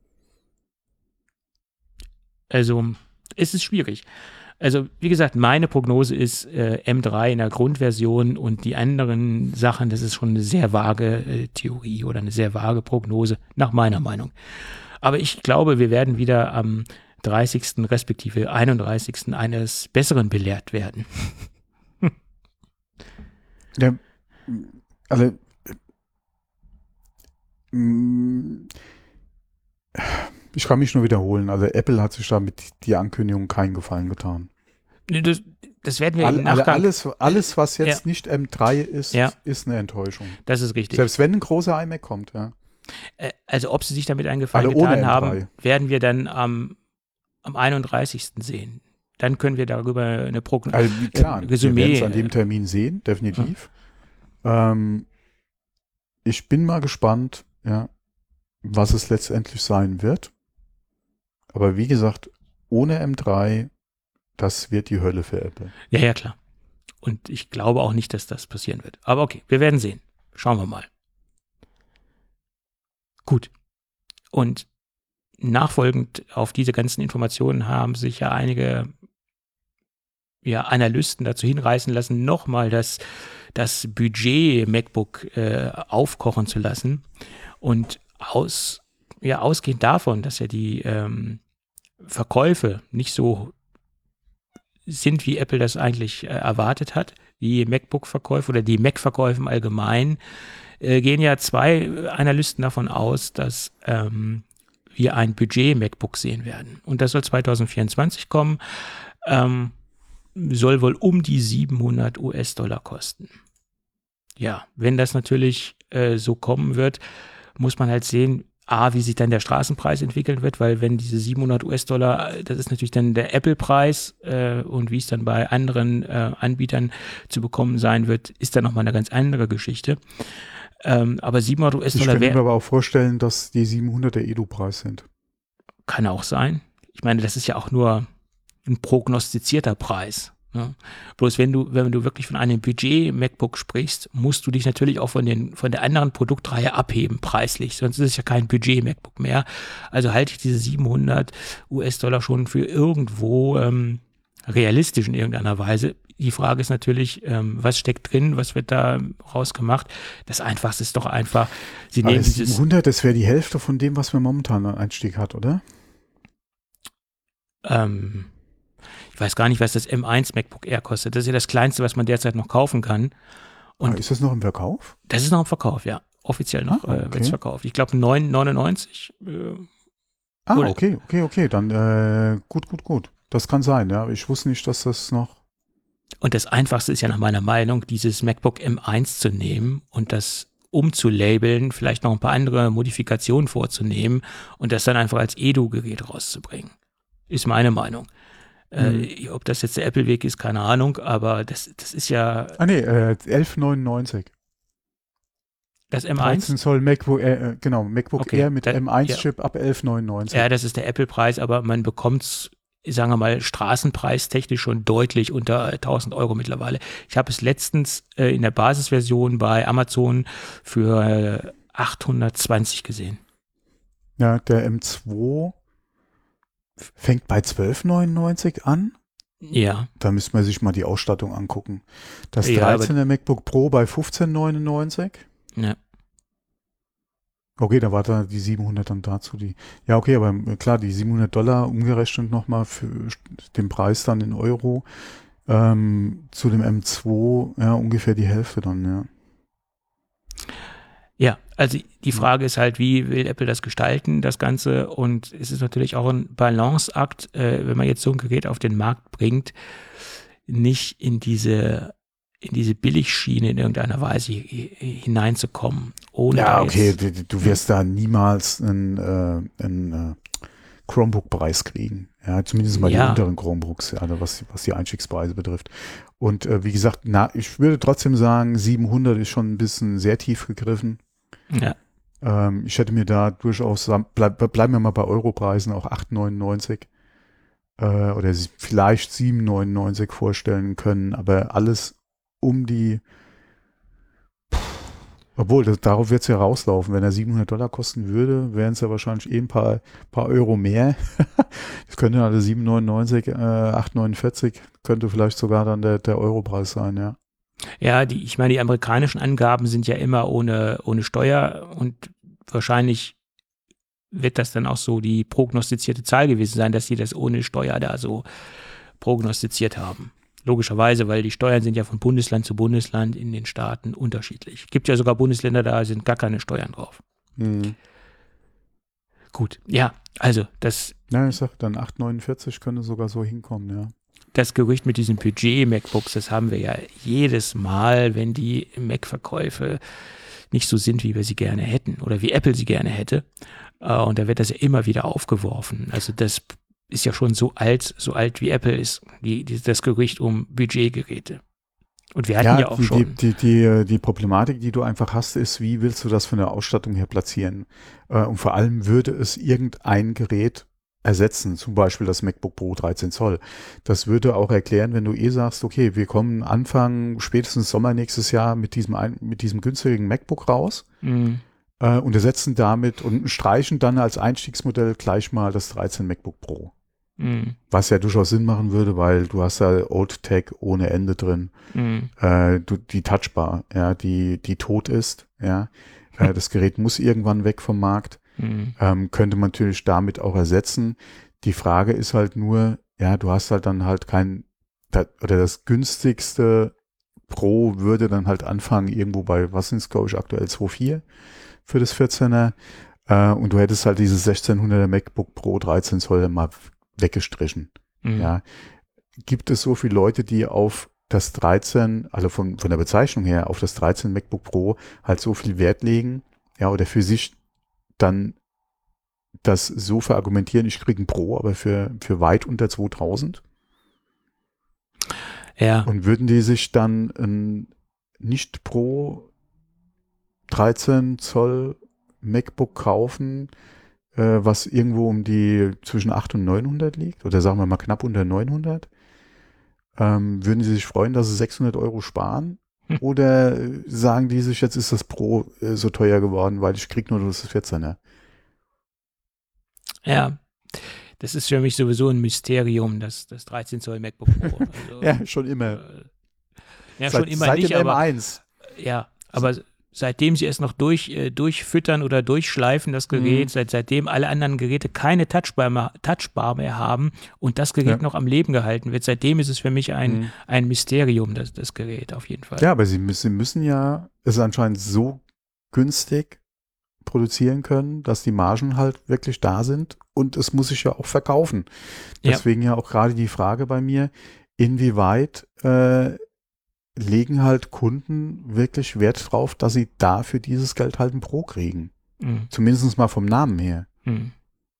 Speaker 3: Also es ist schwierig. Also wie gesagt, meine Prognose ist äh, M drei in der Grundversion und die anderen Sachen, das ist schon eine sehr vage äh, Theorie oder eine sehr vage Prognose, nach meiner Meinung. Aber ich glaube, wir werden wieder am dreißigsten respektive einunddreißigsten eines Besseren belehrt werden.
Speaker 2: Ja, also mm, ich kann mich nur wiederholen. Also Apple hat sich damit die Ankündigung keinen Gefallen getan.
Speaker 3: Das, das werden wir
Speaker 2: Alle,
Speaker 3: im
Speaker 2: alle,
Speaker 3: Nachgang,
Speaker 2: alles, alles, was jetzt
Speaker 3: Ja.
Speaker 2: nicht M drei ist,
Speaker 3: Ja.
Speaker 2: ist eine Enttäuschung.
Speaker 3: das ist richtig.
Speaker 2: Selbst wenn ein großer iMac kommt, ja.
Speaker 3: Äh, Also ob sie sich damit einen Gefallen
Speaker 2: Alle ohne
Speaker 3: getan
Speaker 2: M drei.
Speaker 3: haben, werden wir dann am, am einunddreißigsten sehen. Dann können wir darüber eine Prognose.
Speaker 2: Also wie- klar,
Speaker 3: Äh,
Speaker 2: wir
Speaker 3: Resümee,
Speaker 2: werden es an
Speaker 3: äh,
Speaker 2: dem Termin sehen, definitiv. Ähm, ich bin mal gespannt, ja, was es letztendlich sein wird. Aber wie gesagt, ohne M drei, das wird die Hölle für Apple.
Speaker 3: Ja, ja, klar. Und ich glaube auch nicht, dass das passieren wird. Aber okay, wir werden sehen. Schauen wir mal. Gut. Und nachfolgend auf diese ganzen Informationen haben sich ja einige ja, Analysten dazu hinreißen lassen, nochmal das, das Budget MacBook äh, aufkochen zu lassen. Und aus, ja, ausgehend davon, dass ja die ähm, Verkäufe nicht so sind, wie Apple das eigentlich äh, erwartet hat, die MacBook-Verkäufe oder die Mac-Verkäufe im Allgemeinen, äh, gehen ja zwei Analysten davon aus, dass ähm, wir ein Budget-MacBook sehen werden. Und das soll zwanzig vierundzwanzig kommen, ähm, soll wohl um die siebenhundert US-Dollar kosten. Ja, wenn das natürlich äh, so kommen wird, muss man halt sehen, A, wie sich dann der Straßenpreis entwickeln wird, weil wenn diese siebenhundert US-Dollar, das ist natürlich dann der Apple-Preis äh, und wie es dann bei anderen äh, Anbietern zu bekommen sein wird, ist dann nochmal eine ganz andere Geschichte. Ähm, aber siebenhundert US-Dollar
Speaker 2: wäre... Ich
Speaker 3: wär,
Speaker 2: kann mir aber auch vorstellen, dass die siebenhundert der Edu-Preis sind.
Speaker 3: Kann auch sein. Ich meine, das ist ja auch nur ein prognostizierter Preis. Ne? Bloß wenn du, wenn du wirklich von einem Budget-MacBook sprichst, musst du dich natürlich auch von, den, von der anderen Produktreihe abheben, preislich. Sonst ist es ja kein Budget-MacBook mehr. Also halte ich diese siebenhundert US-Dollar schon für irgendwo ähm, realistisch in irgendeiner Weise. Die Frage ist natürlich, ähm, was steckt drin, was wird da rausgemacht? Das Einfachste ist doch einfach, sie
Speaker 2: Aber
Speaker 3: nehmen
Speaker 2: das
Speaker 3: dieses...
Speaker 2: siebenhundert, das wäre die Hälfte von dem, was wir momentan an Einstieg hat, oder?
Speaker 3: Ähm, ich weiß gar nicht, was das M eins MacBook Air kostet. Das ist ja das Kleinste, was man derzeit noch kaufen kann. Und
Speaker 2: ah, ist das noch im Verkauf?
Speaker 3: Das ist noch im Verkauf, ja. Offiziell noch
Speaker 2: ah, okay.
Speaker 3: äh, wird es verkauft. Ich glaube neun neunundneunzig. Äh,
Speaker 2: ah,
Speaker 3: oder?
Speaker 2: okay, okay, okay. Dann äh, gut, gut, gut. Das kann sein, ja. Ich wusste nicht, dass das noch...
Speaker 3: Und das Einfachste ist ja nach meiner Meinung, dieses MacBook M eins zu nehmen und das umzulabeln, vielleicht noch ein paar andere Modifikationen vorzunehmen und das dann einfach als Edu-Gerät rauszubringen. Ist meine Meinung. Mhm. Äh, ob das jetzt der Apple-Weg ist, keine Ahnung, aber das, das ist ja...
Speaker 2: Ah nee, äh, elf neunundneunzig.
Speaker 3: Das M eins?
Speaker 2: dreizehn Zoll MacBook Air, äh, genau, MacBook
Speaker 3: okay,
Speaker 2: Air mit
Speaker 3: da,
Speaker 2: M eins Chip
Speaker 3: ja.
Speaker 2: ab elf neunundneunzig.
Speaker 3: Ja, das ist der Apple-Preis, aber man bekommt es, sagen wir mal, straßenpreistechnisch schon deutlich unter tausend Euro mittlerweile. Ich habe es letztens äh, in der Basisversion bei Amazon für äh, achthundertzwanzig gesehen.
Speaker 2: Ja, der M zwei fängt bei zwölf neunundneunzig an.
Speaker 3: Ja.
Speaker 2: Da müsste man sich mal die Ausstattung angucken. Das
Speaker 3: Ja,
Speaker 2: dreizehner MacBook Pro bei fünfzehn neunundneunzig.
Speaker 3: Ja.
Speaker 2: Okay, da war da die siebenhundert dann dazu. Die, ja, okay, aber klar, die siebenhundert Dollar umgerechnet nochmal für den Preis dann in Euro ähm, zu dem M zwei, ja, ungefähr die Hälfte dann, ja.
Speaker 3: Ja, also die Frage ist halt, wie will Apple das gestalten, das Ganze? Und es ist natürlich auch ein Balanceakt, äh, wenn man jetzt so ein Gerät auf den Markt bringt, nicht in diese in diese Billigschiene in irgendeiner Weise hineinzukommen. Ohne
Speaker 2: ja, okay, du, du wirst da niemals einen, äh, einen äh, Chromebook-Preis kriegen. Ja, zumindest mal
Speaker 3: ja.
Speaker 2: die unteren Chromebooks, ja, was, was die Einstiegspreise betrifft. Und äh, wie gesagt, na, ich würde trotzdem sagen, siebenhundert ist schon ein bisschen sehr tief gegriffen.
Speaker 3: Ja.
Speaker 2: Ähm, ich hätte mir da durchaus, bleib, bleiben wir mal bei Europreisen, auch acht neunundneunzig äh, oder vielleicht sieben neunundneunzig vorstellen können, aber alles um die, obwohl, das, darauf wird es ja rauslaufen. Wenn er siebenhundert Dollar kosten würde, wären es ja wahrscheinlich eh ein paar, paar Euro mehr. Das könnte alle sieben neunundneunzig, äh, acht neunundvierzig, könnte vielleicht sogar dann der, der Europreis sein, ja.
Speaker 3: Ja, die, ich meine, die amerikanischen Angaben sind ja immer ohne, ohne Steuer und wahrscheinlich wird das dann auch so die prognostizierte Zahl gewesen sein, dass sie das ohne Steuer da so prognostiziert haben. Logischerweise, weil die Steuern sind ja von Bundesland zu Bundesland in den Staaten unterschiedlich. Gibt ja sogar Bundesländer, da sind gar keine Steuern drauf.
Speaker 2: Mhm.
Speaker 3: Gut, ja, also das...
Speaker 2: Ja, ich sag dann acht neunundvierzig könnte sogar so hinkommen, ja.
Speaker 3: Das Gerücht mit diesen Budget-MacBooks, das haben wir ja jedes Mal, wenn die Mac-Verkäufe nicht so sind, wie wir sie gerne hätten oder wie Apple sie gerne hätte. Und da wird das ja immer wieder aufgeworfen. Also das ist ja schon so alt, so alt wie Apple ist, die, die, das Gerücht um Budgetgeräte. Und wir hatten ja, ja auch
Speaker 2: die,
Speaker 3: schon.
Speaker 2: Die, die, die, die Problematik, die du einfach hast, ist, wie willst du das von der Ausstattung her platzieren? Und vor allem würde es irgendein Gerät ersetzen, zum Beispiel das MacBook Pro dreizehn Zoll. Das würde auch erklären, wenn du eh sagst, okay, wir kommen Anfang, spätestens Sommer nächstes Jahr mit diesem, mit diesem günstigen MacBook raus
Speaker 3: Mhm.
Speaker 2: äh, und ersetzen damit und streichen dann als Einstiegsmodell gleich mal das dreizehn MacBook Pro.
Speaker 3: Mhm.
Speaker 2: Was ja durchaus Sinn machen würde, weil du hast ja Old Tech ohne Ende drin.
Speaker 3: Mhm.
Speaker 2: Äh, du, die Touchbar, ja, die, die tot ist, ja. Äh, das Gerät muss irgendwann weg vom Markt.
Speaker 3: Mhm.
Speaker 2: Ähm, könnte man natürlich damit auch ersetzen. Die Frage ist halt nur, ja, du hast halt dann halt kein, oder das günstigste Pro würde dann halt anfangen irgendwo bei, was sind es, glaube ich, aktuell zwei Komma vier für das vierzehner. Äh, und du hättest halt dieses sechzehnhunderter MacBook Pro dreizehn Zoll mal weggestrichen.
Speaker 3: Mhm.
Speaker 2: Ja. Gibt es so viele Leute, die auf das dreizehn, also von, von der Bezeichnung her, auf das dreizehn MacBook Pro halt so viel Wert legen, ja, oder für sich dann das so verargumentieren, ich kriege ein Pro, aber für, für weit unter zweitausend.
Speaker 3: Ja.
Speaker 2: Und würden die sich dann ein nicht Pro dreizehn Zoll MacBook kaufen, äh, was irgendwo um die zwischen achthundert und neunhundert liegt, oder sagen wir mal knapp unter neunhundert, ähm, würden sie sich freuen, dass sie sechshundert Euro sparen? Hm. Oder sagen die sich, jetzt ist das Pro äh, so teuer geworden, weil ich kriege nur das vierzehner?
Speaker 3: Ja, das ist für mich sowieso ein Mysterium, das, das dreizehn Zoll MacBook Pro. Also,
Speaker 2: ja, schon immer.
Speaker 3: Äh, ja,
Speaker 2: seit,
Speaker 3: schon immer
Speaker 2: seit
Speaker 3: nicht,
Speaker 2: dem
Speaker 3: aber,
Speaker 2: M eins.
Speaker 3: Ja, aber seitdem sie es noch durch, äh, durchfüttern oder durchschleifen, das Gerät, mhm. seit, seitdem alle anderen Geräte keine Touchbar mehr, Touchbar mehr haben und das Gerät ja. noch am Leben gehalten wird, seitdem ist es für mich ein, mhm. ein Mysterium, das, das Gerät auf jeden Fall.
Speaker 2: Ja, aber sie müssen, sie müssen ja es anscheinend so günstig produzieren können, dass die Margen halt wirklich da sind und es muss sich ja auch verkaufen. Deswegen ja, ja auch gerade die Frage bei mir, inwieweit äh, legen halt Kunden wirklich Wert drauf, dass sie dafür dieses Geld halt ein Pro kriegen. Mhm. Zumindest mal vom Namen her.
Speaker 3: Mhm.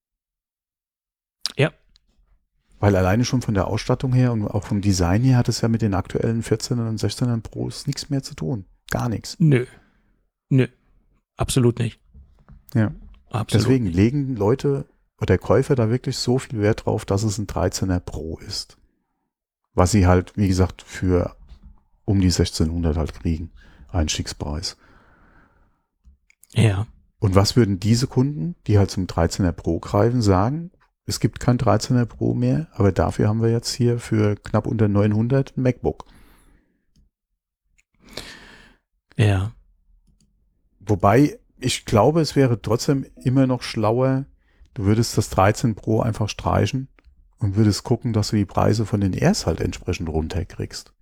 Speaker 3: Ja.
Speaker 2: Weil alleine schon von der Ausstattung her und auch vom Design her hat es ja mit den aktuellen vierzehner und sechzehner Pros nichts mehr zu tun. Gar nichts.
Speaker 3: Nö. Nö. Absolut nicht.
Speaker 2: Ja.
Speaker 3: Absolut
Speaker 2: Deswegen
Speaker 3: nicht.
Speaker 2: legen Leute oder Käufer da wirklich so viel Wert drauf, dass es ein dreizehner Pro ist. Was sie halt, wie gesagt, für um die sechzehnhundert halt kriegen. Einstiegspreis.
Speaker 3: Ja.
Speaker 2: Und was würden diese Kunden, die halt zum dreizehner Pro greifen, sagen? Es gibt kein dreizehner Pro mehr, aber dafür haben wir jetzt hier für knapp unter neunhundert ein MacBook.
Speaker 3: Ja.
Speaker 2: Wobei, ich glaube, es wäre trotzdem immer noch schlauer, du würdest das dreizehn Pro einfach streichen und würdest gucken, dass du die Preise von den Airs halt entsprechend runterkriegst.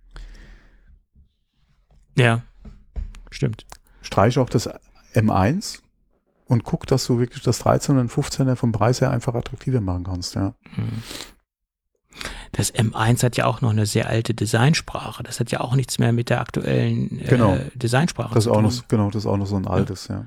Speaker 3: Ja, stimmt.
Speaker 2: Streich auch das M eins und guck, dass du wirklich das dreizehner und fünfzehner vom Preis her einfach attraktiver machen kannst, ja.
Speaker 3: Das M eins hat ja auch noch eine sehr alte Designsprache. Das hat ja auch nichts mehr mit der aktuellen
Speaker 2: genau.
Speaker 3: äh, Designsprache
Speaker 2: das
Speaker 3: zu
Speaker 2: auch
Speaker 3: tun.
Speaker 2: Noch, genau, das ist auch noch so ein altes, ja. ja.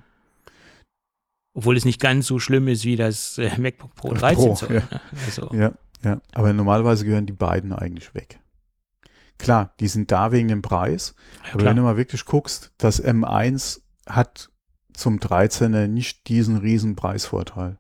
Speaker 3: Obwohl es nicht ganz so schlimm ist wie das äh, MacBook Pro dreizehn Zoll.
Speaker 2: Ja. Also. ja, ja, aber normalerweise gehören die beiden eigentlich weg. Klar, die sind da wegen dem Preis,
Speaker 3: Ja,
Speaker 2: aber wenn du mal wirklich guckst, das M eins hat zum dreizehner nicht diesen riesen Preisvorteil.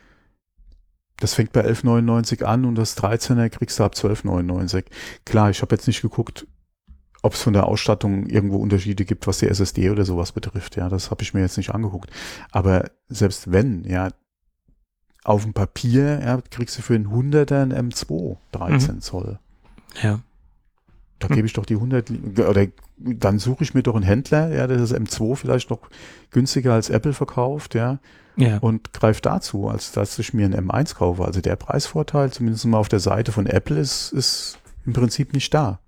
Speaker 2: Das fängt bei elf neunundneunzig an und das dreizehner kriegst du ab zwölf neunundneunzig. Klar, ich habe jetzt nicht geguckt, ob es von der Ausstattung irgendwo Unterschiede gibt, was die S S D oder sowas betrifft. Ja, das habe ich mir jetzt nicht angeguckt. Aber selbst wenn, ja, auf dem Papier, ja, kriegst du für einen hunderter ein M zwei dreizehn
Speaker 3: Mhm.
Speaker 2: Zoll.
Speaker 3: Ja.
Speaker 2: Da gebe ich doch die hundert, oder dann suche ich mir doch einen Händler, ja, der das M zwei vielleicht noch günstiger als Apple verkauft, ja,
Speaker 3: Ja.
Speaker 2: und greife dazu, als dass ich mir einen M eins kaufe. Also der Preisvorteil, zumindest mal auf der Seite von Apple, ist, ist im Prinzip nicht da.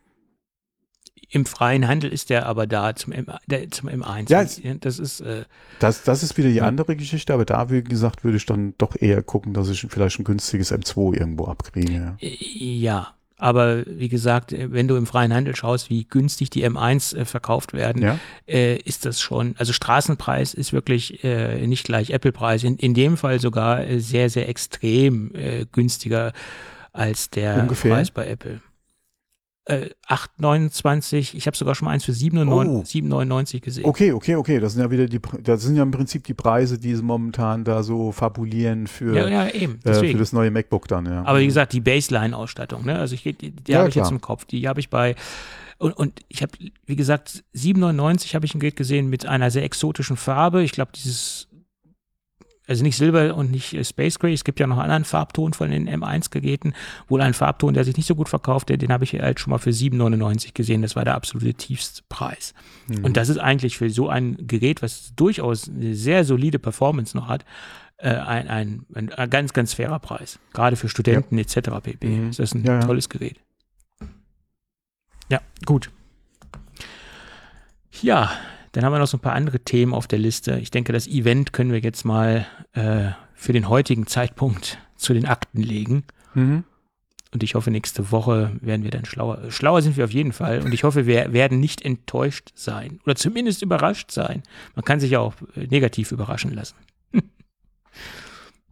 Speaker 3: Im freien Handel ist der aber da zum, M, der, zum M eins.
Speaker 2: Ja,
Speaker 3: das ist äh,
Speaker 2: Das, das ist wieder die
Speaker 3: Ja.
Speaker 2: andere Geschichte, aber da, wie gesagt, würde ich dann doch eher gucken, dass ich vielleicht ein günstiges M zwei irgendwo abkriege. Ja.
Speaker 3: ja. Aber wie gesagt, wenn du im freien Handel schaust, wie günstig die M eins äh, verkauft werden,
Speaker 2: Ja.
Speaker 3: äh, ist das schon, also Straßenpreis ist wirklich äh, nicht gleich Apple-Preis. In, in dem Fall sogar äh, sehr, sehr extrem äh, günstiger als der
Speaker 2: Ungefähr?
Speaker 3: Preis bei Apple. Äh, acht neunundzwanzig, ich habe sogar schon mal eins für sieben neunundneunzig gesehen.
Speaker 2: Okay, okay, okay. Das sind ja wieder die, das sind ja im Prinzip die Preise, die sie momentan da so fabulieren für,
Speaker 3: Ja, ja, eben.
Speaker 2: äh,
Speaker 3: Deswegen.
Speaker 2: für das neue MacBook dann, ja.
Speaker 3: Aber wie gesagt, die Baseline-Ausstattung, ne? Also ich, die, die
Speaker 2: Ja,
Speaker 3: habe ich jetzt
Speaker 2: klar.
Speaker 3: im Kopf. Die habe ich bei und, und ich habe, wie gesagt, sieben neunundneunzig habe ich ein Gerät gesehen mit einer sehr exotischen Farbe. Ich glaube, dieses, also nicht Silber und nicht äh, Space Gray. Es gibt ja noch einen anderen Farbton von den M eins Geräten. Wohl einen Farbton, der sich nicht so gut verkauft. Den, den habe ich halt schon mal für sieben neunundneunzig gesehen. Das war der absolute tiefste Preis.
Speaker 2: Mhm.
Speaker 3: Und das ist eigentlich für so ein Gerät, was durchaus eine sehr solide Performance noch hat, äh, ein, ein, ein, ein ganz, ganz fairer Preis. Gerade für Studenten et cetera pp.
Speaker 2: Mhm.
Speaker 3: Das ist ein
Speaker 2: Ja, ja.
Speaker 3: tolles Gerät. Ja, gut. Ja, dann haben wir noch so ein paar andere Themen auf der Liste. Ich denke, das Event können wir jetzt mal äh, für den heutigen Zeitpunkt zu den Akten legen.
Speaker 2: Mhm.
Speaker 3: Und ich hoffe, nächste Woche werden wir dann schlauer. Schlauer sind wir auf jeden Fall. Und ich hoffe, wir werden nicht enttäuscht sein. Oder zumindest überrascht sein. Man kann sich ja auch äh, negativ überraschen lassen.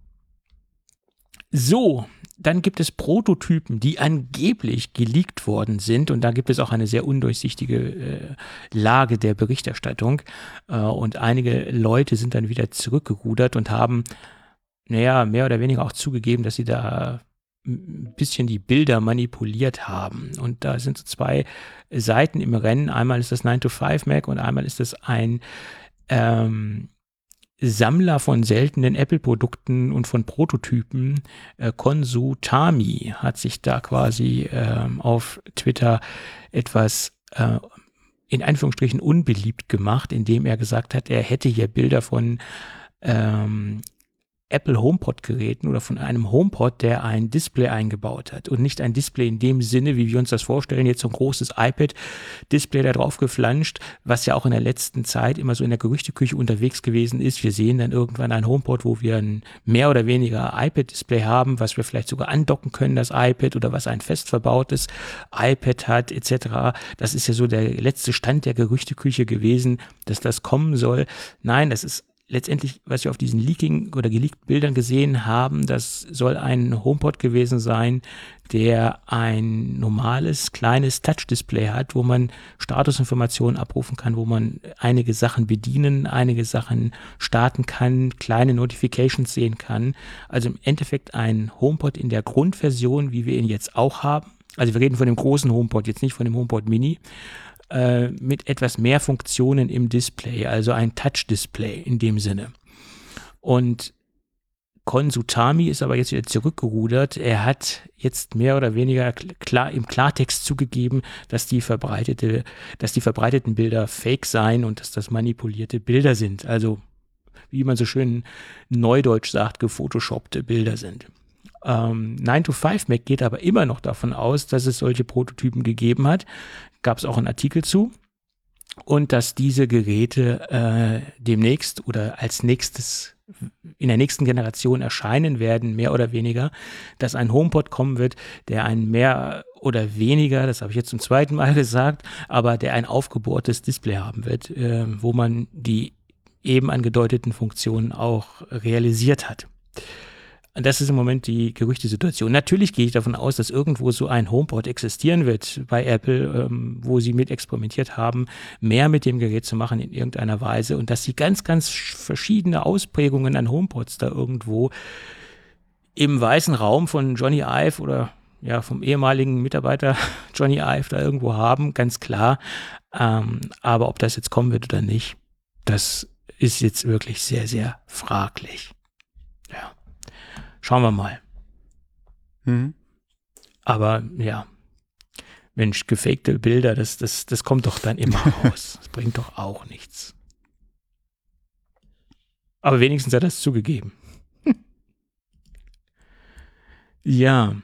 Speaker 3: So, dann gibt es Prototypen, die angeblich geleakt worden sind und da gibt es auch eine sehr undurchsichtige äh, Lage der Berichterstattung äh, und einige Leute sind dann wieder zurückgerudert und haben, naja, mehr oder weniger auch zugegeben, dass sie da ein bisschen die Bilder manipuliert haben und da sind so zwei Seiten im Rennen, einmal ist das nine to five Mac und einmal ist das ein ähm, Sammler von seltenen Apple-Produkten und von Prototypen, äh, Konsutami, hat sich da quasi ähm, auf Twitter etwas äh, in Anführungsstrichen unbeliebt gemacht, indem er gesagt hat, er hätte hier Bilder von ähm, Apple HomePod-Geräten oder von einem HomePod, der ein Display eingebaut hat und nicht ein Display in dem Sinne, wie wir uns das vorstellen, jetzt so ein großes iPad-Display da drauf geflanscht, was ja auch in der letzten Zeit immer so in der Gerüchteküche unterwegs gewesen ist. Wir sehen dann irgendwann ein HomePod, wo wir ein mehr oder weniger iPad-Display haben, was wir vielleicht sogar andocken können, das iPad, oder was ein fest verbautes iPad hat et cetera. Das ist ja so der letzte Stand der Gerüchteküche gewesen, dass das kommen soll. Nein, das ist letztendlich, was wir auf diesen Leaking oder geleakten Bildern gesehen haben, das soll ein HomePod gewesen sein, der ein normales, kleines Touch-Display hat, wo man Statusinformationen abrufen kann, wo man einige Sachen bedienen, einige Sachen starten kann, kleine Notifications sehen kann. Also im Endeffekt ein HomePod in der Grundversion, wie wir ihn jetzt auch haben. Also wir reden von dem großen HomePod, jetzt nicht von dem HomePod Mini. Mit etwas mehr Funktionen im Display, also ein Touch-Display in dem Sinne. Und Konsutami ist aber jetzt wieder zurückgerudert. Er hat jetzt mehr oder weniger klar im Klartext zugegeben, dass die verbreitete, dass die verbreiteten Bilder fake seien und dass das manipulierte Bilder sind. Also, wie man so schön neudeutsch sagt, gefotoshoppte Bilder sind. Ähm, nine to five Mac geht aber immer noch davon aus, dass es solche Prototypen gegeben hat. Gab es auch einen Artikel zu. Und dass diese Geräte äh, demnächst oder als nächstes in der nächsten Generation erscheinen werden, mehr oder weniger, dass ein HomePod kommen wird, der ein mehr oder weniger, das habe ich jetzt zum zweiten Mal gesagt, aber der ein aufgebohrtes Display haben wird, äh, wo man die eben angedeuteten Funktionen auch realisiert hat. Das ist im Moment die Gerüchtesituation. Natürlich gehe ich davon aus, dass irgendwo so ein HomePod existieren wird bei Apple, ähm, wo sie mit experimentiert haben, mehr mit dem Gerät zu machen in irgendeiner Weise und dass sie ganz, ganz verschiedene Ausprägungen an HomePods da irgendwo im weißen Raum von Johnny Ive oder ja vom ehemaligen Mitarbeiter Johnny Ive da irgendwo haben, ganz klar. Ähm, aber ob das jetzt kommen wird oder nicht, das ist jetzt wirklich sehr, sehr fraglich. Ja. Schauen wir mal.
Speaker 2: Mhm.
Speaker 3: Aber ja, Mensch, gefakte Bilder, das, das, das kommt doch dann immer raus. Das bringt doch auch nichts. Aber wenigstens hat er es zugegeben. Ja.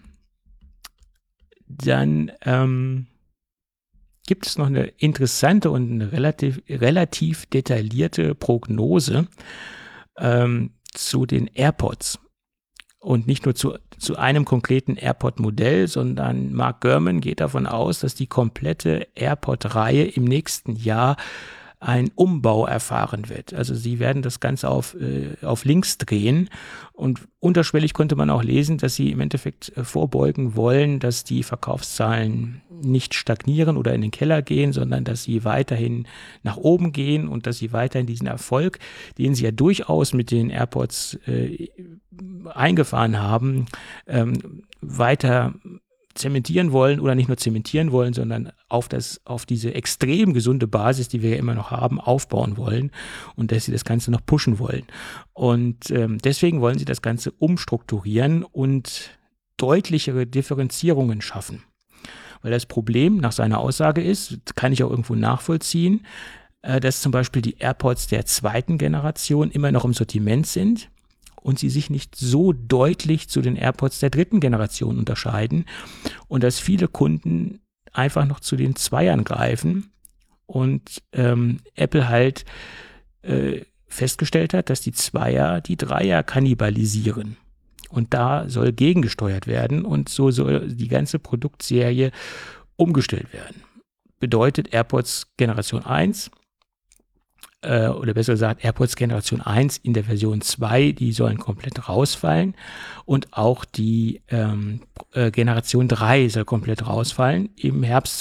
Speaker 3: Dann ähm, gibt es noch eine interessante und eine relativ, relativ detaillierte Prognose ähm, zu den AirPods. Und nicht nur zu, zu einem konkreten AirPod-Modell, sondern Mark Gurman geht davon aus, dass die komplette AirPod-Reihe im nächsten Jahr einen Umbau erfahren wird. Also sie werden das Ganze auf, äh, auf links drehen und unterschwellig konnte man auch lesen, dass sie im Endeffekt äh, vorbeugen wollen, dass die Verkaufszahlen nicht stagnieren oder in den Keller gehen, sondern dass sie weiterhin nach oben gehen und dass sie weiterhin diesen Erfolg, den sie ja durchaus mit den AirPods äh, eingefahren haben, ähm, weiter zementieren wollen oder nicht nur zementieren wollen, sondern auf das, auf diese extrem gesunde Basis, die wir ja immer noch haben, aufbauen wollen und dass sie das Ganze noch pushen wollen. Und ähm, deswegen wollen sie das Ganze umstrukturieren und deutlichere Differenzierungen schaffen. Weil das Problem nach seiner Aussage ist, kann ich auch irgendwo nachvollziehen, äh, dass zum Beispiel die AirPods der zweiten Generation immer noch im Sortiment sind und sie sich nicht so deutlich zu den AirPods der dritten Generation unterscheiden und dass viele Kunden einfach noch zu den Zweiern greifen und ähm, Apple halt äh, festgestellt hat, dass die Zweier die Dreier kannibalisieren und da soll gegengesteuert werden und so soll die ganze Produktserie umgestellt werden. Bedeutet AirPods Generation eins äh, oder besser gesagt AirPods Generation eins in der Version zwei, die sollen komplett rausfallen und auch die ähm, äh, Generation drei soll komplett rausfallen im Herbst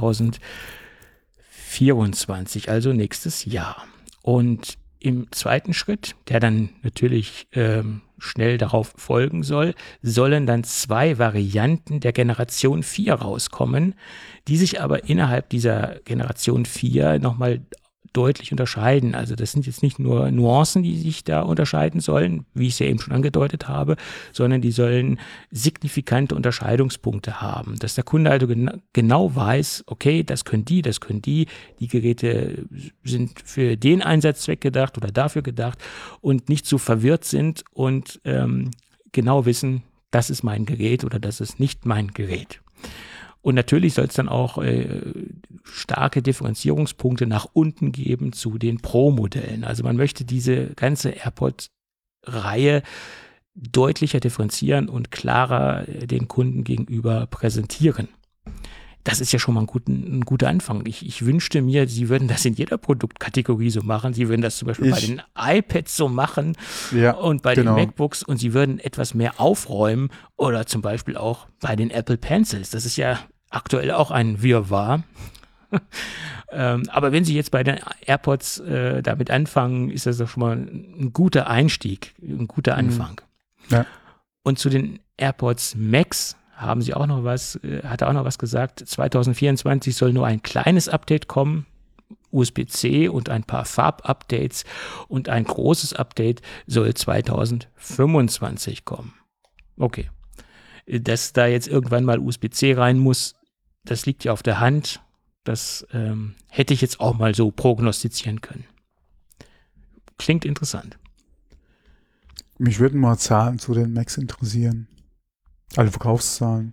Speaker 3: zweitausendvierundzwanzig, also nächstes Jahr. Und im zweiten Schritt, der dann natürlich ähm, schnell darauf folgen soll, sollen dann zwei Varianten der Generation vier rauskommen, die sich aber innerhalb dieser Generation vier nochmal deutlich unterscheiden. Also das sind jetzt nicht nur Nuancen, die sich da unterscheiden sollen, wie ich es ja eben schon angedeutet habe, sondern die sollen signifikante Unterscheidungspunkte haben, dass der Kunde also gen- genau weiß, okay, das können die, das können die, die Geräte sind für den Einsatzzweck gedacht oder dafür gedacht und nicht so verwirrt sind und ähm, genau wissen, das ist mein Gerät oder das ist nicht mein Gerät. Und natürlich soll es dann auch äh, starke Differenzierungspunkte nach unten geben zu den Pro-Modellen. Also man möchte diese ganze AirPod-Reihe deutlicher differenzieren und klarer äh, den Kunden gegenüber präsentieren. Das ist ja schon mal ein, guten, ein guter Anfang. Ich, ich wünschte mir, sie würden das in jeder Produktkategorie so machen. Sie würden das zum Beispiel ich, bei den iPads so machen
Speaker 2: ja,
Speaker 3: und bei genau. den MacBooks und sie würden etwas mehr aufräumen oder zum Beispiel auch bei den Apple Pencils. Das ist ja aktuell auch ein Wirrwarr. ähm, aber wenn Sie jetzt bei den AirPods äh, damit anfangen, ist das doch schon mal ein guter Einstieg, ein guter Anfang.
Speaker 2: Ja.
Speaker 3: Und zu den AirPods Max haben sie auch noch was, äh, hat er auch noch was gesagt, zweitausendvierundzwanzig soll nur ein kleines Update kommen, U S B C und ein paar Farbupdates und ein großes Update soll zweitausendfünfundzwanzig kommen. Okay. Dass da jetzt irgendwann mal U S B C rein muss, das liegt ja auf der Hand. Das ähm, hätte ich jetzt auch mal so prognostizieren können. Klingt interessant.
Speaker 2: Mich würden mal Zahlen zu den Macs interessieren. Alle Verkaufszahlen.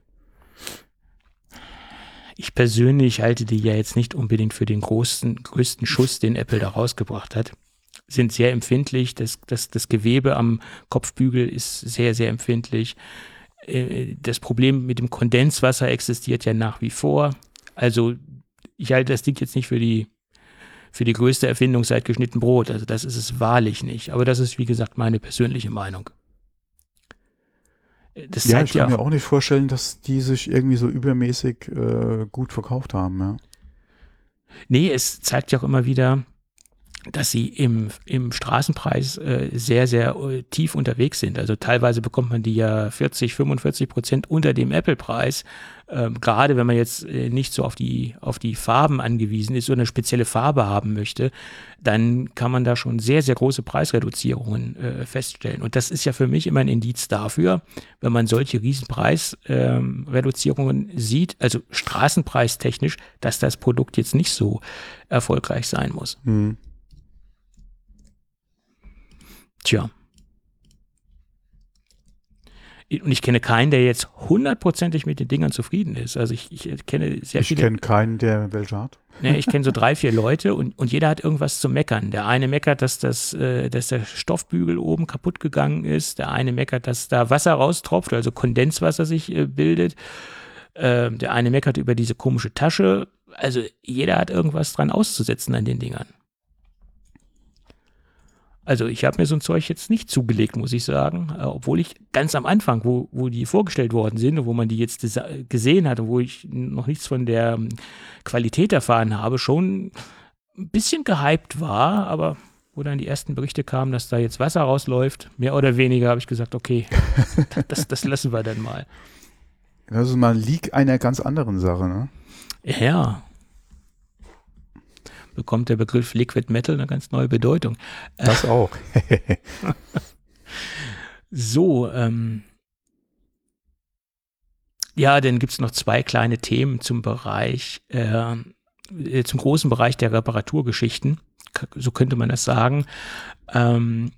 Speaker 3: Ich persönlich halte die ja jetzt nicht unbedingt für den größten, größten Schuss, den Apple da rausgebracht hat. Sind sehr empfindlich. Das, das, das Gewebe am Kopfbügel ist sehr, sehr empfindlich. Das Problem mit dem Kondenswasser existiert ja nach wie vor. Also ich halte das Ding jetzt nicht für die, für die größte Erfindung seit geschnitten Brot. Also das ist es wahrlich nicht. Aber das ist, wie gesagt, meine persönliche Meinung. Das
Speaker 2: ja,
Speaker 3: zeigt
Speaker 2: ich kann
Speaker 3: ja
Speaker 2: mir auch nicht vorstellen, dass die sich irgendwie so übermäßig äh, gut verkauft haben. Ja.
Speaker 3: Nee, es zeigt ja auch immer wieder, dass sie im, im Straßenpreis äh, sehr, sehr äh, tief unterwegs sind. Also teilweise bekommt man die ja vierzig, fünfundvierzig Prozent unter dem Apple-Preis. Ähm, gerade wenn man jetzt äh, nicht so auf die, auf die Farben angewiesen ist oder eine spezielle Farbe haben möchte, dann kann man da schon sehr, sehr große Preisreduzierungen äh, feststellen. Und das ist ja für mich immer ein Indiz dafür, wenn man solche riesen Preisreduzierungen ähm, sieht, also straßenpreistechnisch, dass das Produkt jetzt nicht so erfolgreich sein muss.
Speaker 2: Hm.
Speaker 3: Tja. Und ich kenne keinen, der jetzt hundertprozentig mit den Dingern zufrieden ist. Also ich, ich kenne sehr
Speaker 2: ich
Speaker 3: viele.
Speaker 2: Ich kenne keinen, der welche hat.
Speaker 3: Ne, ich kenne so drei, vier Leute und, und jeder hat irgendwas zu meckern. Der eine meckert, dass, das, äh, dass der Stoffbügel oben kaputt gegangen ist. Der eine meckert, dass da Wasser raustropft, also Kondenswasser sich äh, bildet. Äh, der eine meckert über diese komische Tasche. Also jeder hat irgendwas dran auszusetzen an den Dingern. Also ich habe mir so ein Zeug jetzt nicht zugelegt, muss ich sagen, äh, obwohl ich ganz am Anfang, wo, wo die vorgestellt worden sind und wo man die jetzt desa- gesehen hat und wo ich noch nichts von der ähm, Qualität erfahren habe, schon ein bisschen gehypt war, aber wo dann die ersten Berichte kamen, dass da jetzt Wasser rausläuft, mehr oder weniger, habe ich gesagt, okay, das, das lassen wir dann mal.
Speaker 2: Das ist mal ein Leak einer ganz anderen Sache, ne?
Speaker 3: Ja. Bekommt der Begriff Liquid Metal eine ganz neue Bedeutung.
Speaker 2: Das auch.
Speaker 3: So, ähm, ja, dann gibt es noch zwei kleine Themen zum Bereich, äh, zum großen Bereich der Reparaturgeschichten, so könnte man das sagen. Ähm,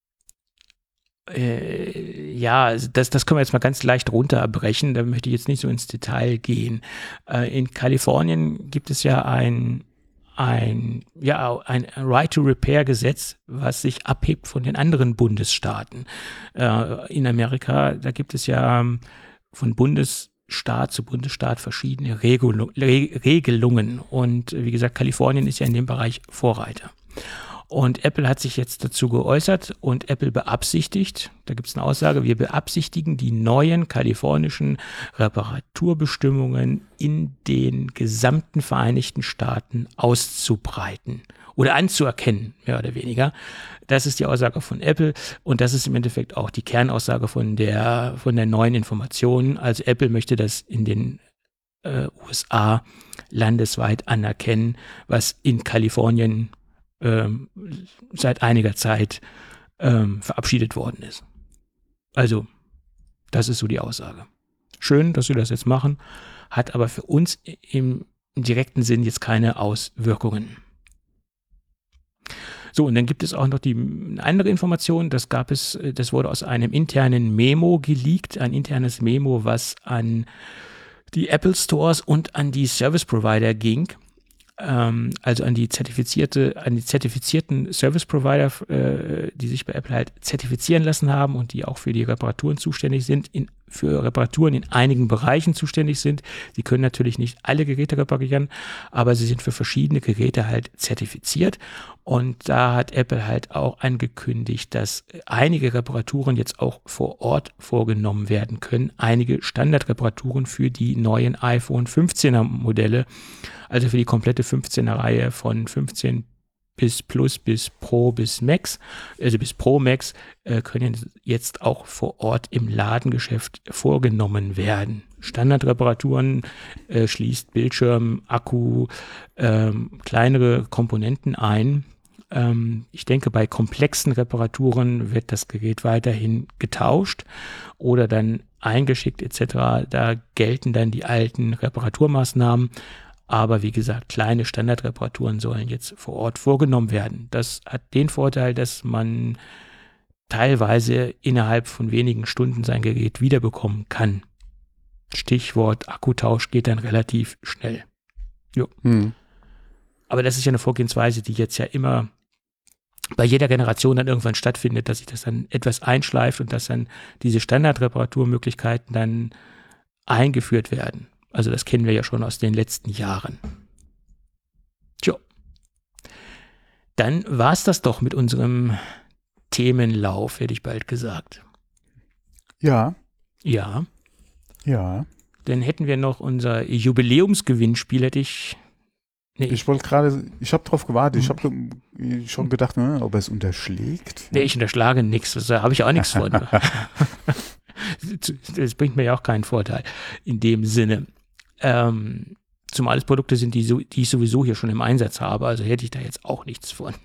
Speaker 3: äh, ja, also das, das können wir jetzt mal ganz leicht runterbrechen, da möchte ich jetzt nicht so ins Detail gehen. Äh, in Kalifornien gibt es ja ein ein, ja, ein Right-to-Repair-Gesetz, was sich abhebt von den anderen Bundesstaaten. Äh, in Amerika, da gibt es ja von Bundesstaat zu Bundesstaat verschiedene Regul- Re- Regelungen. Und wie gesagt, Kalifornien ist ja in dem Bereich Vorreiter. Und Apple hat sich jetzt dazu geäußert und Apple beabsichtigt, da gibt es eine Aussage, wir beabsichtigen, die neuen kalifornischen Reparaturbestimmungen in den gesamten Vereinigten Staaten auszubreiten oder anzuerkennen, mehr oder weniger. Das ist die Aussage von Apple und das ist im Endeffekt auch die Kernaussage von der, von der neuen Information. Also Apple möchte das in den äh, U S A landesweit anerkennen, was in Kalifornien ähm, seit einiger Zeit ähm, verabschiedet worden ist. Also, das ist so die Aussage. Schön, dass wir das jetzt machen, hat aber für uns im, im direkten Sinn jetzt keine Auswirkungen. So, und dann gibt es auch noch die eine andere Information, das gab es, das wurde aus einem internen Memo geleakt, ein internes Memo, was an die Apple Stores und an die Service Provider ging, ähm, also an die zertifizierte, an die zertifizierten Service Provider, äh, die sich bei Apple halt zertifizieren lassen haben und die auch für die Reparaturen zuständig sind, in, für Reparaturen in einigen Bereichen zuständig sind. Sie können natürlich nicht alle Geräte reparieren, aber sie sind für verschiedene Geräte halt zertifiziert. Und da hat Apple halt auch angekündigt, dass einige Reparaturen jetzt auch vor Ort vorgenommen werden können. Einige Standardreparaturen für die neuen iPhone fünfzehner Modelle, also für die komplette fünfzehner Reihe von fünfzehn bis Plus bis Pro bis Max, also bis Pro Max, äh, können jetzt auch vor Ort im Ladengeschäft vorgenommen werden. Standardreparaturen äh, schließt Bildschirm, Akku, ähm, kleinere Komponenten ein. Ähm, ich denke, bei komplexen Reparaturen wird das Gerät weiterhin getauscht oder dann eingeschickt et cetera. Da gelten dann die alten Reparaturmaßnahmen. Aber wie gesagt, kleine Standardreparaturen sollen jetzt vor Ort vorgenommen werden. Das hat den Vorteil, dass man teilweise innerhalb von wenigen Stunden sein Gerät wiederbekommen kann. Stichwort Akkutausch geht dann relativ schnell. Jo. Hm. Aber das ist ja eine Vorgehensweise, die jetzt ja immer bei jeder Generation dann irgendwann stattfindet, dass sich das dann etwas einschleift und dass dann diese Standardreparaturmöglichkeiten dann eingeführt werden. Also das kennen wir ja schon aus den letzten Jahren. Tja. Dann war es das doch mit unserem Themenlauf, hätte ich bald gesagt.
Speaker 2: Ja.
Speaker 3: Ja.
Speaker 2: Ja.
Speaker 3: Dann hätten wir noch unser Jubiläumsgewinnspiel, hätte ich... Nee.
Speaker 2: Ich wollte gerade, ich habe drauf gewartet, ich habe schon gedacht, ne, ob er es unterschlägt.
Speaker 3: Nee, ich unterschlage nichts, da habe ich auch nichts von. Das bringt mir ja auch keinen Vorteil in dem Sinne. Ähm, zumal es Produkte sind, die, so, die ich sowieso hier schon im Einsatz habe, also hätte ich da jetzt auch nichts von.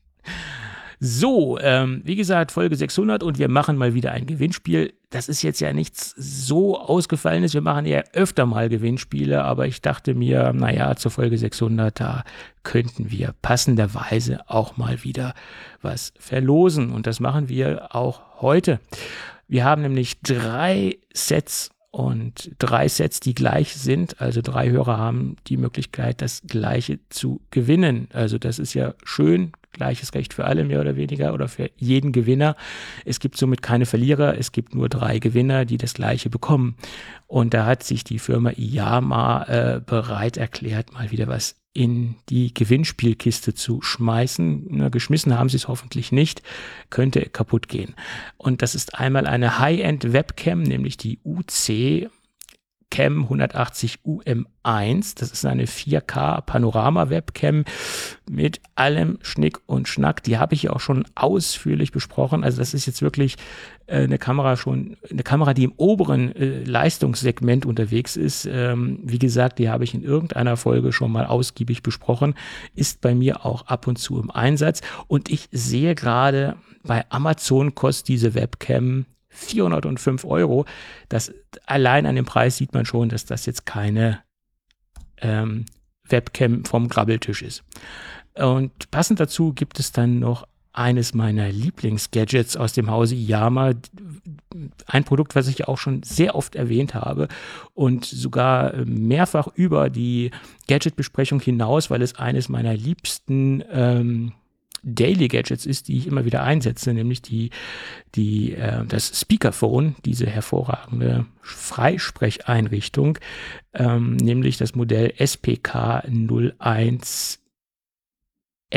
Speaker 3: So, ähm, wie gesagt, Folge sechshundert und wir machen mal wieder ein Gewinnspiel. Das ist jetzt ja nichts so Ausgefallenes, wir machen ja öfter mal Gewinnspiele, aber ich dachte mir, naja, zur Folge sechshundert, da könnten wir passenderweise auch mal wieder was verlosen und das machen wir auch heute. Wir haben nämlich drei Sets und drei Sets, die gleich sind, also drei Hörer haben die Möglichkeit, das Gleiche zu gewinnen. Also das ist ja schön, gleiches Recht für alle mehr oder weniger oder für jeden Gewinner. Es gibt somit keine Verlierer, es gibt nur drei Gewinner, die das Gleiche bekommen. Und da hat sich die Firma Iyama äh, bereit erklärt, mal wieder was in die Gewinnspielkiste zu schmeißen. Na, geschmissen haben sie es hoffentlich nicht, könnte kaputt gehen. Und das ist einmal eine High-End-Webcam, nämlich die U C Cam hundertachtzig U M eins. Das ist eine vier K Panorama-Webcam mit allem Schnick und Schnack. Die habe ich ja auch schon ausführlich besprochen. Also das ist jetzt wirklich äh, eine Kamera schon, eine Kamera, die im oberen äh, Leistungssegment unterwegs ist. Ähm, wie gesagt, die habe ich in irgendeiner Folge schon mal ausgiebig besprochen. Ist bei mir auch ab und zu im Einsatz. Und ich sehe gerade, bei Amazon kostet diese Webcam vierhundertfünf Euro. Das, allein an dem Preis sieht man schon, dass das jetzt keine ähm, Webcam vom Grabbeltisch ist. Und passend dazu gibt es dann noch eines meiner Lieblingsgadgets aus dem Hause Iyama. Ein Produkt, was ich auch schon sehr oft erwähnt habe und sogar mehrfach über die Gadget-Besprechung hinaus, weil es eines meiner liebsten ähm, Daily Gadgets ist, die ich immer wieder einsetze, nämlich die, die, äh, das Speakerphone, diese hervorragende Freisprecheinrichtung, ähm, nämlich das Modell S P K null eins L.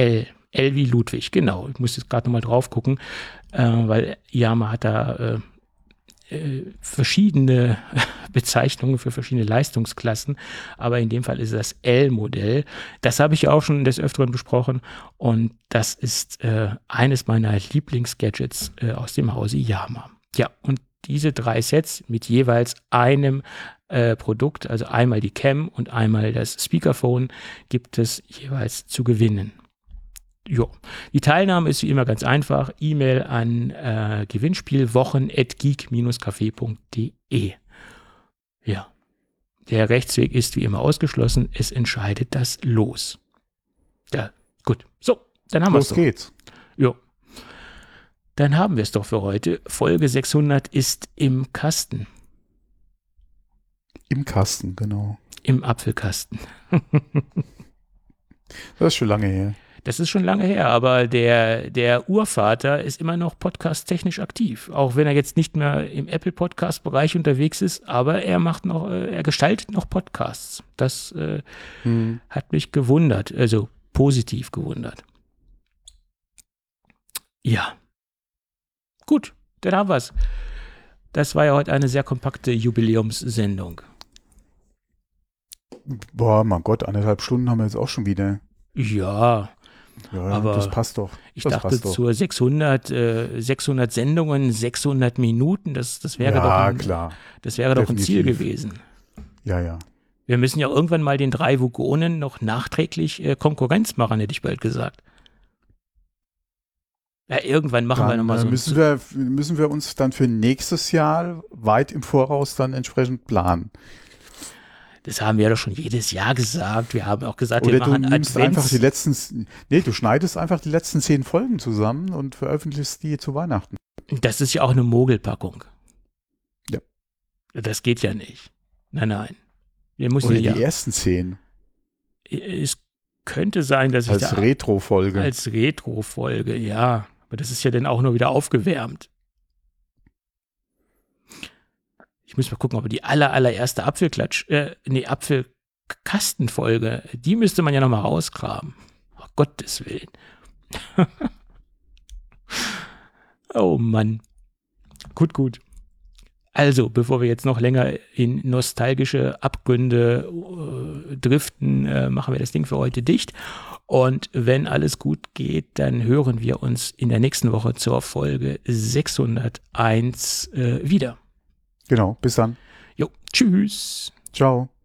Speaker 3: L wie Ludwig, genau. Ich muss jetzt gerade nochmal drauf gucken, äh, weil Yamaha hat da äh, äh, verschiedene Bezeichnungen für verschiedene Leistungsklassen, aber in dem Fall ist es das L-Modell. Das habe ich ja auch schon des Öfteren besprochen und das ist äh, eines meiner Lieblingsgadgets äh, aus dem Hause Yamaha. Ja, und diese drei Sets mit jeweils einem äh, Produkt, also einmal die Cam und einmal das Speakerphone, gibt es jeweils zu gewinnen. Jo. Die Teilnahme ist wie immer ganz einfach. E-Mail an äh, gewinnspielwochen at geek café punkt de. Ja. Der Rechtsweg ist wie immer ausgeschlossen. Es entscheidet das Los. Ja, gut. So, dann haben wir es.
Speaker 2: Los geht's.
Speaker 3: Jo. Dann haben wir es doch für heute. Folge sechshundert ist im Kasten.
Speaker 2: Im Kasten, genau.
Speaker 3: Im Apfelkasten.
Speaker 2: Das ist schon lange her.
Speaker 3: Das ist schon lange her, aber der, der Urvater ist immer noch podcast-technisch aktiv. Auch wenn er jetzt nicht mehr im Apple-Podcast-Bereich unterwegs ist, aber er macht noch, äh, er gestaltet noch Podcasts. Das äh, hm. hat mich gewundert, also positiv gewundert. Ja. Gut, dann haben wir es. Das war ja heute eine sehr kompakte Jubiläumssendung.
Speaker 2: Boah, mein Gott, anderthalb Stunden haben wir jetzt auch schon wieder.
Speaker 3: Ja,
Speaker 2: ja
Speaker 3: aber
Speaker 2: das passt doch.
Speaker 3: Ich
Speaker 2: das
Speaker 3: dachte
Speaker 2: passt doch.
Speaker 3: zur sechshundert, äh, sechshundert Sendungen, sechshundert Minuten, das, das wäre,
Speaker 2: ja,
Speaker 3: doch, ein,
Speaker 2: klar.
Speaker 3: Das wäre doch ein Ziel
Speaker 2: Definitiv.
Speaker 3: gewesen.
Speaker 2: Ja, ja.
Speaker 3: Wir müssen ja irgendwann mal den drei Vogonen noch nachträglich äh, Konkurrenz machen, hätte ich bald gesagt. Ja, irgendwann machen
Speaker 2: dann,
Speaker 3: wir nochmal so.
Speaker 2: Müssen wir, müssen wir uns dann für nächstes Jahr weit im Voraus dann entsprechend planen.
Speaker 3: Das haben wir ja doch schon jedes Jahr gesagt. Wir haben auch gesagt,
Speaker 2: Oder
Speaker 3: wir machen
Speaker 2: du nimmst
Speaker 3: Advents.
Speaker 2: einfach die letzten, nee, du schneidest einfach die letzten zehn Folgen zusammen und veröffentlichst die zu Weihnachten.
Speaker 3: Das ist ja auch eine Mogelpackung.
Speaker 2: Ja.
Speaker 3: Das geht ja nicht. Nein, nein. Wir müssen
Speaker 2: Oder
Speaker 3: ja,
Speaker 2: die ersten zehn.
Speaker 3: Es könnte sein, dass ich
Speaker 2: als
Speaker 3: da
Speaker 2: Retro-Folge.
Speaker 3: Als Retro-Folge, ja. Aber das ist ja dann auch nur wieder aufgewärmt. Ich muss mal gucken, ob die aller, allererste Apfelklatsch, äh, nee, Apfelkastenfolge, die müsste man ja nochmal rausgraben. Oh Gottes Willen. Oh Mann. Gut, gut. Also, bevor wir jetzt noch länger in nostalgische Abgründe äh, driften, äh, machen wir das Ding für heute dicht. Und wenn alles gut geht, dann hören wir uns in der nächsten Woche zur Folge sechshunderteins äh, wieder.
Speaker 2: Genau, bis dann.
Speaker 3: Jo, tschüss.
Speaker 2: Ciao.